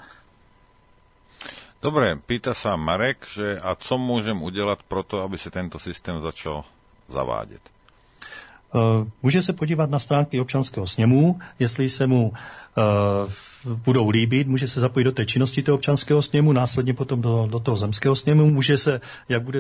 Dobre, pýta sa Marek, že a co môžem udělat pro to, aby se tento systém začal zavádět? Může se podívat na stránky občanského sněmu, jestli se mu budou líbit, může se zapojit do té činnosti toho občanského sněmu, následně potom do toho zemského sněmu, může se, jak bude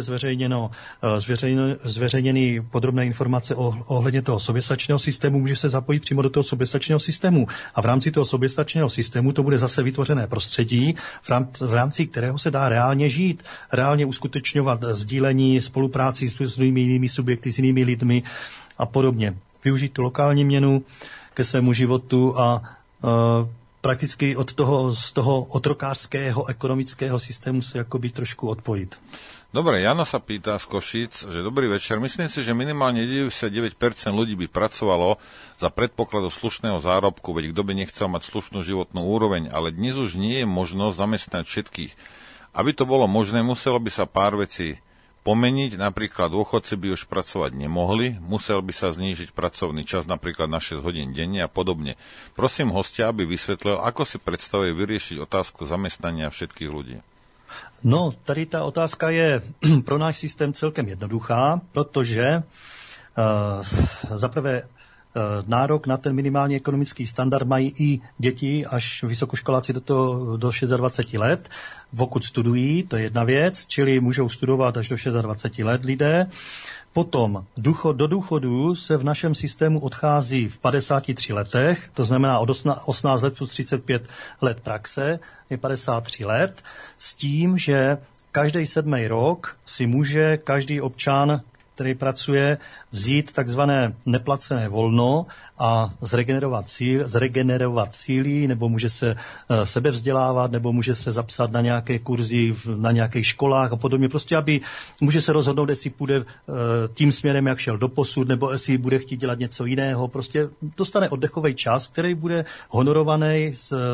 zveřejněny podrobné informace ohledně toho soběstačného systému, může se zapojit přímo do toho soběstačného systému. A v rámci toho soběstačného systému to bude zase vytvořené prostředí, v rámci kterého se dá reálně žít, reálně uskutečňovat sdílení, spolupráci s jinými subjekty, s jinými lidmi a podobně. Využít tu lokální měnu ke svému životu a prakticky z toho otrokářského ekonomického systému se jakoby trošku odpojit. Dobre, Jano sa pýta z Košíc, že dobrý večer. Myslím si, že minimálne 99% ľudí by pracovalo za predpokladu slušného zárobku, veď kto by nechcel mať slušnú životnú úroveň, ale dnes už nie je možnosť zamestnať všetkých. Aby to bolo možné, muselo by sa pár vecí pomeniť, napríklad dôchodci by už pracovať nemohli, musel by sa znížiť pracovný čas napríklad na 6 hodín denne a podobne. Prosím hostia, aby vysvetlil, ako si predstavuje vyriešiť otázku zamestnania všetkých ľudí. No, tady ta otázka je pro náš systém celkem jednoduchá, protože zaprvé nárok na ten minimální ekonomický standard mají i děti až vysokoškoláci do 26 let, pokud studují, to je jedna věc, čili můžou studovat až do 26 let lidé. Potom do důchodu se v našem systému odchází v 53 letech, to znamená od 18 let plus 35 let praxe, je 53 let, s tím, že každý 7. rok si může každý občan, který pracuje, vzít takzvané neplacené volno a zregenerovat síly, nebo může se sebevzdělávat, nebo může se zapsat na nějaké kurzy na nějakých školách a podobně. Prostě, aby může se rozhodnout, jestli půjde tím směrem, jak šel doposud, nebo jestli bude chtít dělat něco jiného. Prostě dostane oddechový čas, který bude honorovaný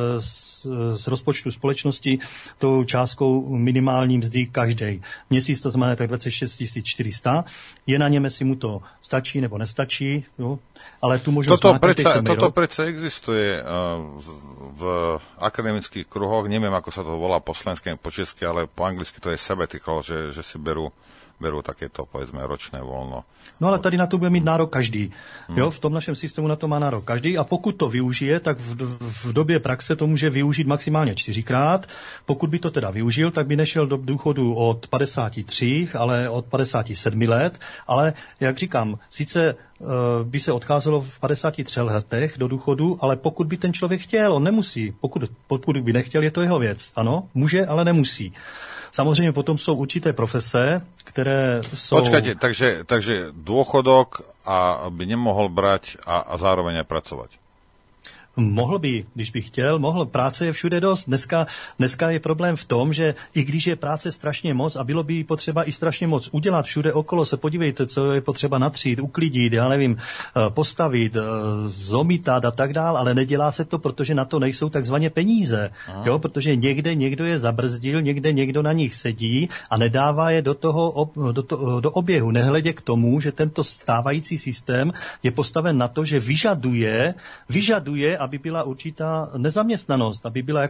z rozpočtu společnosti tou částkou minimální mzdy každý měsíc, to znamená tak 26 400. Je na něm, jestli mu to stačí nebo nestačí, jo? Ale tu možnosť Toto predsa existuje v akademických kruhoch, neviem, ako sa to volá po slovensky, po česky, ale po anglicky to je sabbatical, že si berú takéto, povedzme, ročné voľno. No ale tady na to bude mít nárok každý. Jo, v tom našem systému na to má nárok každý a pokud to využije, tak v době praxe to může využít maximálně 4krát. Pokud by to teda využil, tak by nešel do důchodu od 53, ale od 57 let. Ale, jak říkám, sice by se odcházelo v 53 letech do důchodu, ale pokud by ten člověk chtěl, on nemusí. Pokud by nechtěl, je to jeho věc. Ano, může, ale nemusí. Samozřejmě potom jsou určité profese, které jsou... Počkajte, takže dôchodok by nemohol brať a zároveň aj pracovať. Mohl by, když by chtěl, mohl. Práce je všude dost. Dneska je problém v tom, že i když je práce strašně moc a bylo by potřeba i strašně moc udělat všude okolo, se podívejte, co je potřeba natřít, uklidit, já nevím, postavit, zomítat a tak dál, ale nedělá se to, protože na to nejsou takzvaně peníze. Jo, protože někde někdo je zabrzdil, někde někdo na nich sedí a nedává je do oběhu. Nehledě k tomu, že tento stávající systém je postaven na to, že vyžaduje, aby byla určitá nezaměstnanost, aby byla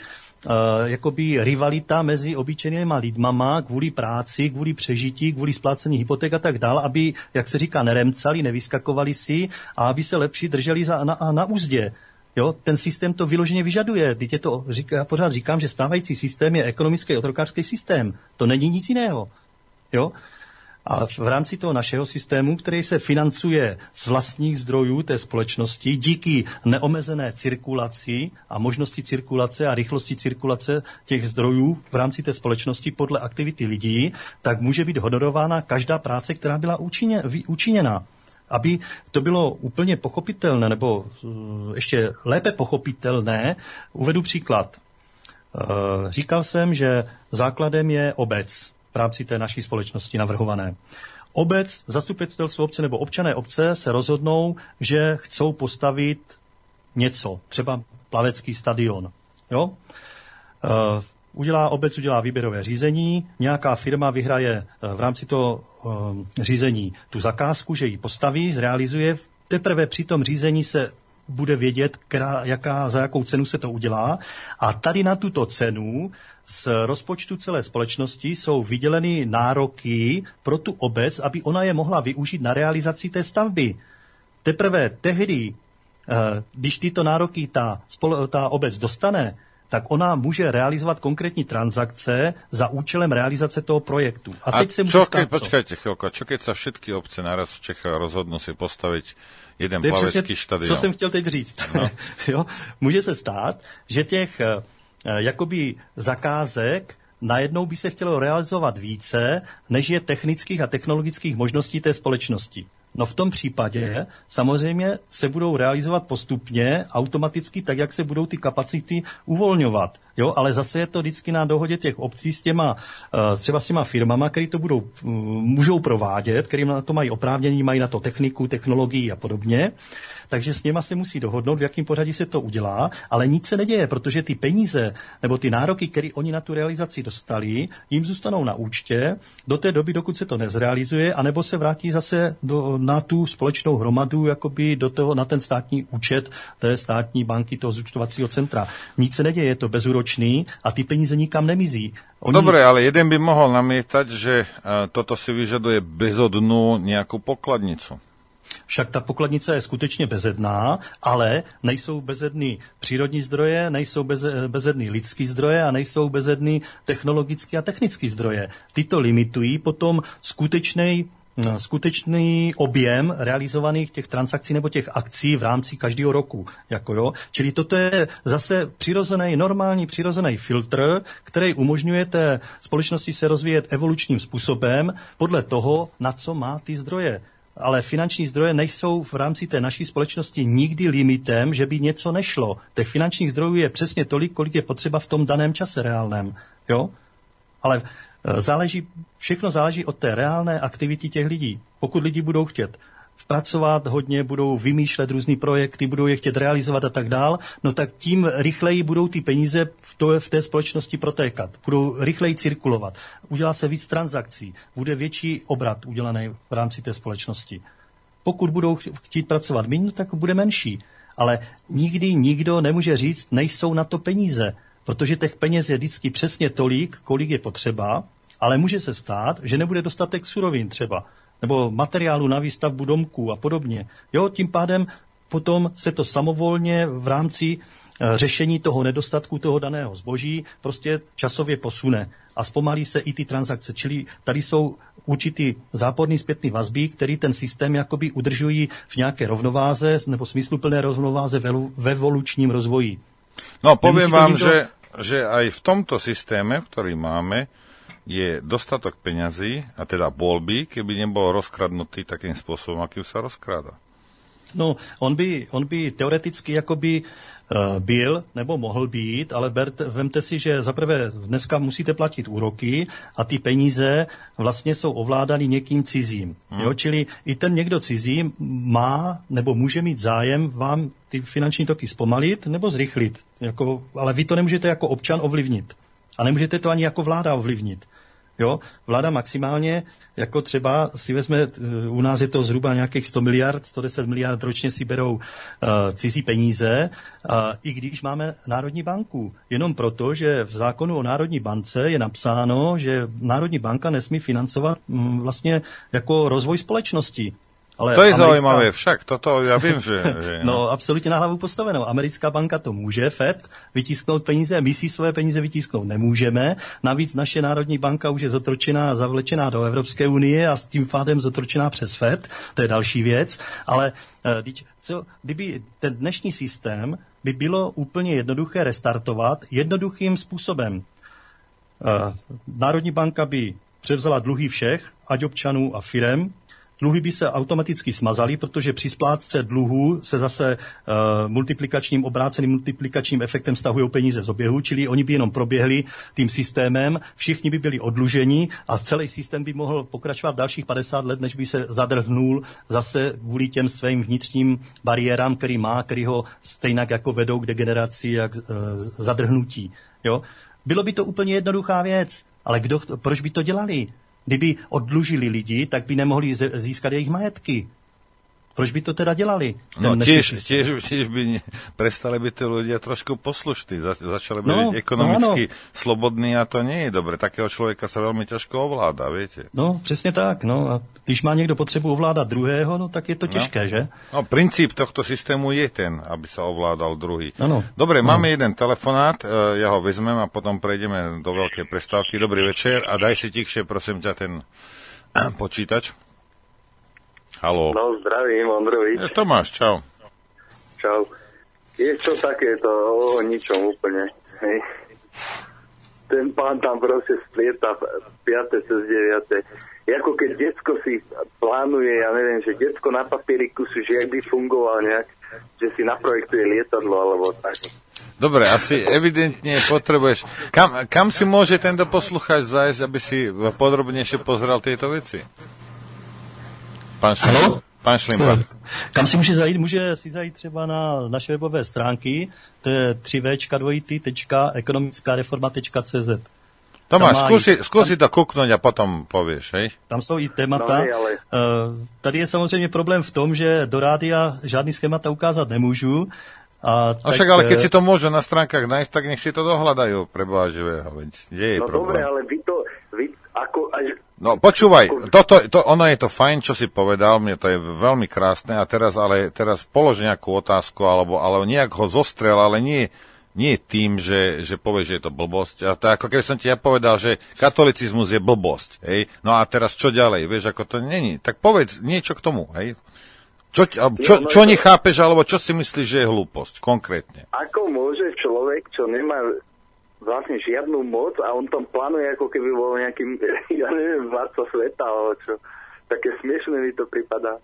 jakoby rivalita mezi obyčejnýma lidmama kvůli práci, kvůli přežití, kvůli splácení hypoték a tak dál, aby, jak se říká, neremcali, nevyskakovali si a aby se lepší drželi na úzdě. Jo, ten systém to vyloženě vyžaduje. Já pořád říkám, že stávající systém je ekonomický otrokářský systém. To není nic jiného. Jo? A v rámci toho našeho systému, který se financuje z vlastních zdrojů té společnosti, díky neomezené cirkulaci a možnosti cirkulace a rychlosti cirkulace těch zdrojů v rámci té společnosti podle aktivity lidí, tak může být honorována každá práce, která byla učiněna. Aby to bylo úplně pochopitelné, nebo ještě lépe pochopitelné, uvedu příklad. Říkal jsem, že základem je obec v rámci té naší společnosti navrhované. Obec, zastupitelstvo obce nebo občané obce se rozhodnou, že chcou postavit něco, třeba plavecký stadion. Jo? Obec udělá výběrové řízení, nějaká firma vyhraje v rámci toho řízení tu zakázku, že ji postaví, zrealizuje. Teprve při tom řízení se bude vědět, za jakou cenu se to udělá. A tady na tuto cenu z rozpočtu celé společnosti jsou vyděleny nároky pro tu obec, aby ona je mohla využít na realizaci té stavby. Teprve tehdy, když tyto nároky ta obec dostane, tak ona může realizovat konkrétní transakce za účelem realizace toho projektu. A teď se může stát Počkajte chvíľku, čo keď sa všetky obce naraz v Čechách rozhodnú si postaviť jeden plavecký štadión? Co jsem chtěl teď říct. No. Jo? Může se stát, že těch jakoby zakázek najednou by se chtělo realizovat více, než je technických a technologických možností té společnosti. No v tom případě samozřejmě se budou realizovat postupně, automaticky, tak jak se budou ty kapacity uvolňovat. Jo, ale zase je to vždycky na dohodě těch obcí s těma, třeba s těma firmama, který to můžou provádět, který na to mají oprávnění, mají na to techniku, technologii a podobně. Takže s něma se musí dohodnout, v jakém pořadí se to udělá, ale nic se neděje, protože ty peníze nebo ty nároky, které oni na tu realizaci dostali, jim zůstanou na účtě do té doby, dokud se to nezrealizuje, anebo se vrátí zase na tu společnou hromadu, jakoby na ten státní účet té státní banky, toho zúčtovacího centra. Nic se neděje, je to bezúročný a ty peníze nikam nemizí. Dobre, ale jeden by mohol namietať, že toto si vyžaduje bezodnú nejakú pokladnicu. Však ta pokladnice je skutečně bezedná, ale nejsou bezedný přírodní zdroje, nejsou bezedný lidský zdroje a nejsou bezedný technologický a technický zdroje. Tyto limitují potom skutečný objem realizovaných těch transakcí nebo těch akcí v rámci každého roku. Čili toto je zase normální přirozený filtr, který umožňuje té společnosti se rozvíjet evolučním způsobem podle toho, na co má ty zdroje. Ale finanční zdroje nejsou v rámci té naší společnosti nikdy limitem, že by něco nešlo. Těch finančních zdrojů je přesně tolik, kolik je potřeba v tom daném čase reálném. Jo? Ale všechno záleží od té reálné aktivity těch lidí. Pokud lidi budou chtět pracovat hodně, budou vymýšlet různý projekty, budou je chtět realizovat a tak dál, no tak tím rychleji budou ty peníze v té společnosti protékat. Budou rychleji cirkulovat. Udělá se víc transakcí. Bude větší obrat udělaný v rámci té společnosti. Pokud budou chtít pracovat méně, no tak bude menší. Ale nikdy nikdo nemůže říct, nejsou na to peníze. Protože těch peněz je vždycky přesně tolik, kolik je potřeba, ale může se stát, že nebude dostatek surovin třeba, nebo materiálu na výstavbu domků a podobně. Jo, tím pádem potom se to samovolně v rámci řešení toho nedostatku toho daného zboží prostě časově posune a zpomalí se i ty transakce. Čili tady jsou určitý záporný zpětný vazby, který ten systém jakoby udržují v nějaké rovnováze nebo smysluplné rovnováze v evolučním rozvoji. No, poviem vám, že aj v tomto systéme, ktorý máme, je dostatok peňazí, a teda bol by, keby nebol rozkradnutý takým spôsobom, akým sa rozkráda. No, on by teoreticky jakoby byl nebo mohl být, ale vemte si, že zaprvé dneska musíte platit úroky a ty peníze vlastně jsou ovládány někým cizím. Jo? Čili i ten někdo cizí má nebo může mít zájem vám ty finanční toky zpomalit nebo zrychlit. Ale vy to nemůžete jako občan ovlivnit. A nemůžete to ani jako vláda ovlivnit. Jo? Vláda maximálně, jako třeba si vezme, u nás je to zhruba nějakých 100 miliard, 110 miliard ročně si berou cizí peníze, i když máme Národní banku. Jenom proto, že v zákonu o Národní bance je napsáno, že Národní banka nesmí financovat vlastně jako rozvoj společnosti. Ale to je zaujímavé, však toto ja viem, že... No, absolutně na hlavu postavenou. Americká banka to může, FED, vytisknout peníze, my si svoje peníze vytisknout nemůžeme. Navíc naše Národní banka už je zotročená a zavlečená do Evropské unie a s tím pádem zotročená přes FED, to je další věc. Ale kdyby ten dnešní systém by bylo úplně jednoduché restartovat jednoduchým způsobem. Národní banka by převzala dluhy všech, ať občanů a firem. Dluhy by se automaticky smazaly, protože při splátce dluhu se zase obráceným multiplikačním efektem stahují peníze z oběhu, čili oni by jenom proběhli tím systémem, všichni by byli odluženi a celý systém by mohl pokračovat dalších 50 let, než by se zadrhnul zase kvůli těm svým vnitřním bariérám, který ho stejně jako vedou k degeneraci a k zadrhnutí. Jo? Bylo by to úplně jednoduchá věc, ale proč by to dělali? Kdyby oddlužili lidi, tak by nemohli získat jejich majetky. Proč by to teda dělali? No tiež by prestali by tí ľudia trošku poslušní, začali by byť ekonomicky slobodní a to nie je dobre. Takého človeka sa veľmi ťažko ovláda, viete? No, přesně tak. No. A když má někdo potřebu ovládat druhého, no tak je to těžké, že? No, princíp tohto systému je ten, aby sa ovládal druhý. Ano. Dobre, máme jeden telefonát, ja ho vezmem a potom prejdeme do veľkej prestávky. Dobrý večer a daj si tichšie, prosím ťa, ten počítač. Haló. No, zdravím, Ondrovič. Tomáš, čau. Čau. Je čo takéto o ničom úplne, hej. ten pán tam proste splieta 5. cez 9. Ako keď decko si plánuje, ja neviem, že decko na papieriku si, že jak by fungoval nejak, že si naprojektuje lietadlo, alebo tak. Dobre, asi evidentne potrebuješ... Kam si môže tento poslucháč zájsť, aby si podrobnejšie pozrel tieto veci? Pán Šlimba. Kam si může zajít? Může si zajít třeba na naše webové stránky, to je 3v.ekonomickareforma.cz. Tomáš, skúsi to kuknúť a potom povieš, hej? Tam jsou i témata. Tady je samozřejmě problém v tom, že do rádia žádný schémata ukázat nemůžu. Však ale keď si to môžu na stránkach nájsť, tak nech si to dohľadajú pre Boha živého. Kde je problém? Dobre, ale vy ako... No počúvaj, ono je to fajn, čo si povedal, mne to je veľmi krásne a teraz polož nejakú otázku, ale nejak ho zostrel, ale nie tým, že povieš, že je to blbosť. A to je ako keby som ti ja povedal, že katolicizmus je blbosť, hej? No a teraz čo ďalej, vieš, ako to není. Tak povedz niečo k tomu, hej? Čo nechápeš, alebo čo si myslíš, že je hlúposť, konkrétne? Ako môže človek, čo nemá vlastne žiadnu moc a on tam plánuje, ako keby bol nejakým, ja neviem, vládca sveta, alebo čo. Také smiešné mi to pripadá.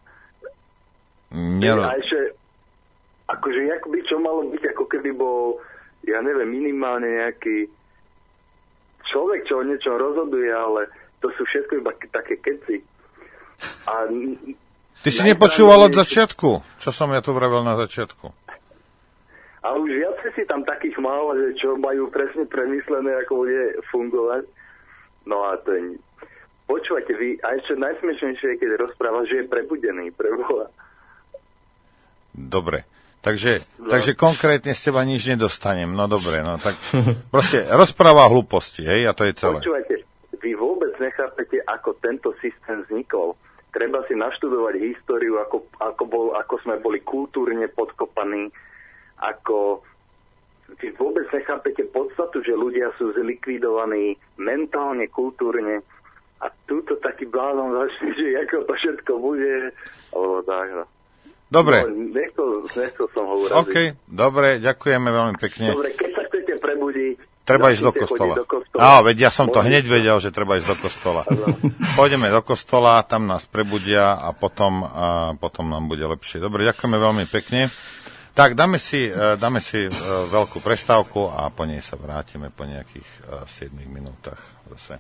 A ešte, akože, jak by čo malo byť, ako keby bol, ja neviem, minimálne nejaký človek, čo o niečom rozhoduje, ale to sú všetko iba také keci. A ty si nepočúval od začiatku? Čo som ja tu vravel na začiatku? Ale už viac si tam takých málo, že čo majú presne premyslené, ako bude fungovať. No a to je... Počúvajte vy, a ešte najsmiešnejšie je, keď rozpráva, že je prebudený, preboha. Dobre. Takže konkrétne z teba nič nedostanem. No dobre, no tak proste rozpráva hlúposti, hej, a to je celé. Počúvajte, vy vôbec nechápete, ako tento systém vznikol. Treba si naštudovať históriu, ako sme boli kultúrne podkopaní, ako vy vôbec nechápete podstatu, že ľudia sú zlikvidovaní mentálne, kultúrne a túto taký blázon začne, že ako to všetko bude, alebo tak, no. Dobre. No, nechcel som ho uraziť. OK, dobre, ďakujeme veľmi pekne. Dobre, keď sa chcete prebudiť, treba ísť do kostola. Veď ja som to hneď vedel, že treba ísť do kostola. Pôjdeme do kostola, tam nás prebudia a potom nám bude lepšie. Dobre, ďakujeme veľmi pekne. Tak, dáme si veľkú prestávku a po nej sa vrátime po nejakých 7 minútach zase.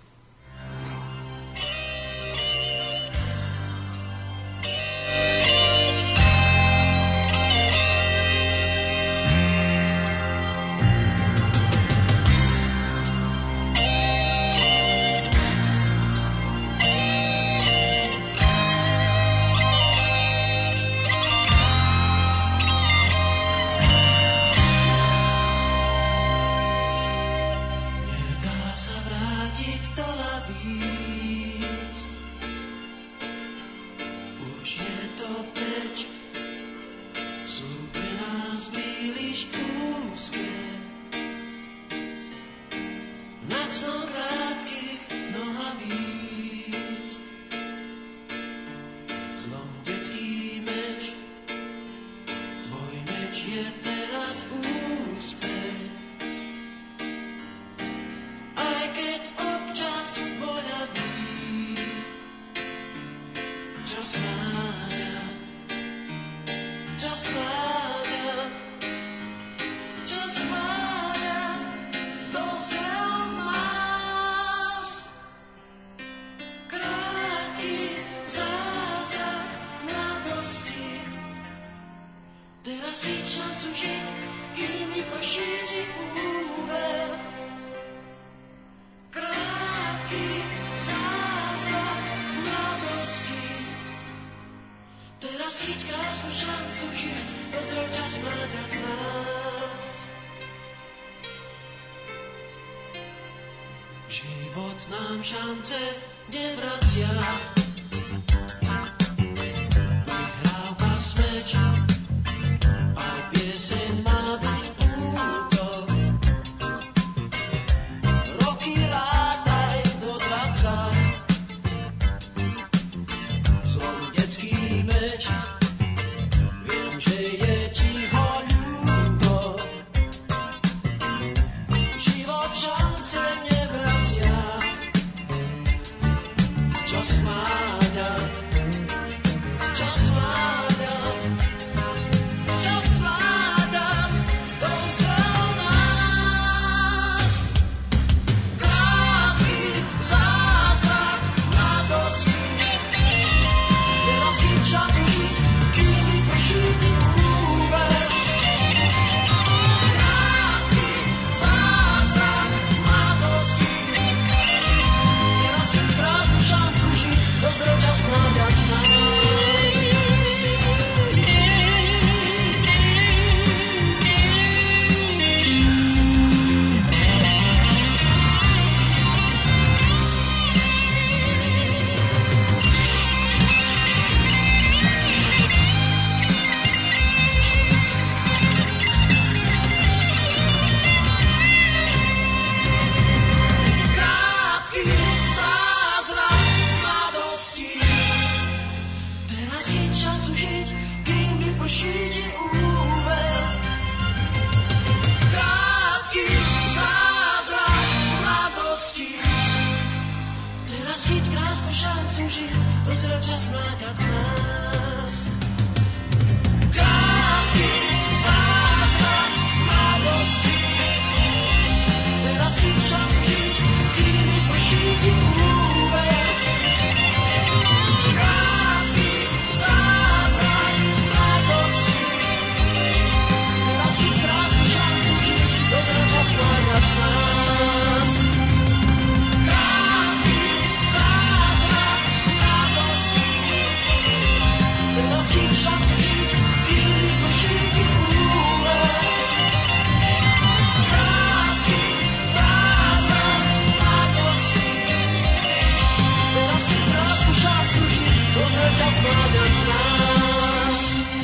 Život nám šance nevracia. Vyhrávka smeč a pieseň má byť útok. Roky rátaj do 20. Zlom detský meč. Viem, že je ti ho ľúto. Život šance nevracia. slúži dozrieť čas mláďat v nás. Krátký zázrak mladosti, teraz chyť šancu žiť, kým vyprší ti úver. Krátký zázrak mladosti, teraz chyť krásnu šancu žiť, dozrieť čas mláďat v nás. Krátký zázrak mladosti, teraz chyť šancu žiť, kým vyprší ti úver. Krátký zázrak mladosti, teraz chyť krásnu šancu žiť, dozrieť čas mláďat v nás.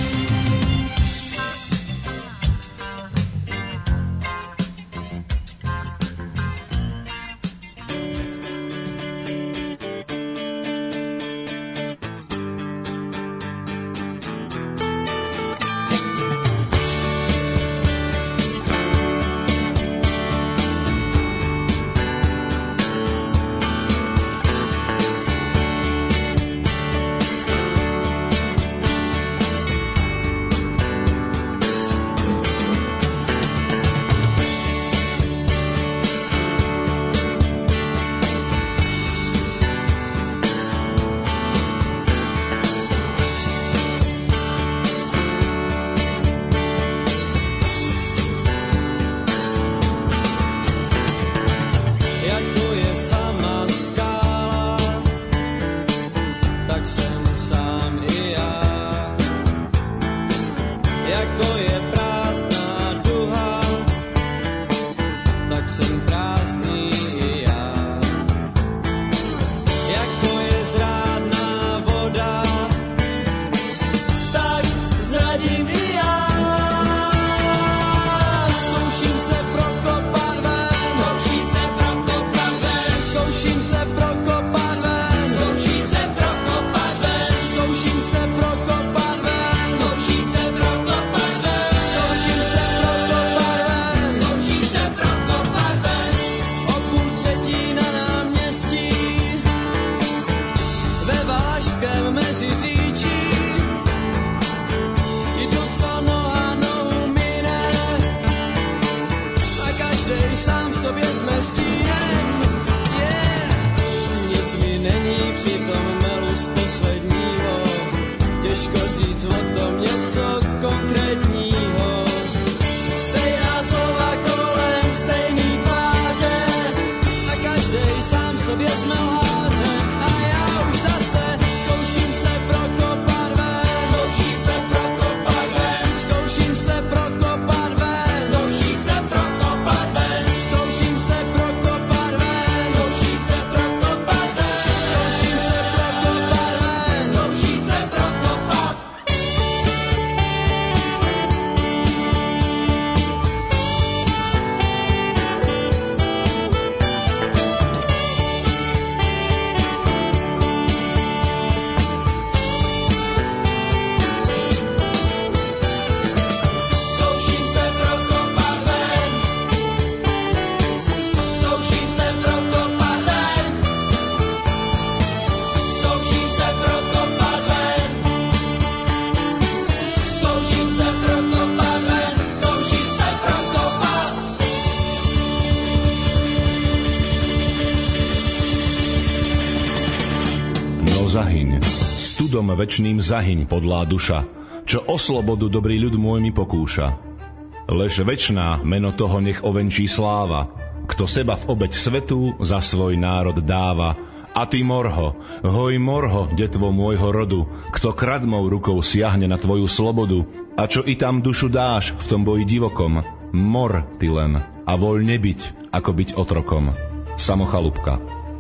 Zahyň, studom večným zahyň, podlá duša, čo o slobodu dobrý ľud môj mi pokúša. Lež večná meno toho nech ovenčí sláva, kto seba v obeť svetu za svoj národ dáva. A ty, morho, hoj morho, detvo môjho rodu, kto kradmou rukou siahne na tvoju slobodu, a čo i tam dušu dáš v tom boji divokom, mor ty len a voľne byť, ako byť otrokom. Samochalúbka.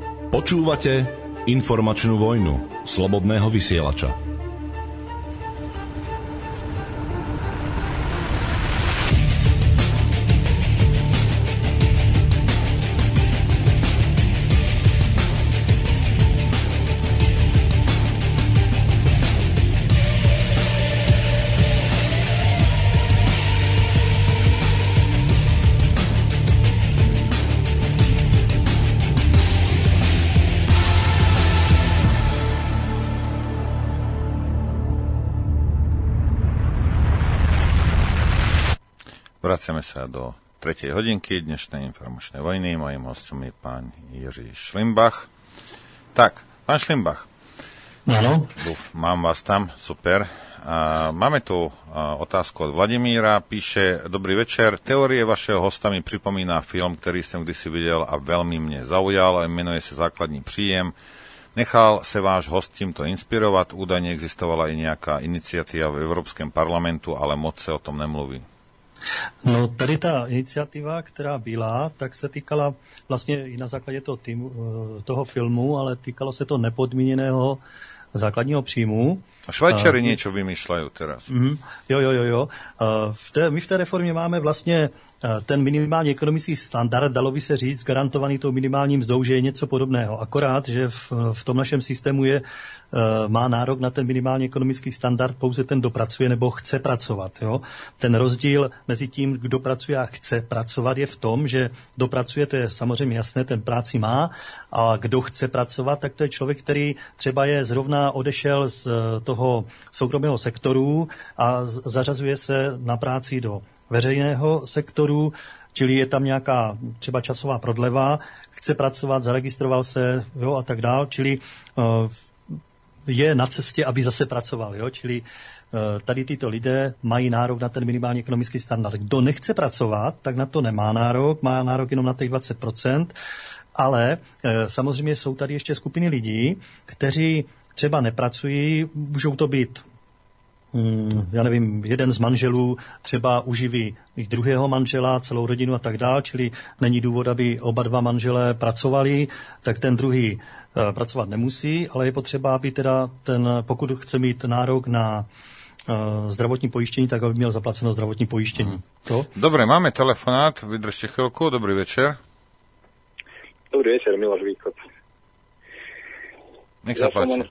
Počúvate informačnú vojnu slobodného vysielača. vraciame sa do 3. hodinky dnešnej informačnej vojny. Mojím hostom je pán Jiří Šlimbach. Tak, pán Šlimbach. Áno. Mám vás tam, super. Máme tu otázku od Vladimíra. Píše, dobrý večer. Teórie vašeho hosta mi pripomína film, ktorý som kdysi videl a veľmi mne zaujal. Menuje sa Základní príjem. Nechal sa váš host týmto inspirovať. Údajne existovala i nejaká iniciatíva v Európskem parlamentu, ale moc sa o tom nemluví. No tady ta iniciativa, která byla, tak se týkala vlastně i na základě toho filmu, ale týkalo se to nepodmíněného základního příjmu. A Švajčari niečo vymýšľajú teraz. Jo. My v té reformě máme vlastně ten minimální ekonomický standard, dalo by se říct, garantovaný tou minimálním mzdou, že je něco podobného. Akorát, že v tom našem systému má nárok na ten minimální ekonomický standard pouze ten, kdo pracuje nebo chce pracovat. Jo? Ten rozdíl mezi tím, kdo pracuje a chce pracovat, je v tom, že kdo pracuje, to je samozřejmě jasné, ten práci má, a kdo chce pracovat, tak to je člověk, který třeba zrovna odešel z toho soukromého sektoru a zařazuje se na práci do veřejného sektoru, čili je tam nějaká třeba časová prodleva, chce pracovat, zaregistroval se, jo, a tak dál, čili je na cestě, aby zase pracoval, jo, čili tady tyto lidé mají nárok na ten minimální ekonomický standard. Kdo nechce pracovat, tak na to nemá nárok, má nárok jenom na těch 20%, ale samozřejmě jsou tady ještě skupiny lidí, kteří třeba nepracují, můžou to být já nevím, jeden z manželů třeba uživí druhého manžela, celou rodinu a tak dál, čili není důvod, aby oba dva manželé pracovali, tak ten druhý pracovat nemusí, ale je potřeba, aby teda pokud chce mít nárok na zdravotní pojištění, tak aby měl zaplaceno zdravotní pojištění. To? Dobre, máme telefonát, vydržte chvíľku, dobrý večer. Dobrý večer, Miloš Východ. Nech sa páči.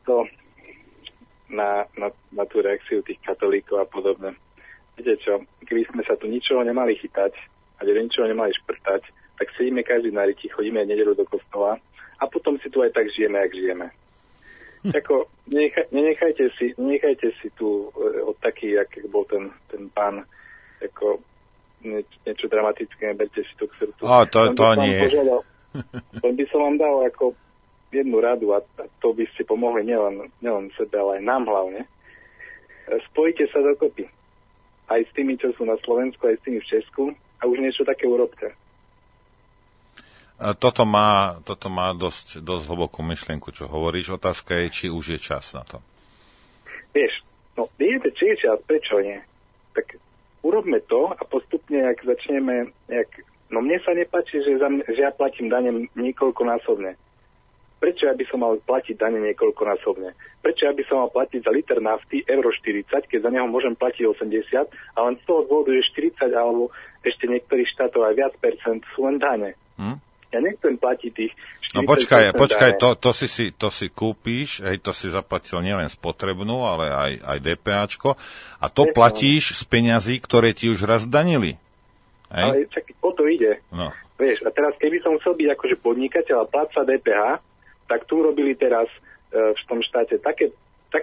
Na tú reakciu tých katolíkov a podobne. Viete čo, keby sme sa tu ničoho nemali chytať a ničoho nemali šprtať, tak sedíme každý na riti, chodíme aj nedeľu do kostola a potom si tu aj tak žijeme, jak žijeme. Ako, nenechajte si tu od taký, jak bol ten pán, ako niečo dramatické, neberte si to k srdcu. To nie. Len by som vám dal ako jednu radu a to by ste pomohli nielen sebe, ale aj nám hlavne. Spojite sa dokopy. Aj s tými, čo sú na Slovensku, aj s tými v Česku a už niečo také urobte. Toto má dosť hlbokú myšlienku, čo hovoríš. Otázka je, či už je čas na to. Vieš, viete, či je čas, prečo nie? Tak urobme to a postupne, ak začneme, mne sa nepáči, že ja platím dane niekoľkonásobne. Prečo ja by som mal platiť dane niekoľkonásobne? Prečo ja by som mal platiť za liter nafty euro 40, keď za neho môžem platiť 80, a len z toho dôvodu, že 40 alebo ešte niektorých štátov aj viac percent sú len dane. Ja nechcem platiť tých 40%. No počkaj, to si kúpíš, to si zaplatil nielen spotrebnú, ale aj DPAčko, a to platíš z peňazí, ktoré ti už raz danili. Ale čak, o to ide. No. Vieš, a teraz keby som chcel byť akože podnikateľ a pláca DPH, tak tu robili teraz v tom štáte také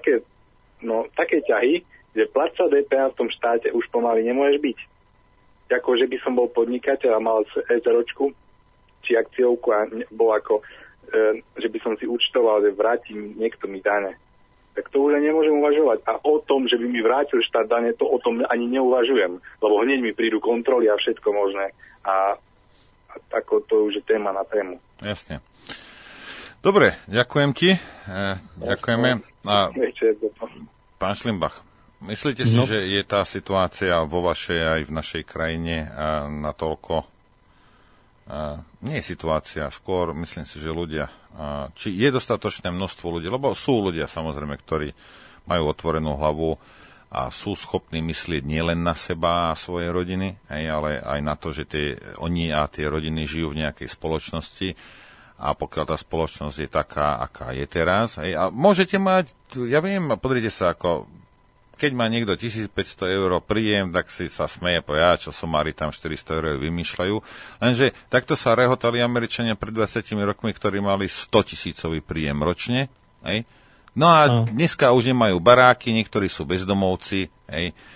ťahy, že pláca DPH v tom štáte už pomaly nemôžeš byť. Ako, že by som bol podnikateľ a mal SROčku či akciovku a bol ako, že by som si účtoval, že vrátim niekto mi dane. Tak to už nemôžem uvažovať. A o tom, že by mi vrátil štát dane, to o tom ani neuvažujem. Lebo hneď mi prídu kontroly a všetko možné. A tako to už je téma na tému. Jasne. Dobre, ďakujem ti. Ďakujeme. Pán Šlimbach, myslíte si, že je tá situácia vo vašej aj v našej krajine natoľko... nie je situácia, skôr myslím si, že ľudia... či je dostatočné množstvo ľudí, lebo sú ľudia samozrejme, ktorí majú otvorenú hlavu a sú schopní myslieť nielen na seba a svoje rodiny, ale aj na to, že oni a tie rodiny žijú v nejakej spoločnosti, a pokiaľ tá spoločnosť je taká, aká je teraz, a môžete mať, ja viem, pozrite sa, ako keď má niekto 1500 eur príjem, tak si sa smeje, čo somári tam 400 eur vymýšľajú, lenže takto sa rehotali Američania pred 20 rokmi, ktorí mali 100 000 príjem ročne, No a dneska už nemajú baráky, niektorí sú bezdomovci,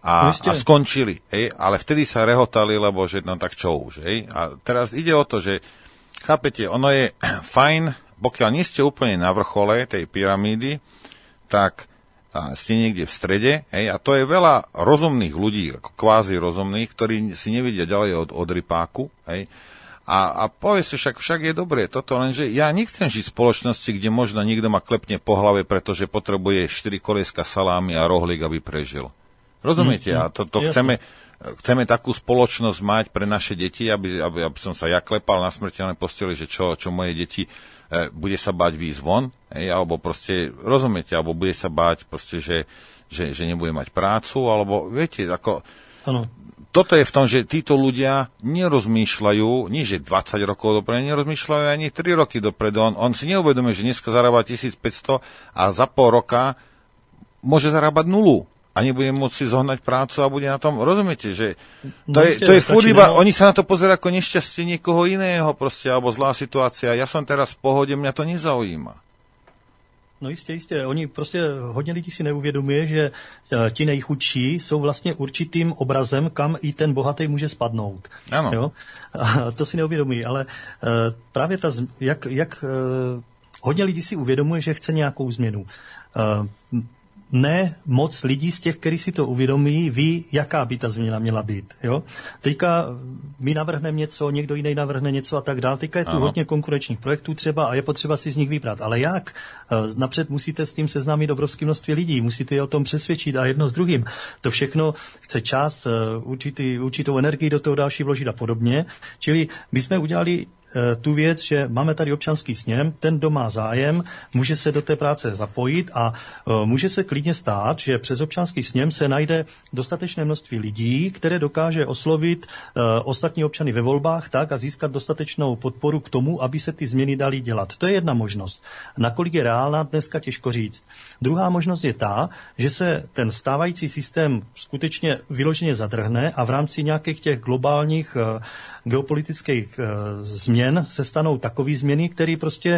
a skončili, hej, ale vtedy sa rehotali, lebo že no tak čo už, hej. A teraz ide o to, že chápete, ono je fajn, pokiaľ nie ste úplne na vrchole tej pyramídy, tak ste niekde v strede, hej, a to je veľa rozumných ľudí, ako kvázi rozumných, ktorí si nevidia ďalej od rypáku, hej. A povie si, však je dobré toto, lenže ja nechcem žiť v spoločnosti, kde možno niekto ma klepne po hlave, pretože potrebuje 4 kolieska salámy a rohlík, aby prežil. Rozumiete? A to chceme takú spoločnosť mať pre naše deti, aby som sa ja klepal na smrteľnej posteli, že čo moje deti bude sa báť výjsť von, alebo proste, rozumiete, alebo bude sa báť proste, že nebude mať prácu, alebo viete, ako... Ano. Toto je v tom, že títo ľudia nerozmýšľajú, nie že 20 rokov dopredu, nerozmýšľajú ani 3 roky dopredu. On si neuvedomuje, že dneska zarába 1500 a za pol roka môže zarábať 0 a nebude môcť si zohnať prácu a bude na tom, rozumiete, že to je furt iba, oni sa na to pozerajú ako nešťastie niekoho iného proste, alebo zlá situácia. Ja som teraz v pohode, mňa to nezaujíma. No jistě. Oni prostě, hodně lidí si neuvědomuje, že ti nejchudší jsou vlastně určitým obrazem, kam i ten bohatý může spadnout. Ano. Jo? A to si neuvědomují, ale právě jak hodně lidí si uvědomuje, že chce nějakou změnu. Ne moc lidí z těch, kteří si to uvědomí, ví, jaká by ta změna měla být. Jo? Teďka my navrhneme něco, někdo jiný navrhne něco a tak dále. Teďka je tu hodně konkurenčních projektů třeba a je potřeba si z nich vybrat. Ale jak? Napřed musíte s tím seznámit obrovské množství lidí, musíte je o tom přesvědčit a jedno s druhým. To všechno chce čas, určitou energii do toho další vložit a podobně. Čili my jsme udělali tu věc, že máme tady občanský sněm, ten, kdo má zájem, může se do té práce zapojit a může se klidně stát, že přes občanský sněm se najde dostatečné množství lidí, které dokáže oslovit ostatní občany ve volbách tak a získat dostatečnou podporu k tomu, aby se ty změny daly dělat. To je jedna možnost. Nakolik je reálná, dneska těžko říct. Druhá možnost je ta, že se ten stávající systém skutečně vyloženě zadrhne a v rámci nějakých těch globálních geopolitických změn se stanou takové změny, které prostě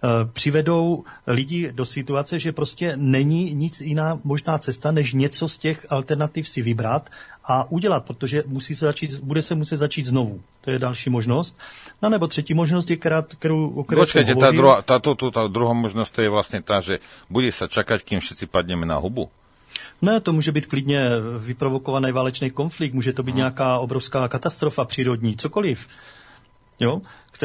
přivedou lidi do situace, že prostě není nic jiná možná cesta, než něco z těch alternativ si vybrat a udělat, protože bude se muset začít znovu. To je další možnost. No nebo třetí možnost je, o které jsem hovořil. Tá druhá možnosť to je vlastne tá, že bude sa čakať, kým všetci padneme na hubu. Ne, to může být klidně vyprovokovaný válečný konflikt, může to být nějaká obrovská katastrofa přírodní, cokoliv, jo,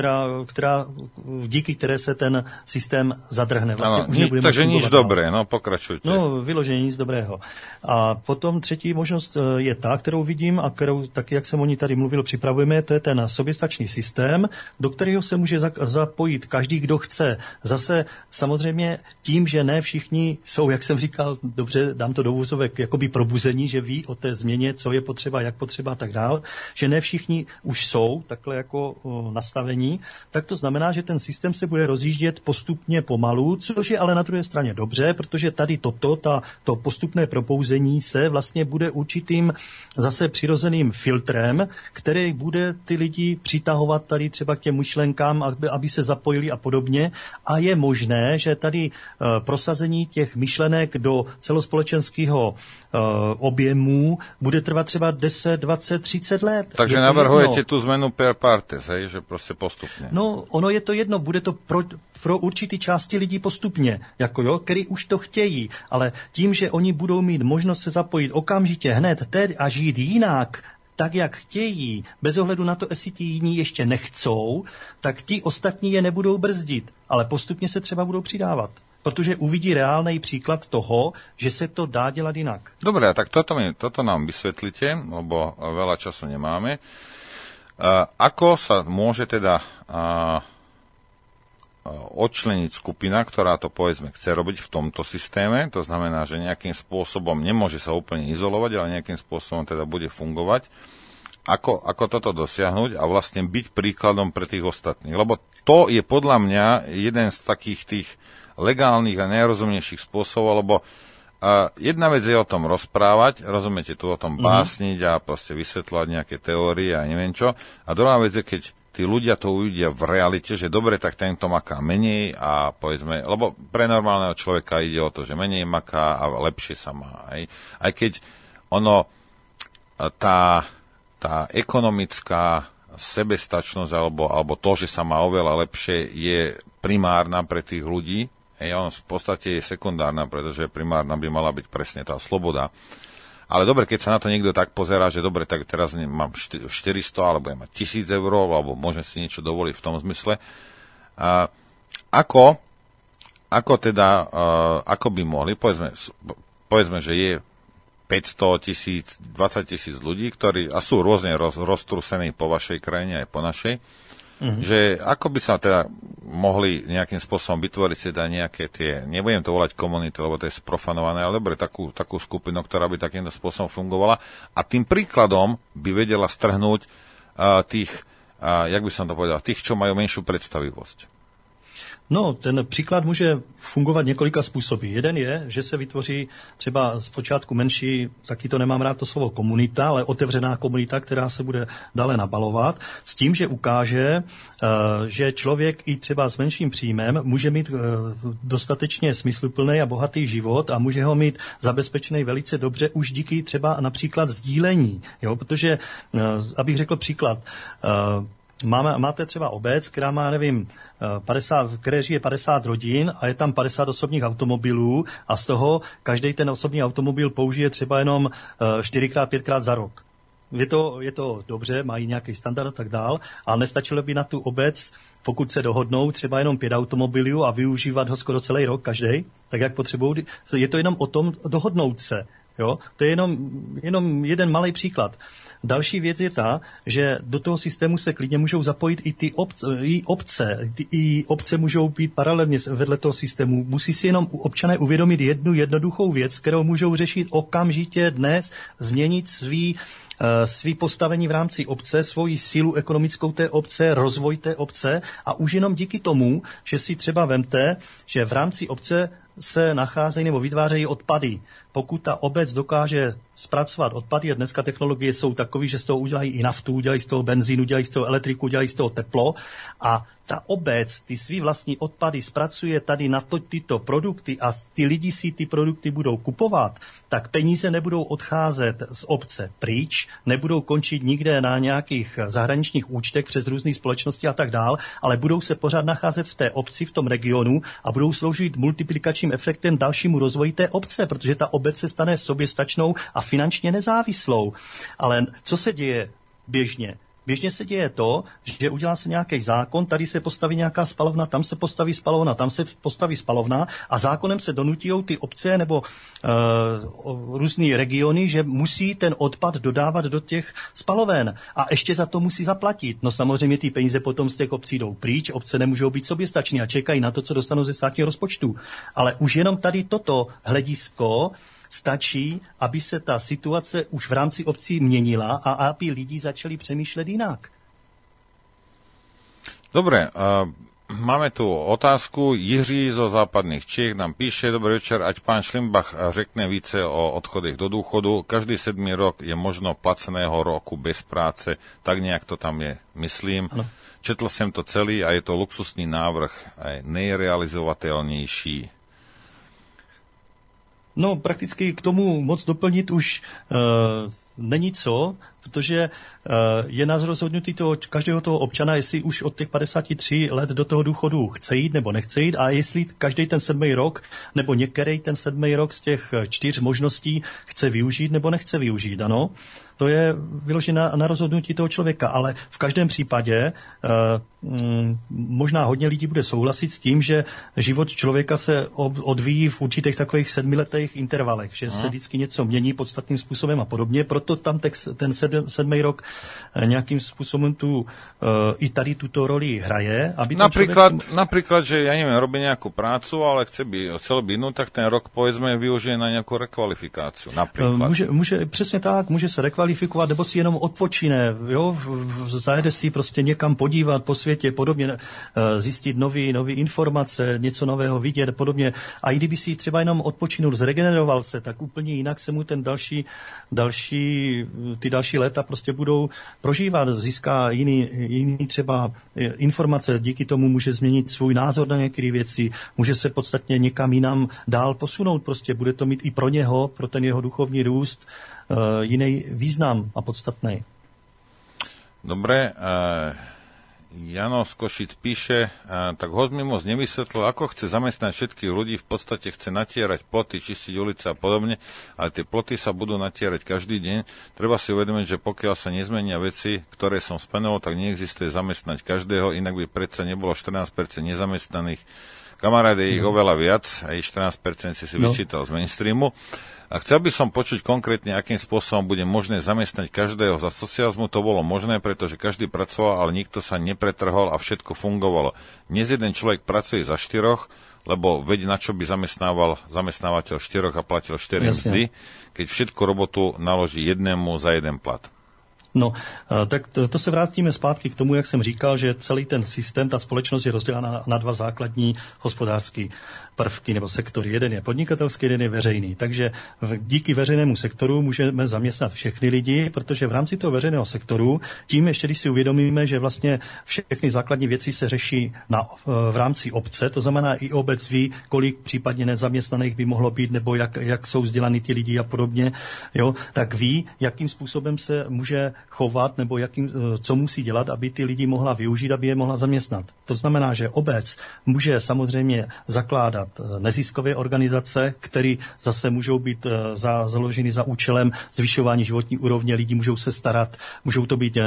která díky které se ten systém zadrhne. Vlastně už nebude takže nič dobré, no pokračujte. No, vyloženě nic dobrého. A potom třetí možnost je ta, kterou vidím a kterou taky, jak jsem o ní tady mluvil, připravujeme, to je ten soběstačný systém, do kterého se může zapojit každý, kdo chce. Zase samozřejmě tím, že ne všichni jsou, jak jsem říkal, dobře, dám to do úvozovek, jakoby probuzení, že ví o té změně, co je potřeba, jak potřeba a tak dál, že ne všichni už jsou takhle jako nastavení, tak to znamená, že ten systém se bude rozjíždět postupně pomalu, což je ale na druhé straně dobře, protože tady to postupné propouzení se vlastně bude určitým zase přirozeným filtrem, který bude ty lidi přitahovat tady třeba k těm myšlenkám, aby se zapojili a podobně. A je možné, že tady prosazení těch myšlenek do celospolečenského objemu bude trvat třeba 10, 20, 30 let. Takže navrhujete tu zmenu per partes, hej, že prostě postupně. No, ono je to jedno, bude to pro určitý části lidí postupně, jako jo, který už to chtějí, ale tím, že oni budou mít možnost se zapojit okamžitě, hned, teď a žít jinak, tak, jak chtějí, bez ohledu na to, jestli ti jiní ještě nechcou, tak ti ostatní je nebudou brzdit, ale postupně se třeba budou přidávat. Protože uvidí reálný příklad toho, že se to dá dělat jinak. Dobre, tak toto nám vysvetlite, lebo veľa času nemáme. Ako sa môže teda odčleniť skupina, ktorá to povedzme chce robiť v tomto systéme, to znamená, že nejakým spôsobom nemôže sa úplne izolovať, ale nejakým spôsobom teda bude fungovať. Ako toto dosiahnuť a vlastne byť príkladom pre tých ostatných. Lebo to je podľa mňa jeden z takých tých legálnych a najrozumnejších spôsobov, lebo jedna vec je o tom rozprávať, rozumiete, tu o tom básniť a proste vysvetľovať nejaké teórie a neviem čo. A druhá vec je, keď tí ľudia to uvidia v realite, že dobre, tak tento maká menej a povedzme, lebo pre normálneho človeka ide o to, že menej maká a lepšie sa má. Aj keď ono tá ekonomická sebestačnosť alebo to, že sa má oveľa lepšie, je primárna pre tých ľudí. Ono v podstate je sekundárna, pretože primárna by mala byť presne tá sloboda. Ale dobre, keď sa na to niekto tak pozerá, že dobre, tak teraz mám 400, alebo ja mám 1000 eur, alebo môžem si niečo dovoliť v tom zmysle. Ako by mohli, povedzme, že je 500 000, 20 000 ľudí, ktorí sú rôzne roztrúsení po vašej krajine aj po našej, že ako by sa teda mohli nejakým spôsobom vytvoriť si nejaké tie, nebudem to volať komunity, lebo to je sprofanované, ale dobre, takú skupinu, ktorá by takýmto spôsobom fungovala a tým príkladom by vedela strhnúť tých, jak by som to povedal, tých, čo majú menšiu predstavivosť. No, ten příklad může fungovat několika způsoby. Jeden je, že se vytvoří třeba zpočátku menší, taky to nemám rád to slovo komunita, ale otevřená komunita, která se bude dále nabalovat, s tím, že ukáže, že člověk i třeba s menším příjmem může mít dostatečně smysluplný a bohatý život a může ho mít zabezpečený velice dobře už díky třeba například sdílení. Jo? Protože, abych řekl příklad, máte třeba obec, která má, nevím, které žije 50 rodin a je tam 50 osobních automobilů a z toho každý ten osobní automobil použije třeba jenom 4x, 5x za rok. Je to dobře, mají nějaký standard a tak dál, ale nestačilo by na tu obec, pokud se dohodnou, třeba jenom 5 automobilů a využívat ho skoro celý rok každý, tak jak potřebují. Je to jenom o tom dohodnout se. Jo? To je jenom jeden malý příklad. Další věc je ta, že do toho systému se klidně můžou zapojit i ty obce. I obce můžou být paralelně vedle toho systému. Musí si jenom občané uvědomit jednu jednoduchou věc, kterou můžou řešit okamžitě dnes, změnit svý postavení v rámci obce, svoji sílu ekonomickou té obce, rozvoj té obce a už jenom díky tomu, že si třeba vemte, že v rámci obce se nacházejí nebo vytvářejí odpady. Pokud ta obec dokáže zpracovat odpady, a dneska technologie jsou takové, že z toho udělají i naftu, dělají z toho benzínu, dělají z toho elektriku, dělají z toho teplo a ta obec ty svý vlastní odpady zpracuje tady na tyto produkty a ty lidi si ty produkty budou kupovat, tak peníze nebudou odcházet z obce pryč, nebudou končit nikde na nějakých zahraničních účtech přes různé společnosti a tak dál, ale budou se pořád nacházet v té obci, v tom regionu a budou sloužit multiplikačním efektem dalšímu rozvoji té obce, protože ta obec se stane soběstačnou a finančně nezávislou. Ale co se děje běžně? Běžně se děje to, že udělá se nějaký zákon, tady se postaví nějaká spalovna, tam se postaví spalovna, tam se postaví spalovna a zákonem se donutijou ty obce nebo různý regiony, že musí ten odpad dodávat do těch spaloven a ještě za to musí zaplatit. No samozřejmě ty peníze potom z těch obcí jdou pryč, obce nemůžou být soběstační a čekají na to, co dostanou ze státního rozpočtu. Ale už jenom tady toto hledisko stačí, aby se ta situace už v rámci obcí měnila a aby lidi začali přemýšlet jinak. Dobre, máme tu otázku. Jiří zo západných Čech nám píše: Dobrý večer, ať pán Šlimbach řekne více o odchodech do důchodu. Každý 7. rok je možno placeného roku bez práce, tak nějak to tam je, myslím. Ano. Četl jsem to celý a je to luxusní návrh, nejrealizovatelnější. No, prakticky k tomu moc doplnit už není co, protože je nás rozhodnutý každého toho občana, jestli už od těch 53 let do toho důchodu chce jít nebo nechce jít a jestli každý ten 7. rok nebo některý ten 7. rok z těch 4 možností chce využít nebo nechce využít, ano. To je vyložené na rozhodnutí toho člověka, ale v každém případě možná hodně lidí bude souhlasit s tím, že život člověka se odvíjí v určitých takových 7letých intervalech, že se vždycky něco mění podstatným způsobem a podobně, proto tam ten 7. rok nějakým způsobem i tady tuto roli hraje. Aby napríklad, že ja neviem, robí nejakú prácu, ale chcel by inú, tak ten rok povedzme využije na nejakú rekvalifikáciu. Napríklad. Může přesně tak, může se rekvalifikovat, nebo si jenom odpočine, jo, zajede si prostě někam podívat po světě, podobně zjistit nový informace, něco nového vidět, podobně. A i kdyby si třeba jenom odpočinul, zregeneroval se, tak úplně jinak se mu ty další let a prostě budou prožívat, získá jiný třeba informace, díky tomu může změnit svůj názor na některé věci, může se podstatně někam jinam dál posunout, prostě bude to mít i pro něho, pro ten jeho duchovní růst jiný význam a podstatný. Dobre, Jano z Košic píše, tak host mi moc nevysvetlil, ako chce zamestnať všetkých ľudí, v podstate chce natierať ploty, čistiť ulice a podobne, ale tie ploty sa budú natierať každý deň. Treba si uvedomiť, že pokiaľ sa nezmenia veci, ktoré som spomenul, tak neexistuje zamestnať každého, inak by predsa nebolo 14% nezamestnaných. Kamarád, je ich oveľa viac, aj 14% si vyčítal z mainstreamu. A chcel by som počuť konkrétne, akým spôsobom bude možné zamestnať každého. Za socializmu to bolo možné, pretože každý pracoval, ale nikto sa nepretrhol a všetko fungovalo. Dnes jeden človek pracuje za 4, lebo veď na čo by zamestnával zamestnávateľ 4 a platil 4 mzdy, keď všetku robotu naloží jednému za jeden plat. No, tak to se vrátíme zpátky k tomu, jak jsem říkal, že celý ten systém, ta společnost je rozdělena na dva základní hospodářský prvky nebo sektory. Jeden je podnikatelský, jeden je veřejný. Takže díky veřejnému sektoru můžeme zaměstnat všechny lidi, protože v rámci toho veřejného sektoru, tím ještě, když si uvědomíme, že vlastně všechny základní věci se řeší v rámci obce, to znamená i obec ví, kolik případně nezaměstnaných by mohlo být, nebo jak jsou vzdělaní ti lidi a podobně, jo, tak ví, jakým způsobem se může chovat, nebo co musí dělat, aby ty lidi mohla využít, aby je mohla zaměstnat. To znamená, že obec může samozřejmě zakládat neziskové organizace, které zase můžou být založeny za účelem zvyšování životní úrovně lidí, můžou se starat, můžou to být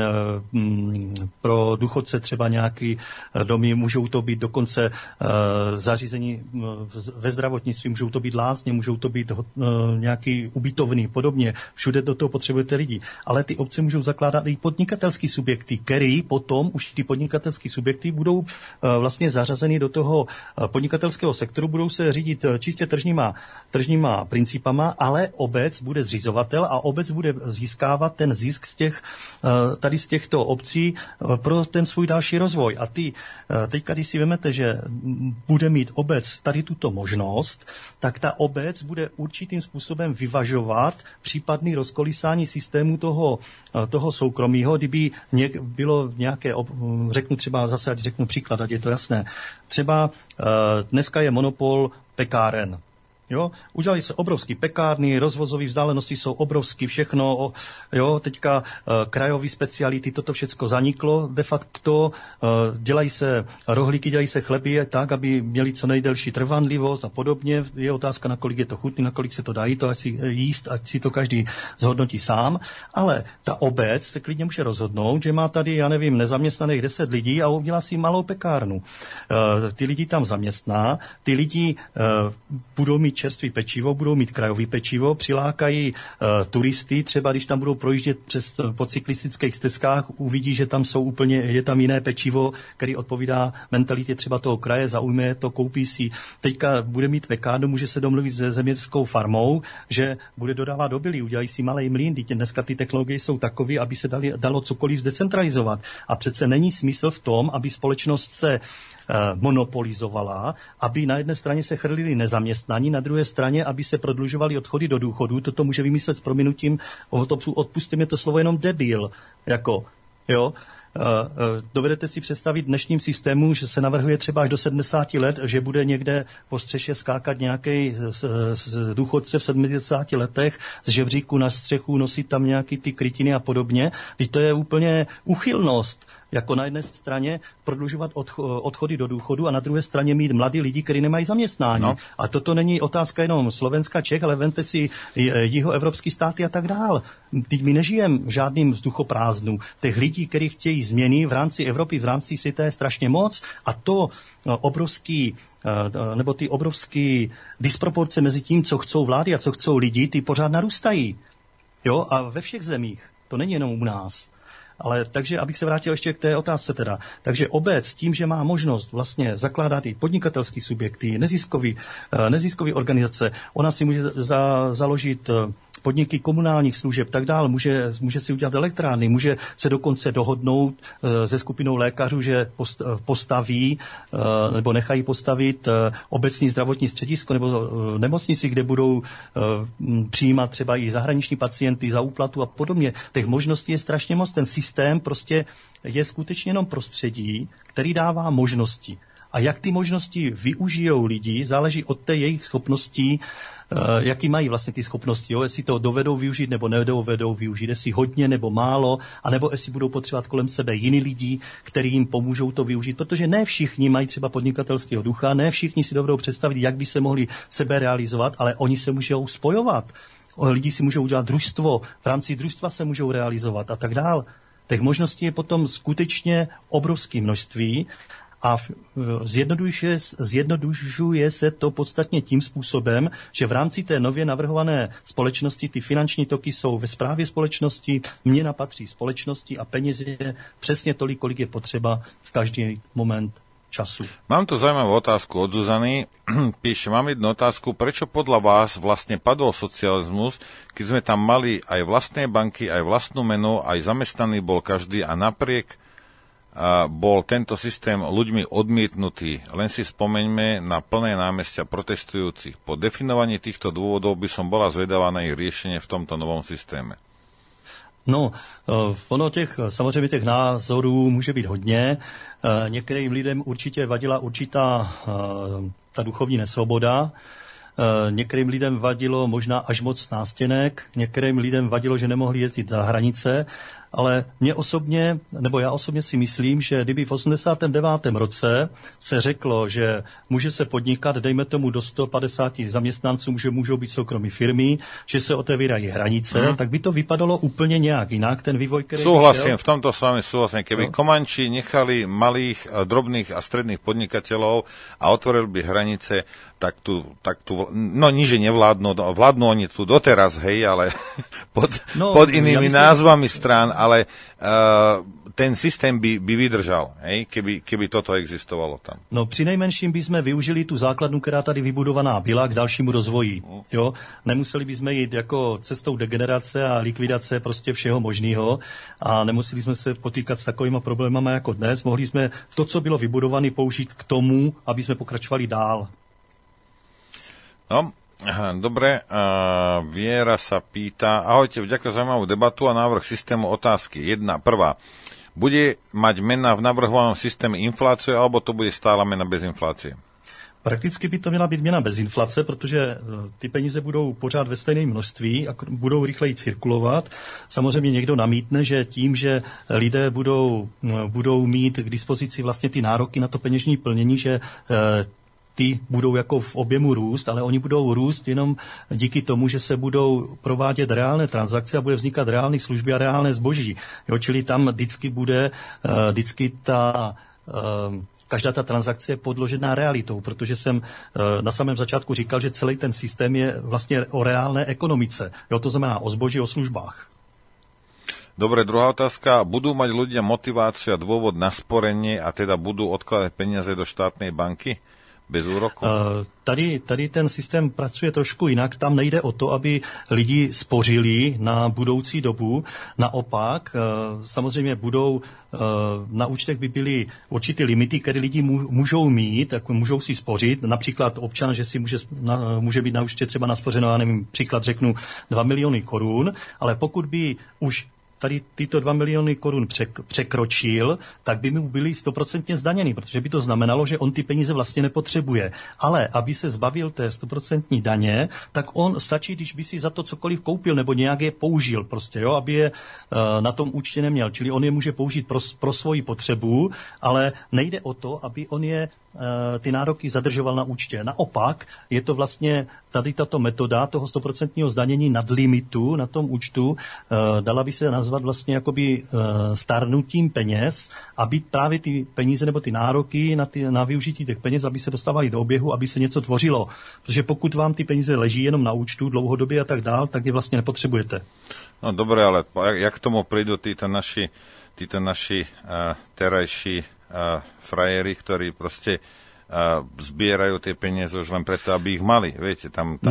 pro důchodce třeba nějaký domy, můžou to být dokonce zařízení ve zdravotnictví, můžou to být lázně, můžou to být nějaký ubytovny, podobně. Všude do toho potřebujete lidi. Ale ty obce můžou zakládat i podnikatelský subjekty, který potom už ty podnikatelský subjekty budou vlastně zařazeny do toho podnikatelského sektoru, budou se řídit čistě tržníma principama, ale obec bude zřizovatel a obec bude získávat ten zisk tady z těchto obcí pro ten svůj další rozvoj. A teďka, když si vemete, že bude mít obec tady tuto možnost, tak ta obec bude určitým způsobem vyvažovat případný rozkolísání systému toho soukromího, kdyby bylo nějaké, řeknu příklad, ať je to jasné. Třeba dneska je monopol pekáren. Jo? Udělali se obrovský pekárny, rozvozové vzdálenosti jsou obrovský, všechno, jo, teďka krajové speciality, toto všecko zaniklo, de facto dělají se rohlíky, dělají se chleby tak, aby měli co nejdelší trvanlivost a podobně. Je otázka, nakolik je to chutný, nakolik se to dají, to asi jíst, ať si to každý zhodnotí sám, ale ta obec se klidně může rozhodnout, že má tady, já nevím, nezaměstnaných 10 lidí a udělá si malou pekárnu. Ty lidi tam zaměstná, ty lidi budou mít čerstvý pečivo, budou mít krajový pečivo, přilákají turisty, třeba když tam budou projíždět po cyklistických stezkách, uvidí, že tam je tam jiné pečivo, který odpovídá mentalitě třeba toho kraje, zaujme to, koupí si. Teďka bude mít pekárnu, může se domluvit se zemědělskou farmou, že bude dodávat obilí, udělají si malý mlýn, dneska ty technologie jsou takové, aby se dalo cokoliv zdecentralizovat. A přece není smysl v tom, aby společnost se monopolizovala, aby na jedné straně se chrlili nezaměstnaní, na druhé straně, aby se prodlužovaly odchody do důchodu. Toto může vymyslet s prominutím, odpusťte mě to slovo, jenom debil. Jo? Dovedete si představit v dnešním systému, že se navrhuje třeba až do 70 let, že bude někde po střeše skákat nějaký z důchodce v 70 letech z žebříku na střechu, nosit tam nějaký ty krytiny a podobně. Teď to je úplně uchylnost. Jako na jedné straně prodlužovat odchody do důchodu a na druhé straně mít mladí lidi, kteří nemají zaměstnání. No. A toto není otázka jenom Slovenska, Čech, ale vemte si jihoevropský státy a tak dál. Teď my nežijeme v žádným vzduchoprázdnu. Těch lidí, kteří chtějí změny v rámci Evropy, v rámci světa je strašně moc a ty obrovský disproporce mezi tím, co chcou vlády a co chcou lidi, ty pořád narůstají. Jo? A ve všech zemích. To není jenom u nás. Ale takže, abych se vrátil ještě k té otázce teda. Takže obec tím, že má možnost vlastně zakládat i podnikatelský subjekty, neziskový organizace, ona si může založit podniky komunálních služeb, tak dál, může si udělat elektrárny, může se dokonce dohodnout se skupinou lékařů, že postaví nebo nechají postavit obecní zdravotní středisko nebo nemocnici, kde budou přijímat třeba i zahraniční pacienty za úplatu a podobně. Těch možností je strašně moc. Ten systém prostě je skutečně jenom prostředí, který dává možnosti. A jak ty možnosti využijou lidi, záleží od té jejich schopností, jaký mají vlastně ty schopnosti, jo? Jestli to dovedou využít nebo nedovedou využít, jestli hodně nebo málo, anebo jestli budou potřebovat kolem sebe jiný lidi, kteří jim pomůžou to využít, protože ne všichni mají třeba podnikatelského ducha, ne všichni si dovedou představit, jak by se mohli sebe realizovat, ale oni se můžou spojovat. Lidi si můžou udělat družstvo, v rámci družstva se můžou realizovat a tak dál. Těch možností je potom skutečně obrovské množství a zjednodušuje se to podstatně tím způsobem, že v rámci té nově navrhované společnosti ty finanční toky jsou ve správě společnosti, měna patří společnosti a peněz je přesně tolik, kolik je potřeba v každý moment času. Mám tu zaujímavú otázku od Zuzany. Píše, mám jednu otázku. Prečo podľa vás vlastne padol socializmus, keď sme tam mali aj vlastné banky, aj vlastnú menu, aj zamestnaný bol každý a napriek bol tento systém ľuďmi odmietnutý. Len si spomeňme na plné námestia protestujúcich. Po definovaní týchto dôvodov by som bola zvedavá na ich riešenie v tomto novom systéme. No, ono samozřejmě těch názorů může být hodně. Některým lidem určitě vadila určitá ta duchovní nesvoboda. Některým lidem vadilo možná až moc nástěnek, některým lidem vadilo, že nemohli jezdit za hranice, ale já osobně si myslím, že kdyby v 89. roce se řeklo, že může se podnikat, dejme tomu do 150 zaměstnanců, že můžou být soukromí firmy, že se otevírají hranice, tak by to vypadalo úplně nějak jinak, ten vývoj, který Súhlasím, v tomto s vami súhlasím. Keby Komanči nechali malých, drobných a stredných podnikateľov a otvorili by hranice, tak tu niže nevládnu, vládnu oni tu doteraz, hej, ale pod inými názvami strán, ale ten systém by vydržal, hej, keby toto existovalo tam. No přinejmenším bychom využili tu základnu, která tady vybudovaná byla k dalšímu rozvoji. Jo? Nemuseli bychom jít jako cestou degenerace a likvidace prostě všeho možného a nemuseli jsme se potýkat s takovýma problémama jako dnes. Mohli jsme to, co bylo vybudované, použít k tomu, aby jsme pokračovali dál. No, dobre, Viera sa pýta, ahojte, vďaka za zaujímavú debatu a návrh systému otázky. Prvá, bude mať mena v navrhovanom systéme infláciu, alebo to bude stála mena bez inflácie? Prakticky by to měla být měna bez inflace, protože ty peníze budou pořád ve stejném množství a budou rychleji cirkulovat. Samozřejmě někdo namítne, že tím, že lidé budou mít k dispozici vlastně ty nároky na to peněžní plnění, že ty budou jako v objemu růst, ale oni budou růst jenom díky tomu, že se budou provádět reálné transakce a bude vznikat reálné služby a reálné zboží. Jo, čili tam vždycky každá ta transakce je podložená realitou, protože jsem na samém začátku říkal, že celý ten systém je vlastně o reálné ekonomice. Jo, to znamená o zboží, o službách. Dobre, druhá otázka. Budú mať ľudia motiváciu a dôvod na sporenie a teda budú odkladať peniaze do štátnej banky? Bez úroku? Tady ten systém pracuje trošku jinak. Tam nejde o to, aby lidi spořili na budoucí dobu. Naopak, samozřejmě na účtech by byly určité limity, které lidi můžou mít, tak můžou si spořit. Například občan, že si může být na účtě třeba naspořeno, já nevím, příklad řeknu 2 miliony korun, ale pokud by už tady tyto 2 miliony korun překročil, tak by mu byly 100% zdaněny, protože by to znamenalo, že on ty peníze vlastně nepotřebuje. Ale aby se zbavil té 100% daně, tak on stačí, když by si za to cokoliv koupil nebo nějak je použil prostě, jo, aby je na tom účtě neměl. Čili on je může použít pro svoji potřebu, ale nejde o to, aby on je ty nároky zadržoval na účtě. Naopak je to vlastně tady tato metoda toho 100% zdanění nad limitu na tom účtu, dala by se nazvat vlastně jakoby stárnutím peněz, aby právě ty peníze nebo ty nároky na využití těch peněz, aby se dostávaly do oběhu, aby se něco tvořilo. Protože pokud vám ty peníze leží jenom na účtu dlouhodobě a tak dál, tak je vlastně nepotřebujete. No dobré, ale jak k tomu prídu títo naši terajší frajeri, ktorí proste zbierajú tie peniaze už len preto, aby ich mali. Viete,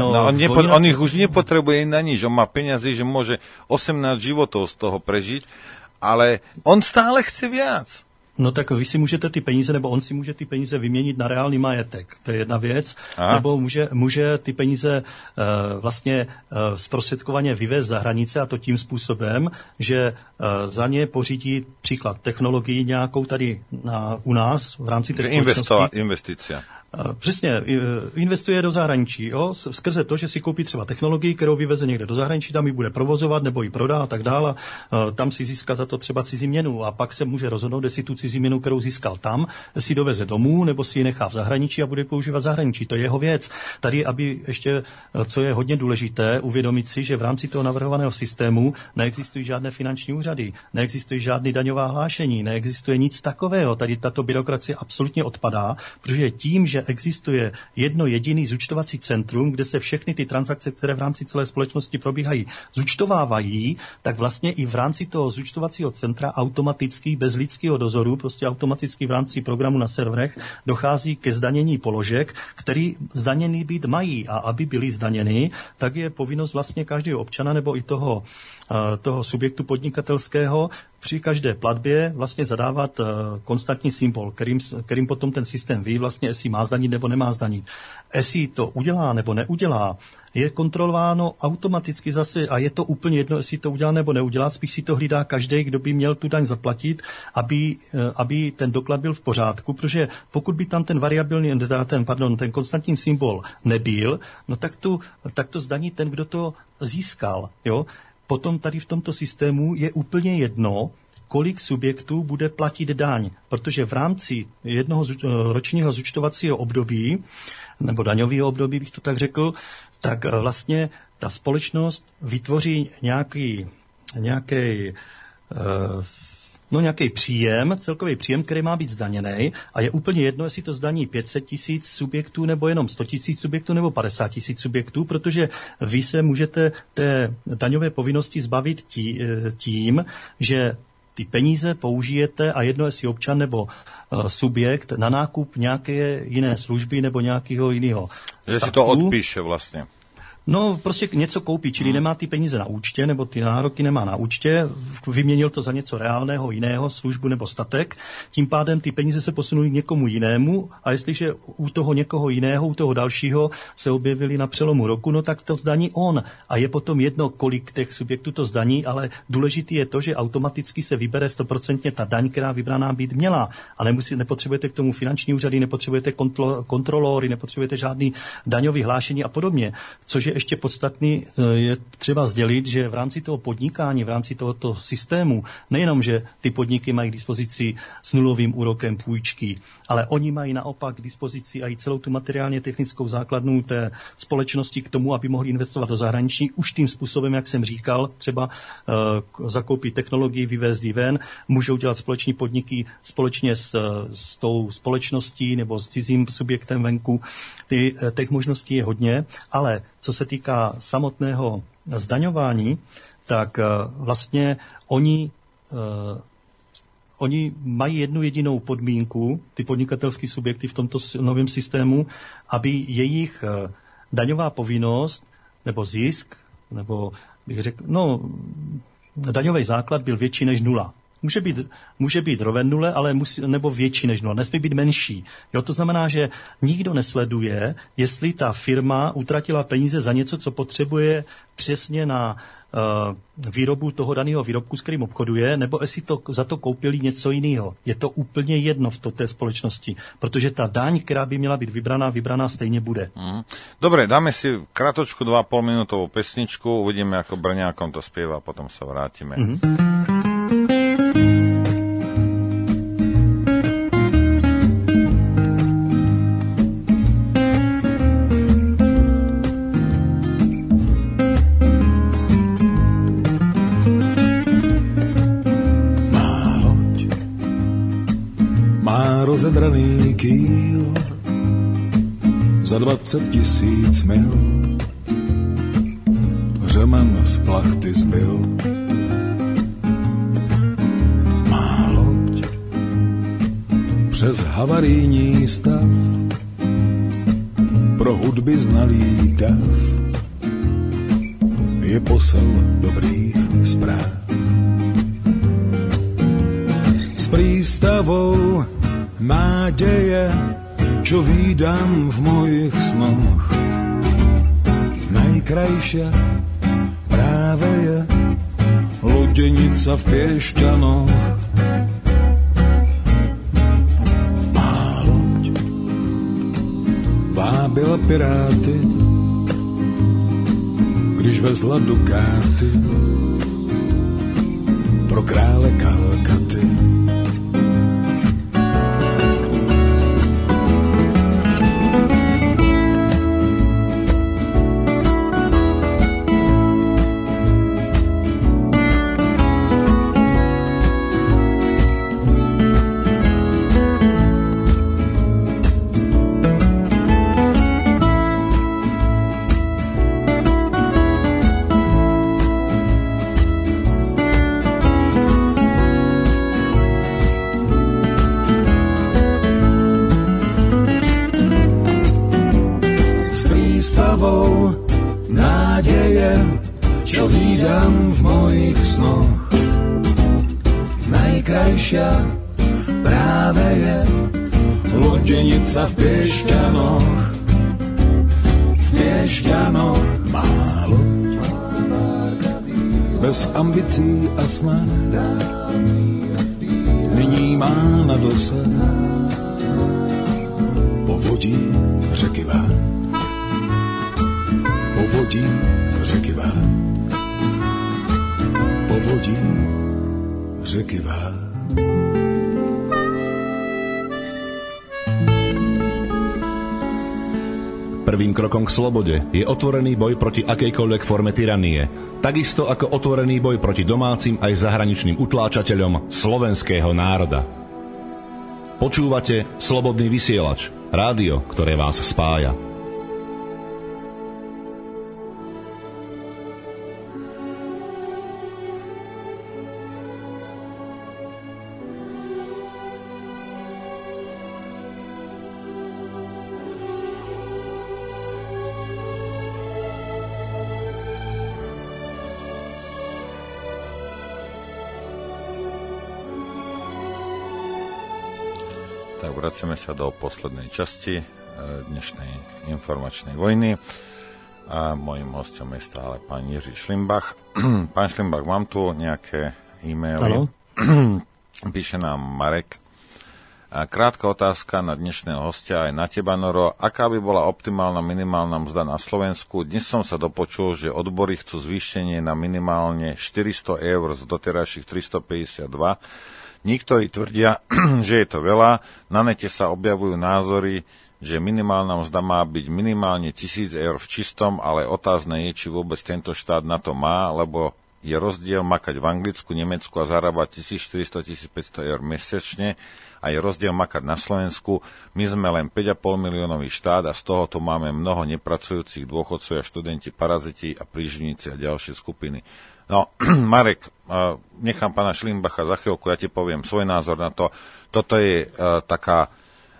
on ich už nepotrebuje na nič. On má peniaze, že môže 18 životov z toho prežiť, ale on stále chce viac. No tak vy si můžete ty peníze, nebo on si může ty peníze vyměnit na reálný majetek. To je jedna věc. Nebo může ty peníze vlastně zprostředkovaně vyvést za hranice, a to tím způsobem, že za ně pořídí příklad technologii nějakou tady u nás v rámci té společnosti. Investícia. Přesně, investuje do zahraničí, jo, skrze to, že si koupí třeba technologii, kterou vyveze někde do zahraničí, tam ji bude provozovat nebo ji prodá a tak dále, tam si získá za to třeba cizí měnu a pak se může rozhodnout, jestli tu cizí měnu, kterou získal tam, si doveze domů nebo si ji nechá v zahraničí a bude používat v zahraničí. To je jeho věc. Tady, aby ještě, co je hodně důležité, uvědomit si, že v rámci toho navrhovaného systému neexistují žádné finanční úřady, neexistují žádné daňová hlášení, neexistuje nic takového. Tady tato byrokracie absolutně odpadá, protože tím, že existuje jedno jediný zúčtovací centrum, kde se všechny ty transakce, které v rámci celé společnosti probíhají, zúčtovávají, tak vlastně i v rámci toho zúčtovacího centra automaticky, bez lidského dozoru, prostě automaticky v rámci programu na serverech dochází ke zdanění položek, který zdaněný být mají. A aby byly zdaněny, tak je povinnost vlastně každého občana nebo i toho subjektu podnikatelského při každé platbě vlastně zadávat konstantní symbol, kterým potom ten systém ví vlastně, jestli má zdanit nebo nemá zdanit. Jestli to udělá nebo neudělá, je kontrolováno automaticky zase a je to úplně jedno, jestli to udělá nebo neudělá, spíš si to hlídá každý, kdo by měl tu daň zaplatit, aby ten doklad byl v pořádku, protože pokud by tam ten variabilní, ten konstantní symbol nebyl, no tak to zdaní ten, kdo to získal, jo. Potom tady v tomto systému je úplně jedno, kolik subjektů bude platit daň, protože v rámci jednoho ročního zúčtovacího období, nebo daňového období, bych to tak řekl, tak vlastně ta společnost vytvoří nějaký příjem, celkový příjem, který má být zdaněný a je úplně jedno, jestli to zdaní 500 000 subjektů nebo jenom 100 000 subjektů nebo 50 000 subjektů, protože vy se můžete té daňové povinnosti zbavit tím, že ty peníze použijete a jedno jestli občan nebo subjekt na nákup nějaké jiné služby nebo nějakého jiného statku. Že si to odpíše vlastně. No, prostě něco koupí, čili nemá ty peníze na účtě, nebo ty nároky nemá na účtě, vyměnil to za něco reálného, jiného, službu nebo statek, tím pádem ty peníze se posunují k někomu jinému a jestliže u toho někoho jiného, u toho dalšího se objevili na přelomu roku, no tak to zdaní on. A je potom jedno, kolik těch subjektů to zdaní, ale důležitý je to, že automaticky se vybere 100% ta daň, která vybraná být měla. A nepotřebujete k tomu finanční úřady, nepotřebujete kontrolory, nepotřebujete žádný daňový hlášení a podobně. Což je ještě podstatný, je třeba sdělit, že v rámci toho podnikání, v rámci tohoto systému, nejenom, že ty podniky mají k dispozici s nulovým úrokem půjčky, ale oni mají naopak k dispozici i celou tu materiálně technickou základnu té společnosti k tomu, aby mohli investovat do zahraničí už tím způsobem, jak jsem říkal, třeba zakoupit technologii, vyvést ji ven, můžou dělat společní podniky společně s tou společností nebo s cizím subjektem venku. Těch možností je hodně, ale co se týká samotného zdaňování, tak vlastně oni mají jednu jedinou podmínku, ty podnikatelské subjekty v tomto novém systému, aby jejich daňová povinnost nebo zisk, nebo bych řekl, daňový základ byl větší než 0. Může být roven nule, ale nebo větší než nula, nesmí být menší. Jo, to znamená, že nikdo nesleduje, jestli ta firma utratila peníze za něco, co potřebuje přesně na výrobu toho daného výrobku, s kterým obchoduje, nebo jestli za to koupili něco jiného. Je to úplně jedno v té společnosti, protože ta daň, která by měla být vybraná stejně bude. Dobre, dáme si kratočku 2,5 minútovú pesničku, uvidíme, ako Brňákom to spieva, a potom sa vrátime. Rozebraný kýl za 20 000 mil, řemen z plachty zbyl. Má loď přes havarijní stav pro hudby znalý dav je posel dobrých správ. S prístavou nádeje, čo vídam v mojich snoch, najkrajšia práve je lodenica v Piešťanoch. Má loď vábila piráty, když vezla dukáty pro krále Kalkaty. Nádeje, čo vídam v mojich snoch, najkrajšia práve je lodenica v Piešťanoch. V Piešťanoch má loď bez ambicí a snah, nyní má na dosah povodí řeky Vár. Povodí řeky Vár. Povodí řeky Vár. Prvým krokom k slobode je otvorený boj proti akejkoľvek forme tyranie, takisto ako otvorený boj proti domácim aj zahraničným utláčateľom slovenského národa. Počúvate Slobodný vysielač, rádio, ktoré vás spája. Vracíme sa do poslednej časti dnešnej informačnej vojny. A mojím hostom je stále pán Jiří Šlimbach. Pán Šlimbach, mám tu nejaké e-maily. Píše nám Marek. Krátka otázka na dnešného hostia aj na teba, Noro. Aká by bola optimálna minimálna mzda na Slovensku? Dnes som sa dopočul, že odbory chcú zvýšenie na minimálne 400 eur z doterajších 352. Niektorí tvrdia, že je to veľa. Na nete sa objavujú názory, že minimálna mzda má byť minimálne 1000 eur v čistom, ale otázne je, či vôbec tento štát na to má, lebo je rozdiel makať v Anglicku, Nemecku a zarábať 1400-1500 eur mesečne a je rozdiel makať na Slovensku. My sme len 5,5 miliónový štát a z toho tu máme mnoho nepracujúcich dôchodcov a študenti, paraziti a príživníci a ďalšie skupiny. No, Marek, nechám pána Šlimbacha za chvíľku, ja ti poviem svoj názor na to. Toto je taká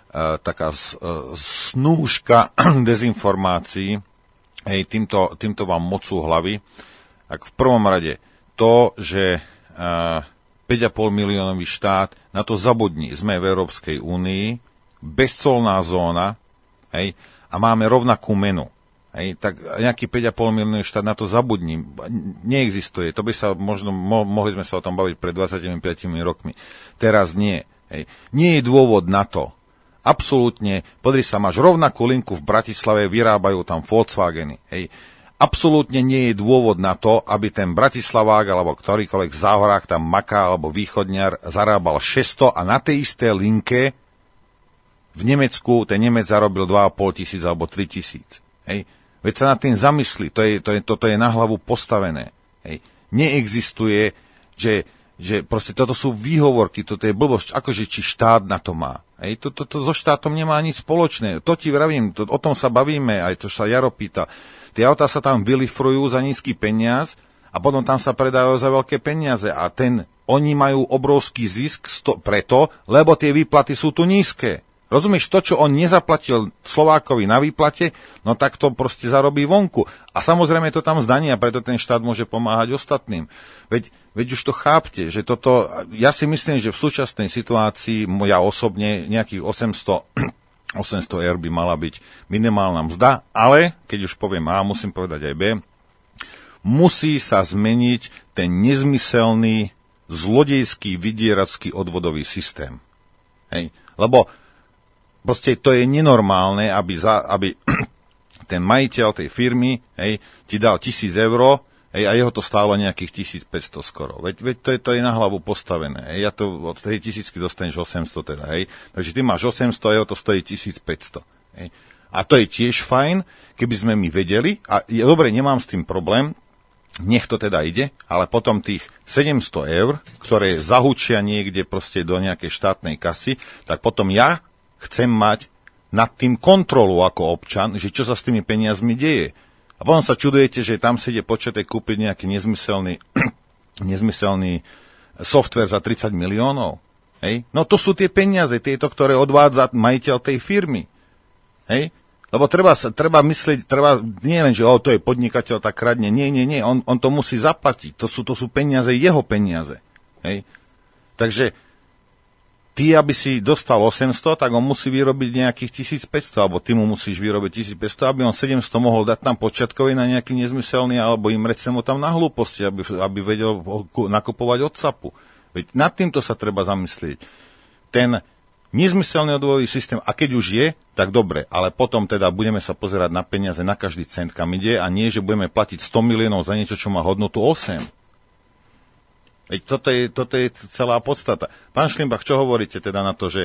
snúška dezinformácií. Hej, týmto vám mocú hlavy. Tak v prvom rade to, že 5,5 miliónový štát, na to zabudni. Sme v Európskej únii, bezcolná zóna, hej, a máme rovnakú menu. Hej, tak nejaký 5,5 miliónový štát, na to zabudni. Neexistuje. To by sa možno, mohli sme sa o tom baviť pred 25 rokmi. Teraz nie. Hej. Nie je dôvod na to. Absolútne, podri sa, máš rovnakú linku v Bratislave, vyrábajú tam Volkswageny. Hej. Absolútne nie je dôvod na to, aby ten Bratislavák alebo ktorýkoľvek záhorák tam maká alebo východňar zarábal 600 a na tej isté linke v Nemecku ten Nemec zarobil 2,5 tisíc alebo 3 tisíc. Hej. Veď sa nad tým zamysli, toto je na hlavu postavené. Hej. Neexistuje, že proste toto sú výhovorky, toto je blbosť, akože či štát na to má. Hej. Toto so štátom nemá nič spoločné. To ti vravím, o tom sa bavíme, aj to sa Jaro pýta. Tie autá sa tam vylifrujú za nízky peniaz a potom tam sa predajú za veľké peniaze a oni majú obrovský zisk preto, lebo tie výplaty sú tu nízke. Rozumieš, to, čo on nezaplatil Slovákovi na výplate, no tak to proste zarobí vonku. A samozrejme to tam zdaní a preto ten štát môže pomáhať ostatným. Veď už to chápte, že toto, ja si myslím, že v súčasnej situácii, ja osobne, nejakých 800 eur by mala byť minimálna mzda, ale, keď už poviem A, musím povedať aj B, musí sa zmeniť ten nezmyselný, zlodejský, vydieracký odvodový systém. Hej? Lebo proste to je nenormálne, aby ten majiteľ tej firmy, hej, ti dal 1,000 eur, hej, a jeho to stálo nejakých 1,500 skoro. Veď to je na hlavu postavené. Hej. Ja to od tej 1,000 dostaneš 800 teda. Hej. Takže ty máš 800 a jeho to stojí 1,500. Hej. A to je tiež fajn, keby sme my vedeli, a dobre, nemám s tým problém, nech to teda ide, ale potom tých 700 eur, ktoré zahučia niekde proste do nejakej štátnej kasy, tak potom ja chcem mať nad tým kontrolu ako občan, že čo sa s tými peniazmi deje. A potom sa čudujete, že tam si ide počete kúpiť nejaký nezmyselný software za 30 miliónov. Hej? No to sú tie peniaze, tieto, ktoré odvádza majiteľ tej firmy. Hej? Lebo treba myslieť, nie len, že to je podnikateľ, tak kradne. Nie, on to musí zaplatiť. To sú peniaze, jeho peniaze. Hej? Takže ty, aby si dostal 800, tak on musí vyrobiť nejakých 1500, alebo ty mu musíš vyrobiť 1500, aby on 700 mohol dať tam počiatkový na nejaký nezmyselný, alebo im recem tam na hlúposti, aby vedel nakupovať od SAPu. Veď nad týmto sa treba zamyslieť. Ten nezmyselný odvodový systém, a keď už je, tak dobre, ale potom teda budeme sa pozerať na peniaze na každý cent, kam ide, a nie, že budeme platiť 100 miliónov za niečo, čo má hodnotu 8. Veď toto je celá podstata. Pán Šlimbach, čo hovoríte teda na to, že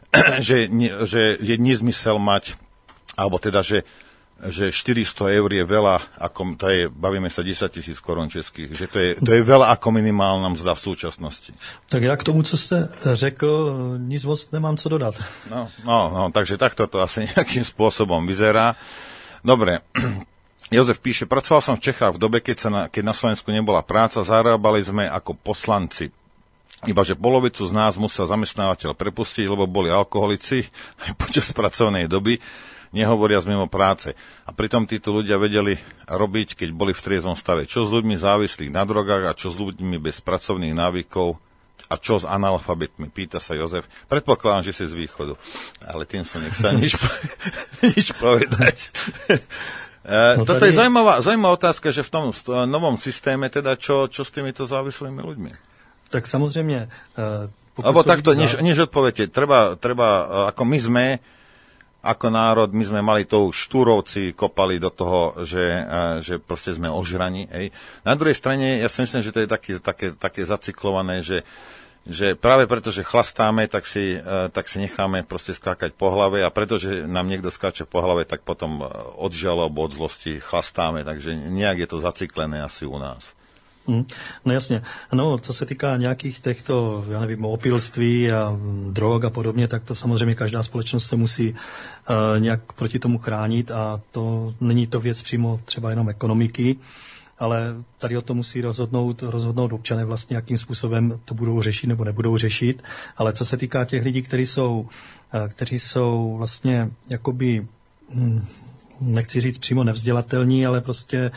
je nezmysel mať, alebo teda, že 400 eur je veľa, ako to je, bavíme sa 10 000 korun českých, že to je veľa ako minimálna mzda v súčasnosti. Tak ja k tomu, co jste řekl, nic moc nemám co dodat. No, takže takto to asi nejakým spôsobom vyzerá. Dobre, Jozef píše, pracoval som v Čechách v dobe, keď na Slovensku nebola práca, zarábali sme ako poslanci. Ibaže polovicu z nás musel zamestnávateľ prepustiť, lebo boli alkoholici aj počas pracovnej doby, nehovoria mimo práce. A pritom títo ľudia vedeli robiť, keď boli v triezvom stave. Čo s ľuďmi závislých na drogách a čo s ľuďmi bez pracovných návykov a čo s analfabetmi? Pýta sa Jozef. Predpokladám, že si z východu. Ale tým som nechcel nič povedať. Toto je zaujímavá otázka, že v tom novom systéme teda čo s týmito závislými ľuďmi? Tak samozrejme... Lebo takto, než odpoviete, treba, ako my sme, ako národ, my sme mali to štúrovci, kopali do toho, že proste sme ožrani. Hej. Na druhej strane, ja si myslím, že to je také zacyklované, že práve preto, že chlastáme, tak si necháme proste skákať po hlave, a pretože nám niekto skáče po hlave, tak potom od žiaľu alebo od zlosti chlastáme. Takže nejak je to zacyklené asi u nás. No jasně. No, co se týká nějakých těchto, já nevím, opilství a drog a podobně, tak to samozřejmě každá společnost se musí nějak proti tomu chránit, a to není to věc přímo třeba jenom ekonomiky, ale tady o to musí rozhodnout občané vlastně, jakým způsobem to budou řešit nebo nebudou řešit. Ale co se týká těch lidí, kteří jsou vlastně jakoby, nechci říct přímo nevzdělatelní, ale prostě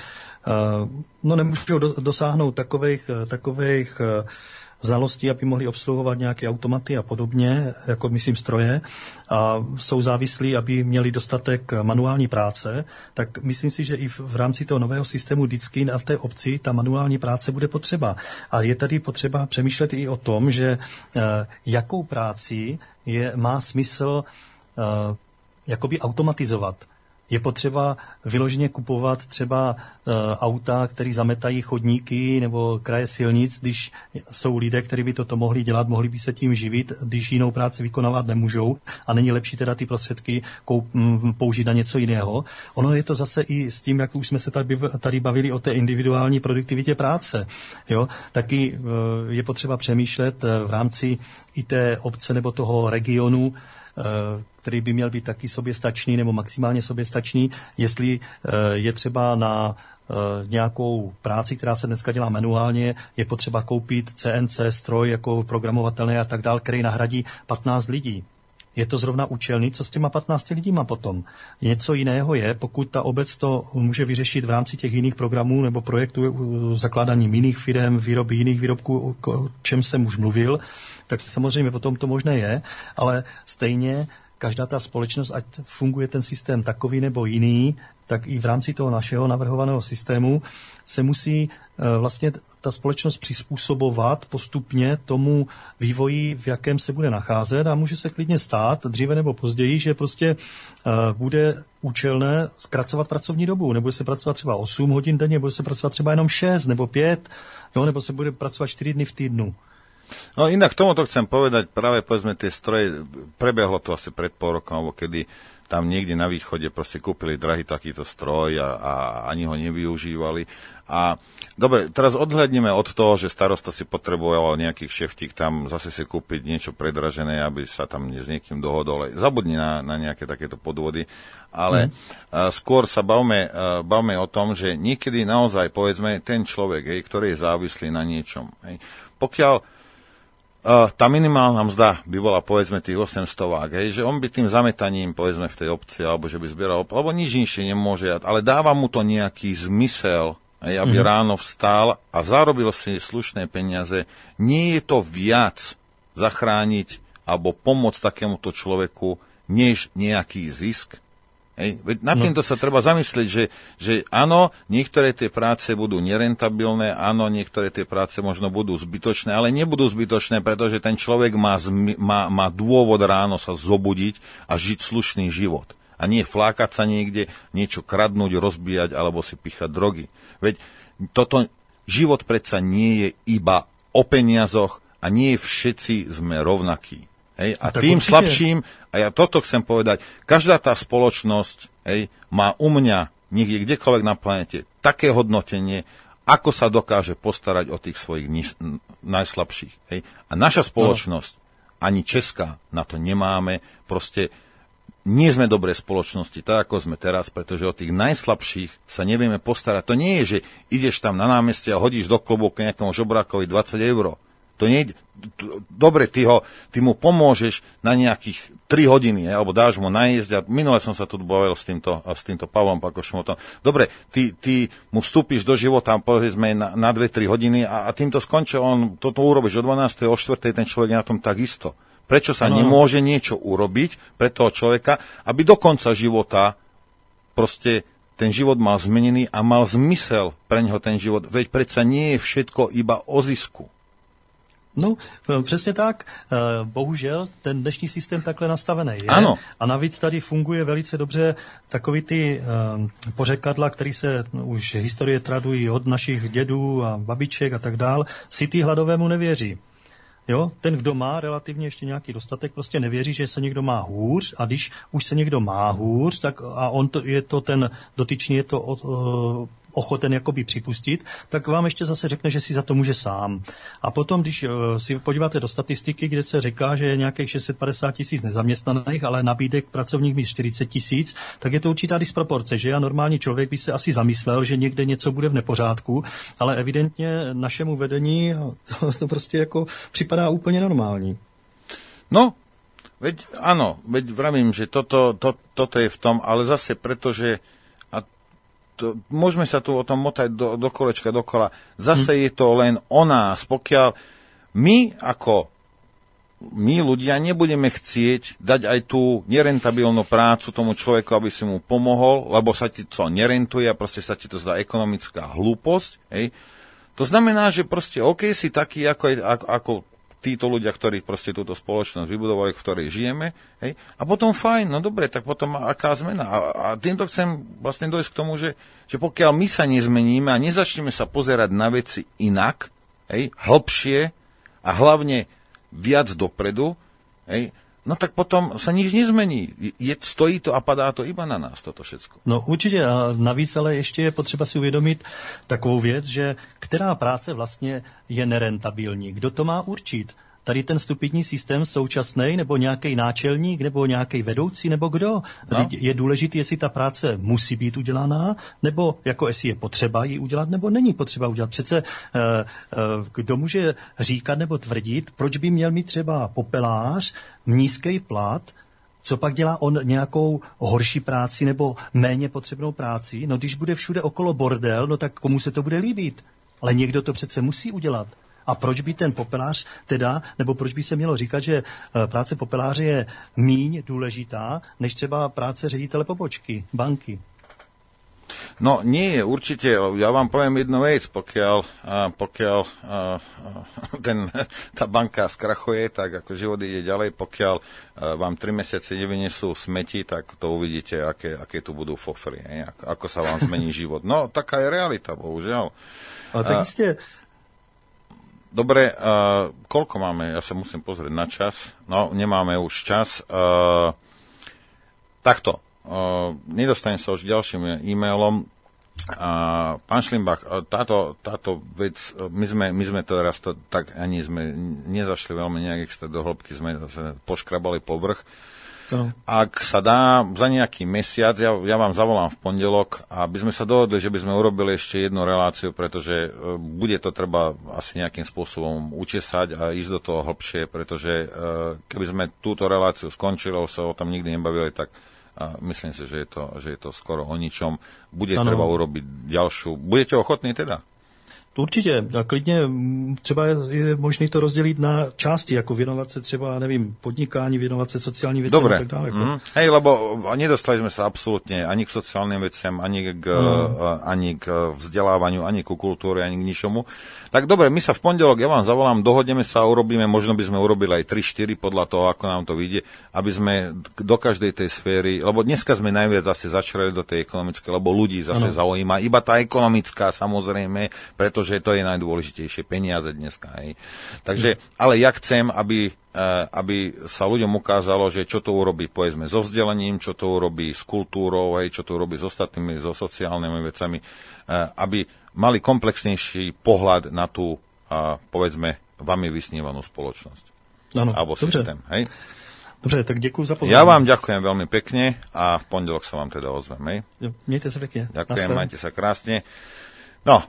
nemůžou dosáhnout takových znalostí, aby mohli obsluhovat nějaké automaty a podobně, jako myslím stroje, a jsou závislí, aby měli dostatek manuální práce, tak myslím si, že i v rámci toho nového systému vždycky v té obci ta manuální práce bude potřeba. A je tady potřeba přemýšlet i o tom, že jakou práci má smysl jakoby automatizovat. Je potřeba vyloženě kupovat třeba auta, které zametají chodníky nebo kraje silnic, když jsou lidé, kteří by toto mohli dělat, mohli by se tím živit, když jinou práci vykonávat nemůžou, a není lepší teda ty prostředky použít na něco jiného. Ono je to zase i s tím, jak už jsme se tady bavili o té individuální produktivitě práce. Jo? Taky je potřeba přemýšlet v rámci i té obce nebo toho regionu, který by měl být taky soběstačný nebo maximálně soběstačný, jestli je třeba na nějakou práci, která se dneska dělá manuálně, je potřeba koupit CNC stroj jako programovatelný a tak dál, který nahradí 15 lidí. je to zrovna účelný, co s těma 15 lidíma potom. Něco jiného je, pokud ta obec to může vyřešit v rámci těch jiných programů nebo projektů zakládáním jiných firem, výroby jiných výrobků, o čem jsem už mluvil, tak samozřejmě potom to možné je, ale stejně každá ta společnost, ať funguje ten systém takový nebo jiný, tak i v rámci toho našeho navrhovaného systému se musí vlastně ta společnost přizpůsobovat postupně tomu vývoji, v jakém se bude nacházet a může se klidně stát dříve nebo později, že prostě bude účelné zkracovat pracovní dobu. Nebude se pracovat třeba 8 hodin denně, bude se pracovat třeba jenom 6 nebo 5, jo, nebo se bude pracovat 4 dny v týdnu. No inak k tomuto chcem povedať, práve povedzme tie stroje, prebehlo to asi pred pol rokom, alebo kedy tam niekde na východe proste kúpili drahý takýto stroj a ani ho nevyužívali. A dobre, teraz odhľadneme od toho, že starosta si potreboval nejakých šeftík tam zase si kúpiť niečo predražené, aby sa tam s niekým dohodol. Zabudni na nejaké takéto podvody, ale skôr sa bavme o tom, že niekedy naozaj, povedzme, ten človek, ktorý je závislý na niečom, pokiaľ tá minimálna mzda by bola, povedzme, tých 800, že on by tým zametaním, povedzme, v tej obci, alebo že by zbieral, alebo nič inšie nemôže, ale dáva mu to nejaký zmysel, aby ráno vstal a zarobil si slušné peniaze. Nie je to viac zachrániť alebo pomôcť takémuto človeku, než nejaký zisk? Nad týmto sa treba zamyslieť, že áno, niektoré tie práce budú nerentabilné, áno, niektoré tie práce možno budú zbytočné, ale nebudú zbytočné, pretože ten človek má dôvod ráno sa zobudiť a žiť slušný život. A nie flákať sa niekde, niečo kradnúť, rozbíjať alebo si píchať drogy. Veď život predsa nie je iba o peniazoch a nie všetci sme rovnakí. A tým slabším, a ja toto chcem povedať, každá tá spoločnosť má u mňa niekde kdekoľvek na planete také hodnotenie, ako sa dokáže postarať o tých svojich najslabších. A naša spoločnosť, ani česká, na to nemáme, proste nie sme dobré spoločnosti, tak ako sme teraz, pretože o tých najslabších sa nevieme postarať. To nie je, že ideš tam na námestie a hodíš do klobúka nejakému žobrákovi 20 €. To nie je, dobre, ty mu pomôžeš na nejakých 3 hodiny, alebo dáš mu najesť. A minule som sa tu bavil s týmto Pavlom Pakošom o tom. Dobre, ty mu vstúpiš do života, povedzme, na 2-3 hodiny a týmto skončil. On toto urobíš o 12. o 4. ten človek je na tom takisto. Prečo sa nemôže niečo urobiť pre toho človeka, aby do konca života proste ten život mal zmenený a mal zmysel pre neho ten život. Veď predsa nie je všetko iba o zisku. No, přesně tak. Bohužel ten dnešní systém takhle nastavený je. Ano. A navíc tady funguje velice dobře takový ty pořekadla, který se už historie tradují od našich dědů a babiček a tak dál. Sytý hladovému nevěří. Jo, ten, kdo má relativně ještě nějaký dostatek, prostě nevěří, že se někdo má hůř, a když už se někdo má hůř, tak a je to ten dotyčný, je to ochoten jakoby připustit, tak vám ještě zase řekne, že si za to může sám. A potom, když si podíváte do statistiky, kde se říká, že je nějakých 650 000 nezaměstnaných, ale nabídek pracovních míst 40 000, tak je to určitá disproporce, že a normální člověk by se asi zamyslel, že někde něco bude v nepořádku, ale evidentně našemu vedení to prostě jako připadá úplně normální. No, veď áno, veď vravím, že toto je v tom, ale zase pretože môžeme sa tu o tom motať do kolečka, dokola. Zase je to len o nás. Pokiaľ my ľudia nebudeme chcieť dať aj tú nerentabilnú prácu tomu človeku, aby si mu pomohol, lebo sa ti to nerentuje a proste sa ti to zdá ekonomická hlúposť. To znamená, že proste OK si taký ako títo ľudia, ktorí proste túto spoločnosť vybudovali, v ktorej žijeme, a potom fajn, no dobre, tak potom aká zmena. A týmto chcem vlastne dojsť k tomu, že pokiaľ my sa nezmeníme a nezačneme sa pozerať na veci inak, hlbšie a hlavne viac dopredu, no tak potom sa nič nezmení. Stojí to a padá to iba na nás, toto všetko. No určitě a navíc, ale ještě je potřeba si uvědomit takovou věc, že která práce vlastně je nerentabilní. Kdo to má určit? tady ten stupidní systém současný, nebo nějaký náčelník, nebo nějaký vedoucí, nebo kdo? No. Je důležité, jestli ta práce musí být udělaná, nebo jako jestli je potřeba ji udělat, nebo není potřeba udělat. Přece kdo může říkat nebo tvrdit, proč by měl mít třeba popelář nízký plat, co pak dělá on nějakou horší práci nebo méně potřebnou práci? No když bude všude okolo bordel, no tak komu se to bude líbit? Ale někdo to přece musí udělat. A proč by ten popelář teda, nebo proč by se mělo říkat, že práce popeláře je míň důležitá, než třeba práce ředitele pobočky, banky? No nie, určite. Ja vám poviem jednu vec. Pokiaľ tá banka skrachuje, tak ako život ide ďalej. Pokiaľ vám 3 mesiace nevynesú smeti, tak to uvidíte, aké tu budú fofry. Ako sa vám zmení život. No, taká je realita, bohužiaľ. Ale tak iste... Dobre, koľko máme? Ja sa musím pozrieť na čas. No, nemáme už čas. Takto. Nedostanem sa už k ďalším e-mailom. Pán Šlimbach, táto vec, my sme to raz tak ani sme nezašli veľmi nejak extra do hĺbky, sme poškrabali povrch. No. Ak sa dá za nejaký mesiac, ja vám zavolám v pondelok, aby sme sa dohodli, že by sme urobili ešte jednu reláciu, pretože bude to treba asi nejakým spôsobom učesať a ísť do toho hlbšie, pretože keby sme túto reláciu skončili, sa o tom nikdy nebavili, tak a myslím si, že je to skoro o ničom. Bude treba urobiť ďalšiu. Budete ochotní teda? Určitě. A klidně třeba je možné to rozdělit na části, jako věnovat se třeba, nevím, podnikání, věnovat se sociální věcem a tak dále. Hej, lebo nedostali sme sa absolútne ani k sociálnym veciam, ani k vzdelávaniu, ani ku kultúre, ani k ničomu. Tak dobre, my sa v pondelok, ja vám zavolám, dohodneme sa, urobíme, možno by sme urobili aj 3-4 podľa toho, ako nám to vyjde, aby sme do každej tej sféry, lebo dneska sme najviac zase začali do tej ekonomickej, lebo ľudí zase zaujíma iba tá ekonomická, samozrejme, pretože to je najdôležitejšie, peniaze dneska. Hej. Takže, ale ja chcem, aby sa ľuďom ukázalo, že čo to urobí, povedzme, so vzdelaním, čo to urobí s kultúrou, hej, čo to urobí s ostatnými, so sociálnymi vecami, aby mali komplexnejší pohľad na tú, povedzme, vami vysnívanú spoločnosť. Áno, alebo systém. Hej. Dobre, tak ďakujem za pozornosť. Ja vám ďakujem veľmi pekne a v pondelok sa vám teda ozvem. Hej. Majte sa pekne. Ďakujem, majte sa krásne. No,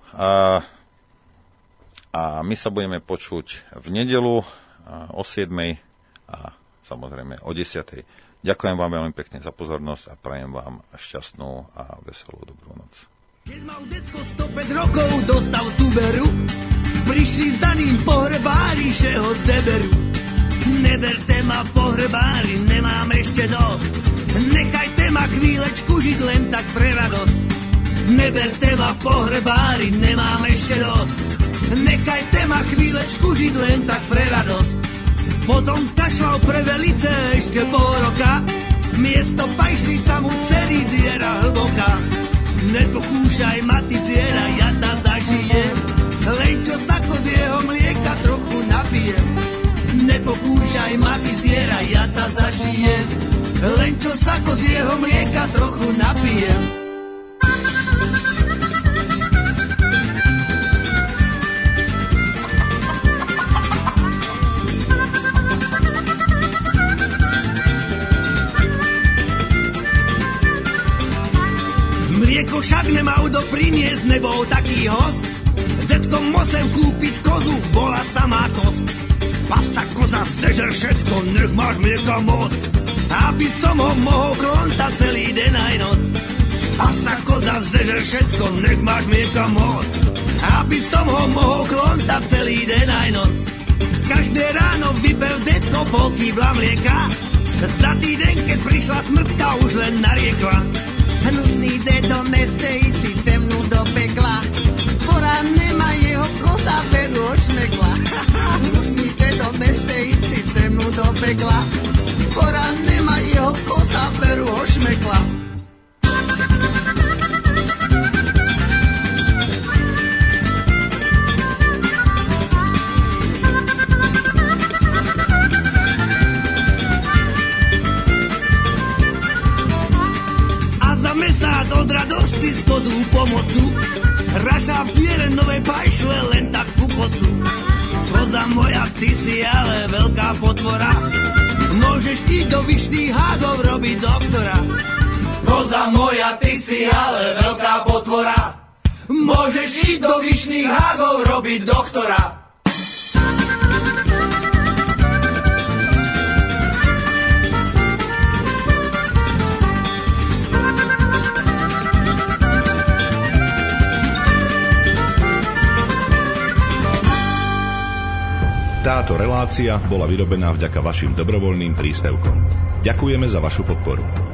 a my sa budeme počuť v nedeľu o 7. a samozrejme o 10. Ďakujem vám veľmi pekne za pozornosť a prajem vám šťastnú a veselú dobrú noc. Keď mal detko 105 rokov, dostal tuberu, prišli s daným pohrebári, že ho zeberú. Neberte ma pohrebári, nemám ešte dosť, nechajte ma chvílečku žiť len tak pre radosť. Neberte ma pohrebári, nemám ešte dosť, nechajte ma chvílečku žiť len tak pre radosť. Potom kašľal pre velice ešte pol roka, miesto pajšnica mu celý diera hlboká. Nepokúšaj ma ty diera, ja ta zažijem, len čo sako z jeho mlieka trochu napijem. Nepokúšaj ma ty diera, ja ta zažijem, len čo sako z jeho mlieka trochu napijem. Mlieko však nemal kto priniesť, nebol taký host. Zetkom musel kúpiť kozu, bola samá kost. Pasa koza zežer všetko, nech máš mlieka moc, aby som ho mohol klontať celý deň aj noc. Pasa koza zežer všetko, nech máš mlieka moc, aby som ho mohol klontať celý deň aj noc. Každé ráno vypel detko pol kýbla mlieka, za týden, keď prišla smrtka, už len nariekla. Hnusný dedo nestejci temnú do pekla, poradne ma jeho koza veru ošmekla. Hnusný dedo nestejci temnú do pekla, poradne ma jeho koza veru ošmekla. Od radosti z kozú pomocu raša v diere novej pajšle len tak fukocu. Koza moja, ty si ale veľká potvora. Môžeš ísť do vyšných hádov robiť doktora. Koza moja, ty si ale veľká potvora. Môžeš ísť do vyšných hádov robiť doktora. Táto relácia bola vyrobená vďaka vašim dobrovoľným príspevkom. Ďakujeme za vašu podporu.